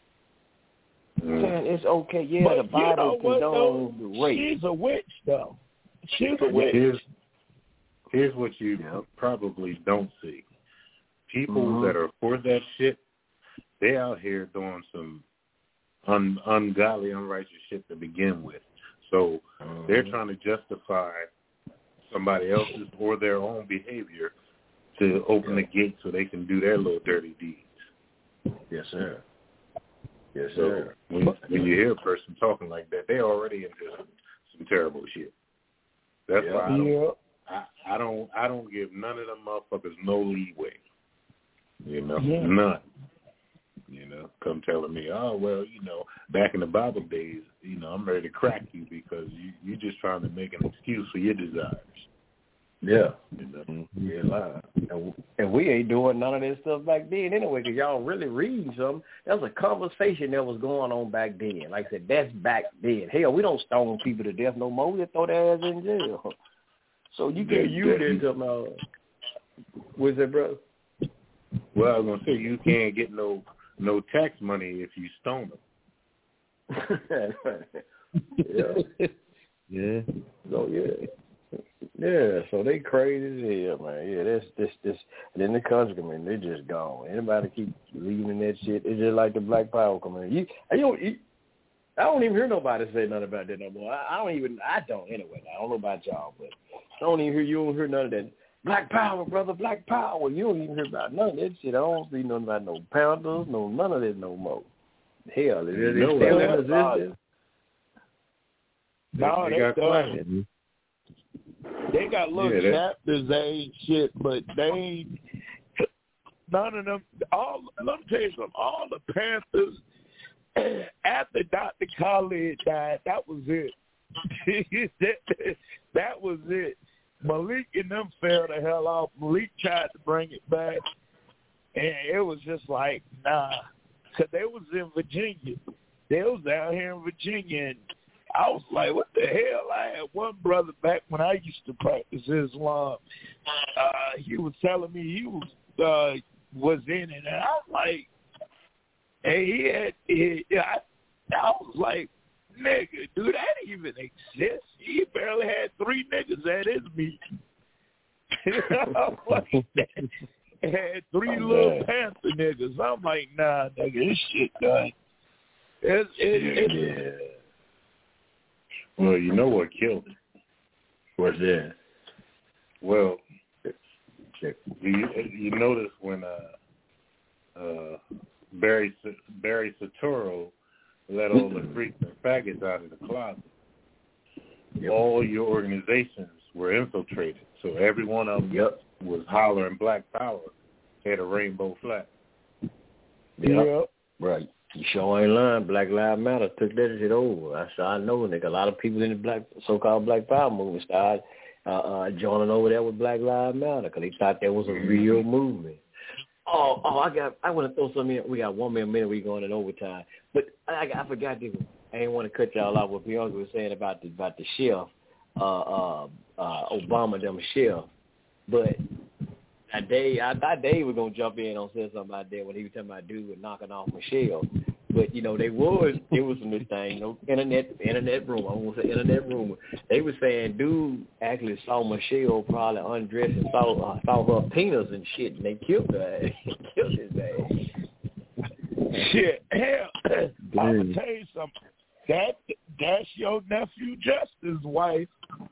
Mm. Saying it's okay, yeah, but the Bible you know condones the rape. She's a witch, though. She's a witch. Here's, here's what you yep. probably don't see. People mm-hmm. that are for that shit, they out here doing some un, ungodly, unrighteous shit to begin with. So mm-hmm. they're trying to justify somebody else's or their own behavior to open the gate so they can do their little dirty deeds. Yes, sir. Yes, So sir. when, when you hear a person talking like that, they're already into some, some terrible shit. That's yeah. why I don't, yeah. I, I don't I don't give none of them motherfuckers no leeway. You know, yeah. none. You know, come telling me, oh well, you know, back in the Bible days, you know, I'm ready to crack you because you you're just trying to make an excuse for your desires. Yeah. You know? Mm-hmm. Yeah, lie. And, and we ain't doing none of this stuff back then anyway, because y'all really reading something. That was a conversation that was going on back then. Like I said, that's back then. Hell, we don't stone people to death no more. We just throw their ass in jail. So you can't use that to about. What's that, brother? Well, I was gonna say you can't get no no tax money if you stone them. yeah. Yeah. So yeah. Yeah, so they crazy as hell, man. Yeah, this, this, this, and then the country, man, they just gone. Anybody keep leaving that shit, it's just like the Black Power community. You, you don't, you, I don't even hear nobody say nothing about that no more. I, I don't even, I don't anyway. I don't know about y'all, but I don't even hear, you don't hear none of that. Black Power, brother, Black Power. You don't even hear about none of that shit. I don't see nothing about no pounders, no none of that no more. Hell, is it no, still in existence? No, they, they got quiet. They got little yeah, chapters, they ain't shit, but they ain't none of them. All let me tell you something. All the Panthers after Doctor Khaled died, that was it. that, that was it. Malik and them fell the hell off. Malik tried to bring it back, and it was just like nah, because they was in Virginia. They was out here in Virginia, and I was like, what the hell? I had one brother back when I used to practice Islam. Uh, he was telling me he was uh, was in it, and I was like, hey, he had, he, I, I was like, nigga, do that even exist? He barely had three niggas at his meeting. I was like, had three oh, little man. Panther niggas. I'm like, nah, nigga, this shit done. It's, it, yeah, it, yeah. Well, you know what killed it? What's that? Well, you you notice when uh, uh, Barry Barry Soetoro let all the freaks and faggots out of the closet, yep. all your organizations were infiltrated. So every one of them yep. was hollering Black Power, had a rainbow flag. Yep. yep. Right. You sure ain't lying. Black Lives Matter took that shit over. I I know, nigga. A lot of people in the black, so-called Black Power movement started uh, uh, joining over there with Black Lives Matter because they thought that was a real movement. Oh, oh, I got. I want to throw something in. We got one more minute. We going in overtime, but I, I forgot to. I didn't want to cut y'all off. What Bianca was saying about the about the chef, uh, uh, uh, Obama them chef, but. Now Dave, I thought Dave was gonna jump in on saying something about that when he was talking about dude was knocking off Michelle. But you know, they was it was some this thing, you know, internet internet rumor. I won't say internet rumor. They were saying dude actually saw Michelle probably undressed and saw uh, saw her penis and shit, and they killed her. killed his ass. Shit, hell, I'm gonna tell you something. That that's your nephew Justin's wife.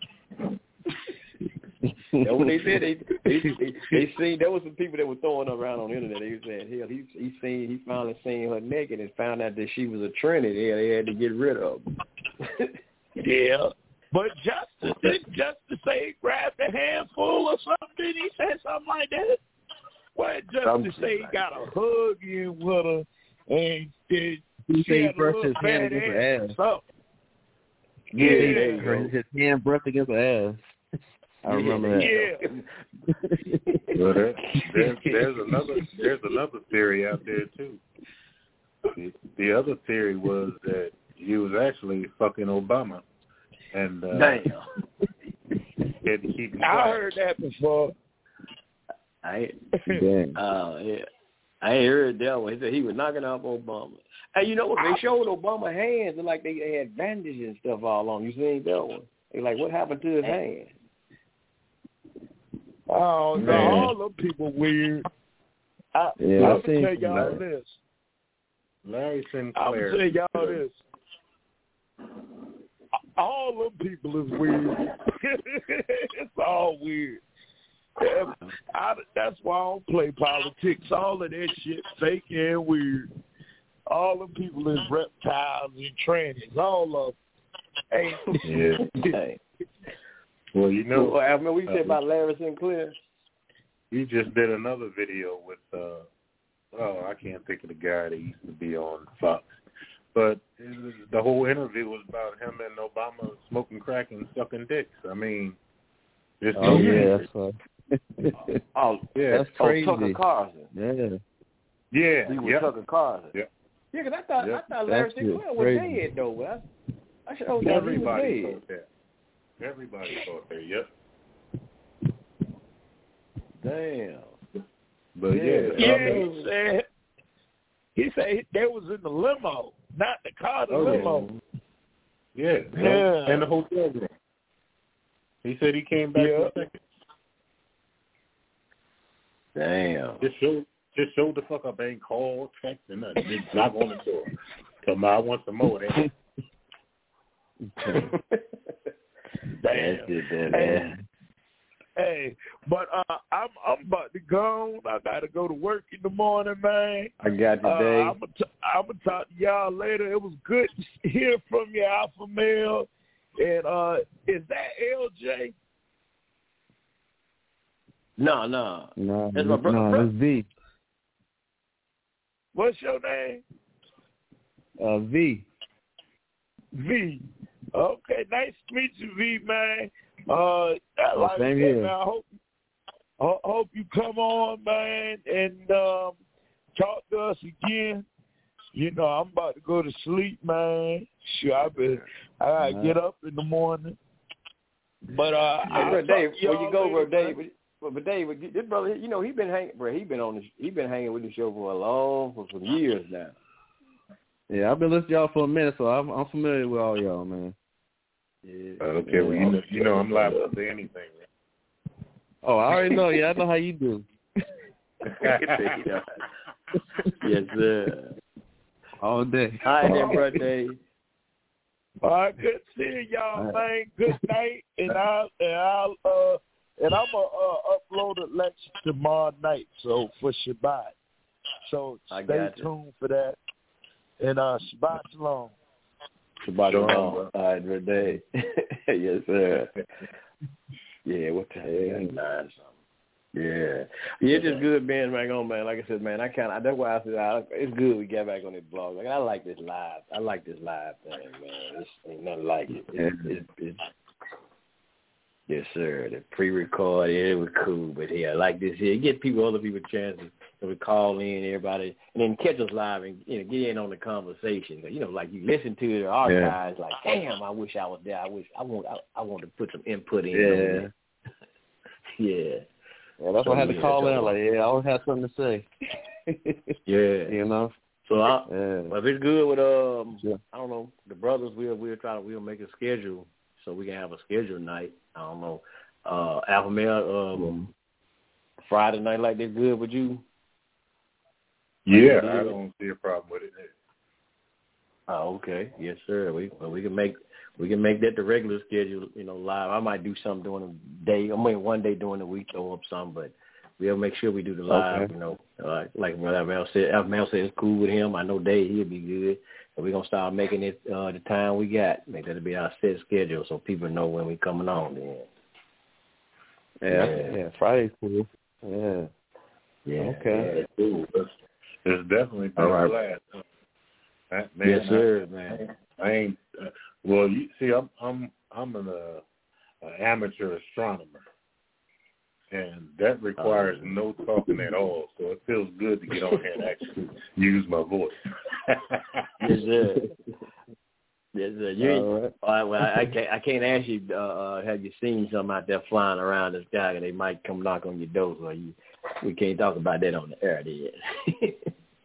That's what they said. They they, they they seen there was some people that were throwing her around on the internet. They were saying, hell, he he seen he finally seen her naked and found out that she was a Trinity. Yeah, they had to get rid of her. Yeah, but Justin didn't Justin say he grabbed a handful or something? He said something like that. What Justin say he got a hug in with her and did he say he brushed his hand against her ass? So, yeah, yeah. his, his hand brushed against her ass. I remember yeah. that. Yeah. Well, there, there's, there's another there's another theory out there too. The, the other theory was that he was actually fucking Obama, and uh, damn, had to keep him I quiet. heard that before. I Damn. uh yeah, I ain't heard that one. He said he was knocking off Obama. Hey, you know what? They showed Obama hands and like they, they had bandages and stuff all on. You seen that one? They like, what happened to his hand? Oh, no, all them people weird. I, Yeah, I'm I've going to seen tell y'all that. this. Larry I'm going Sinclair. to tell y'all this. all them people is weird. It's all weird. I, that's why I don't play politics. All of that shit fake and weird. All them people is reptiles and trannies. All of them. Yeah. Hey. Well, you know, well, I remember what you said uh, about Larry Sinclair. He just did another video with, uh, oh, I can't think of the guy that used to be on Fox. But it was, the whole interview was about him and Obama smoking crack and sucking dicks. I mean, it's oh, no yeah, that's right. oh, yeah. That's crazy. Oh, Tucker Carlson. Yeah. Yeah. He was yep. Tucker Carlson. Yep. Yeah, because I thought, yep. I thought Larry That's Sinclair was crazy. dead, though. Well, I, I should have thought Everybody he was thought that. Everybody thought that, yep. Damn. But yeah, Yeah, I mean, he said he said they was in the limo, not the car, the oh, limo. Yeah. Yeah. And the hotel room. He said he came back Yeah. in a second. Damn. Just showed, just showed the fuck up, ain't called, text, and nothing. Just knock on the door. Tell me I want some more. Damn. That's it, that, man. Hey, but uh, I'm I'm about to go. I gotta go to work in the morning, man. I got you, Uh, Dave. I'm gonna t- I'm gonna talk to y'all later. It was good to hear from you, Alpha Male. And uh, is that L J? No, no. No, That's my brother. no, that's V. What's your name? Uh, V. V. Okay, nice to meet you, V, man. Uh, like I same said, here. man, I hope I hope you come on, man, and um, talk to us again. You know, I'm about to go to sleep, man. Sure, I been I gotta get up in the morning. But uh, Hey, I'll bro, talk Dave, to where y'all you go, bro, later, man. Dave? But, but Dave, this brother, you know, he been hanging, bro. He been on, the, he been hanging with the show for a long, for some years now. Yeah, I've been listening to y'all for a minute, so I'm, I'm familiar with all y'all, man. Yeah. Okay, well, you know, you know I'm liable to say anything. Right? Oh, I already know. Yeah, I know how you do. Yes, sir. All day. All right, then, bro, Dave. All right, good seeing y'all, man. Good night, and I'll and I'll uh and I'm gonna uh, upload a lecture tomorrow night, so for Shabbat. So I stay got you. tuned for that. And uh, Shabbat Shalom. Shabbat Shalom, shalom. bro. All right, bro, Dave. Yes, sir. Yeah, what the hell? Nine something. Yeah, yeah, it's just good being back on, man. Like I said, man, I kind of that's why I said I, it's good we get back on this blog. Like I like this live. I like this live thing, man. It's ain't nothing like it. It's, it's, it's, yes, sir. The pre-record, yeah, it was cool, but yeah, I like this here. Get people, other people chances to call in, everybody, and then catch us live and you know get in on the conversation. You know, like you listen to the archives, yeah. Like, damn, I wish I was there. I wish I want I, I want to put some input in. Yeah. Yeah. Yeah, that's why I had to call in. Like, yeah, I always have something to say. Yeah. You know? So, I, yeah. well, if it's good with, um, yeah. I don't know, the brothers, we'll, we'll try to, we'll make a schedule so we can have a scheduled night. I don't know. Uh, Alpha Male, um, mm-hmm. Friday night like this good with you? Yeah, I don't see a problem with it. Oh, okay. Yes, sir. We well, we can make we can make that the regular schedule, you know, live. I might do something during the day. I mean, one day during the week, throw up something, but we'll make sure we do the live. Okay. You know, uh, like what Mel said. Mel said it's cool with him. I know Dave, he'll be good. So we're gonna start making it uh, the time we got. Make that be our set schedule, so people know when we coming on. Then. Yeah, yeah. yeah Friday's cool. Yeah. Yeah. Okay. Yeah, cool. It's, it's definitely been right. glad. Man, yes, sir, I, man. I ain't. Uh, well, you see, I'm I'm I'm an uh, an amateur astronomer, and that requires uh, no talking at all. So it feels good to get on here and actually use my voice. Yes, sir. Yes, sir. You, all right. All right, well, I, I can't I can't ask you. Uh, uh, have you seen something out there flying around the sky, and they might come knock on your door? So you, we can't talk about that on the air yet.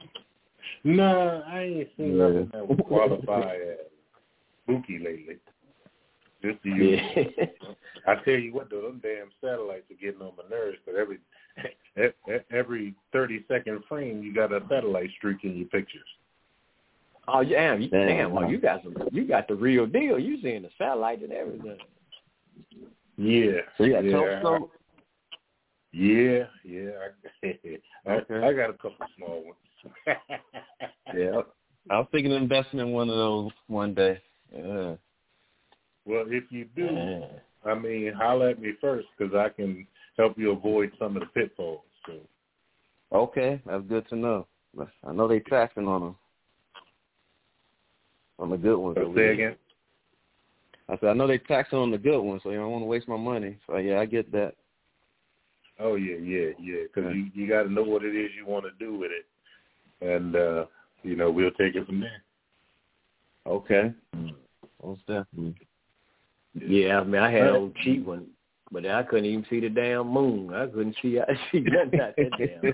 No, I ain't seen yeah. nothing that would qualify as spooky lately. Just to use. Yeah. I tell you what, though, them damn satellites are getting on my nerves. But every every thirty second frame, you got a satellite streak in your pictures. Oh, yeah, you, damn, damn well, you got some, you got the real deal. You seeing the satellite and everything. Yeah. So you got yeah, telescope? Yeah, yeah. I, okay. I got a couple small ones. Yeah. I was thinking of investing in one of those one day. Yeah. Well, if you do, yeah. I mean, holler at me first because I can help you avoid some of the pitfalls. So. Okay, that's good to know. I know they taxing on them. On the good ones. So say again? I said, I know they taxing on the good ones, so you know, I don't want to waste my money. So, yeah, I get that. Oh, yeah, yeah, yeah, because you, you got to know what it is you want to do with it. And, uh, you know, we'll take it from there. Okay. Most definitely. Yeah, I mean, I had an old cheap one, but I couldn't even see the damn moon. I couldn't see, I see nothing out that damn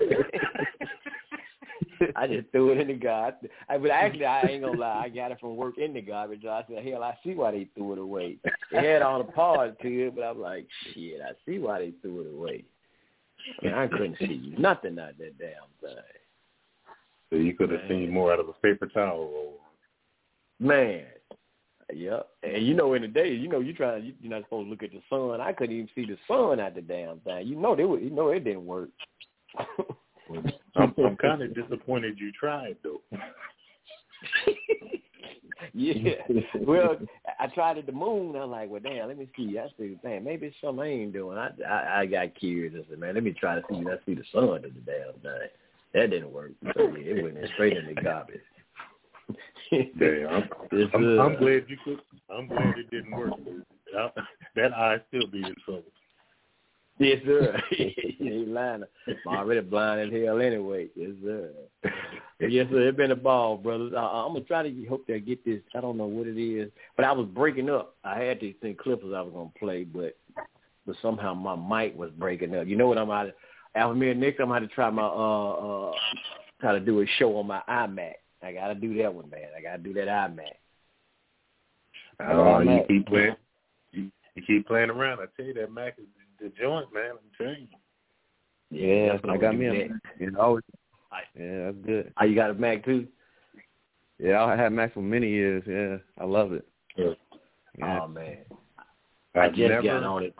I just threw it in the garbage. I, but actually, I ain't gonna lie. I got it from work in the garbage. I said, hell, I see why they threw it away. It had all the parts to it, but I'm like, shit, I see why they threw it away. Man, I couldn't see nothing out that damn thing. So you could have Man. seen more out of a paper towel roll. Man, yep. And you know, in the day, you know, you trying, you, you're not supposed to look at the sun. I couldn't even see the sun out the damn thing. You know, they would, you know, it didn't work. I'm, I'm kind of disappointed you tried, though. Yeah. Well, I tried at the moon. I'm like, well, damn, let me see. I said, damn, maybe it's something I ain't doing. I, I, I got curious. I said, man, let me try to see. Let's see the sun to the damn thing. That didn't work. So, yeah, it went straight in the garbage. Damn, I'm, I'm, I'm glad you could. I'm glad it didn't work. I, that eye still be in trouble. Yes, sir. He ain't lying. I'm already blind as hell anyway. Yes, sir. Yes, sir. It's been a ball, brothers. I, I'm going to try to hope that I get this. I don't know what it is. But I was breaking up. I had these thing Clippers I was going to play, but but somehow my mic was breaking up. You know what I'm out of? After me and Nick, I'm going to try my, uh, uh, try to do a show on my iMac. I got to do that one, man. I got to do that iMac. Oh, you keep playing. You, you keep playing around. I tell you, that Mac is the joint, man. I'm telling you. Yeah, I got me a Mac. You know, yeah, that's good. Oh, you got a Mac too? Yeah, I had Mac for many years. Yeah, I love it. Yeah. Yeah. Oh man, I've I just never, got on it.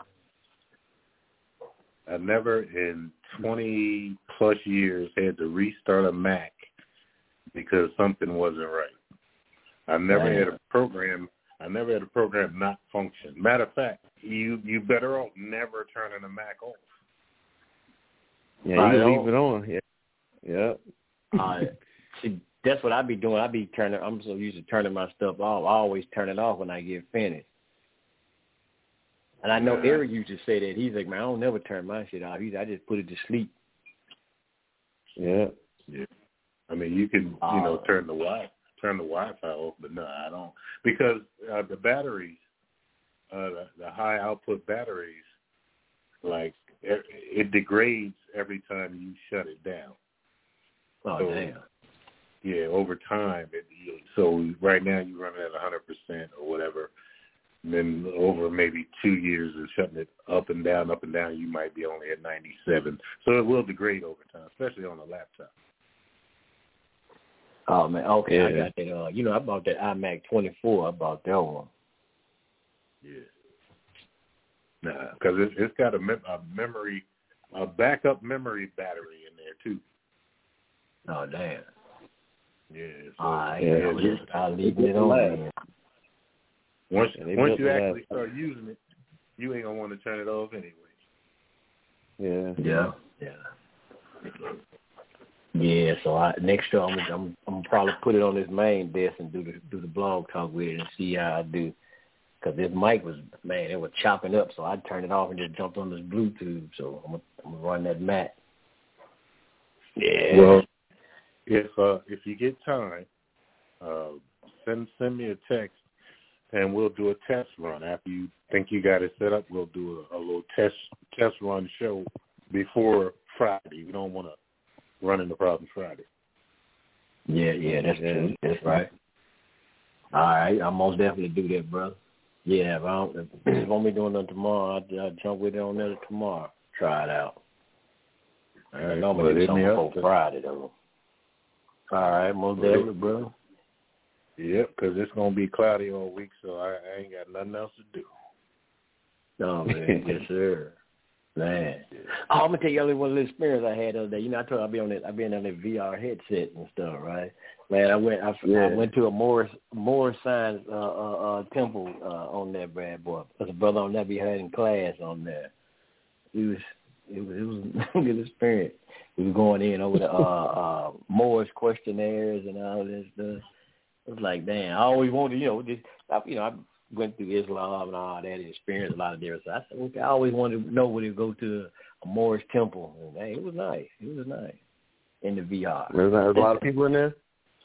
I never in twenty plus years had to restart a Mac because something wasn't right. I never Damn. had a program. I never had a program not function. Matter of fact, you you better off never turning the Mac off. Yeah, you can leave it on. Yeah, yeah. Uh, see, that's what I be doing. I be turning. I'm so used to turning my stuff off. I always turn it off when I get finished. And I know yeah. Eric used to say that. He's like, man, I don't never turn my shit off. He's, I just put it to sleep. Yeah, yeah. I mean, you can you uh, know turn the Wi turn the Wi-Fi off, but no, I don't because uh, the batteries. Uh, the, the high output batteries, like it, it degrades every time you shut it down. Oh so, damn! Yeah, over time. It, so right now you run it at one hundred percent or whatever. And then over maybe two years of shutting it up and down, up and down, you might be only at ninety-seven. So it will degrade over time, especially on a laptop. Oh man, okay, yeah. I got that. Uh, you know, I bought that iMac twenty-four. I bought that one. Yeah. Nah, because it's, it's got a, mem- a memory, a backup memory battery in there too. Oh damn. Yeah. So, All right, yeah, yeah, I'll leave it on. Once yeah, once you actually start using it, you ain't gonna want to turn it off anyway. Yeah. Yeah. Yeah. Yeah. So I, next year I'm I'm I'm probably put it on this main desk and do the do the blog talk with it and see how I do. Because this mic was, man, it was chopping up, so I turned it off and just jumped on this Bluetooth. So I'm going to run that Mac. Yeah. Well, if uh, if you get time, uh, send send me a text, and we'll do a test run. After you think you got it set up, we'll do a, a little test test run show before Friday. We don't want to run into problems Friday. Yeah, yeah, that's true. That's right. All right, I'll most definitely do that, brother. Yeah, if I don't, if you want me doing that tomorrow, I'll, I'll jump with it on there tomorrow. Try it out. All right, I normally do something before Friday, though. All right, most definitely, bro. Yep, because it's going to be cloudy all week, so I, I ain't got nothing else to do. No, man. Yes, sir. Man. Oh, I'm going to tell you only one little experience I had the other day. You know, I told you I've been on that, I've been on that V R headset and stuff, right? Man, I went I, yeah. I went to a Morris Morris Science uh, uh, uh, temple uh, on that bad boy. There's a brother on there be having class on there. It was it was it was a good experience. We were going in over the uh, uh, Morris questionnaires and all this stuff. It was like, damn, I always wanted, you know, just I, you know, I went through Islam and all that, and experienced a lot of different stuff. I said, okay, I always wanted to know where to go to a Morris temple. And hey, it was nice. It was nice in the V R. There's a lot of people in there.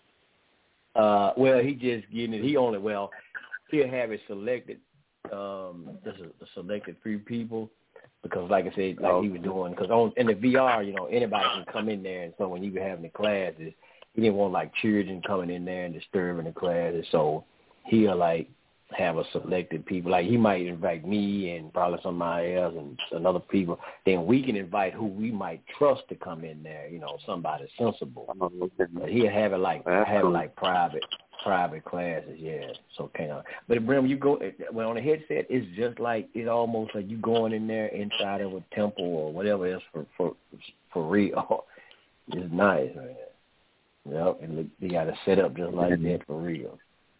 Uh, well, he just getting it. He only well, he'll have it selected. Um, just a, a selected few people because, like I said, like he was doing. Because on in the V R, you know, anybody can come in there. And so when you were having the classes, he didn't want like children coming in there and disturbing the classes. So he'll like have a selected people. Like he might invite me and probably somebody else and some other people. Then we can invite who we might trust to come in there. You know, somebody sensible. But he'll have it like have it like private private classes. Yeah. So kind of. But remember, you go well on the headset. It's just like it's almost like you going in there inside of a temple or whatever else for for for real. It's nice, man. Yep, and they got it set up just like that for real.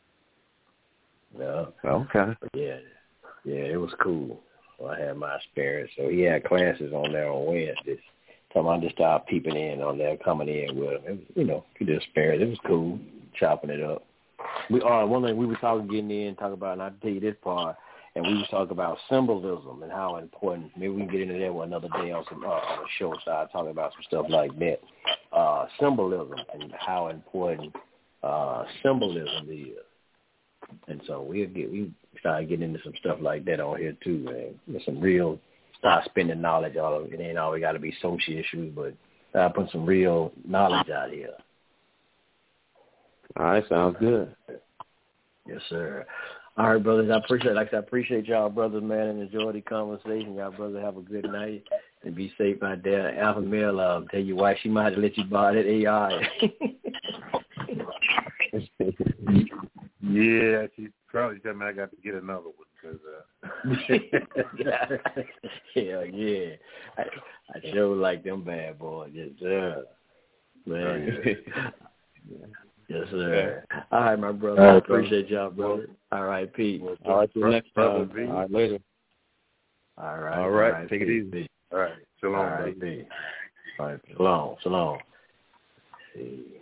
Yeah. Okay. But yeah, yeah, it was cool. Well, I had my experience. So he had classes on there on Wednesdays. So I just started peeping in on there, coming in with him. It was, you know, good experience. It was cool, chopping it up. We uh, one thing we were talking, getting in, talking about, and I'll tell you this part, and we was talking about symbolism and how important. Maybe we can get into that one another day on some uh, on the show. Start talking about some stuff like that, uh, symbolism and how important uh, symbolism is. And so we'll get we start getting into some stuff like that on here too, man. There's some real start spending knowledge all of it. It ain't always got to be social issues, but start putting some real knowledge out here. All right, sounds good. Yes, sir. All right, brothers. I appreciate, like I said, I appreciate y'all, brothers, man, and enjoy the conversation. Y'all, brothers, have a good night and be safe out there. Alpha Male, uh, tell you why she might have to let you borrow that A I. Yeah, she probably told me I got to get another one because. Uh... Hell yeah, I, I sure like them bad boys. Yes, sir. Man. Oh, yeah. Yes, sir. Yeah. All right, my brother. Right, I appreciate y'all, brother. All right, Pete. All right, till next time. All right, later. All right. All right. All right Take Pete. it easy. All right. Shalom. All right, Pete. All right. Shalom. Shalom. See.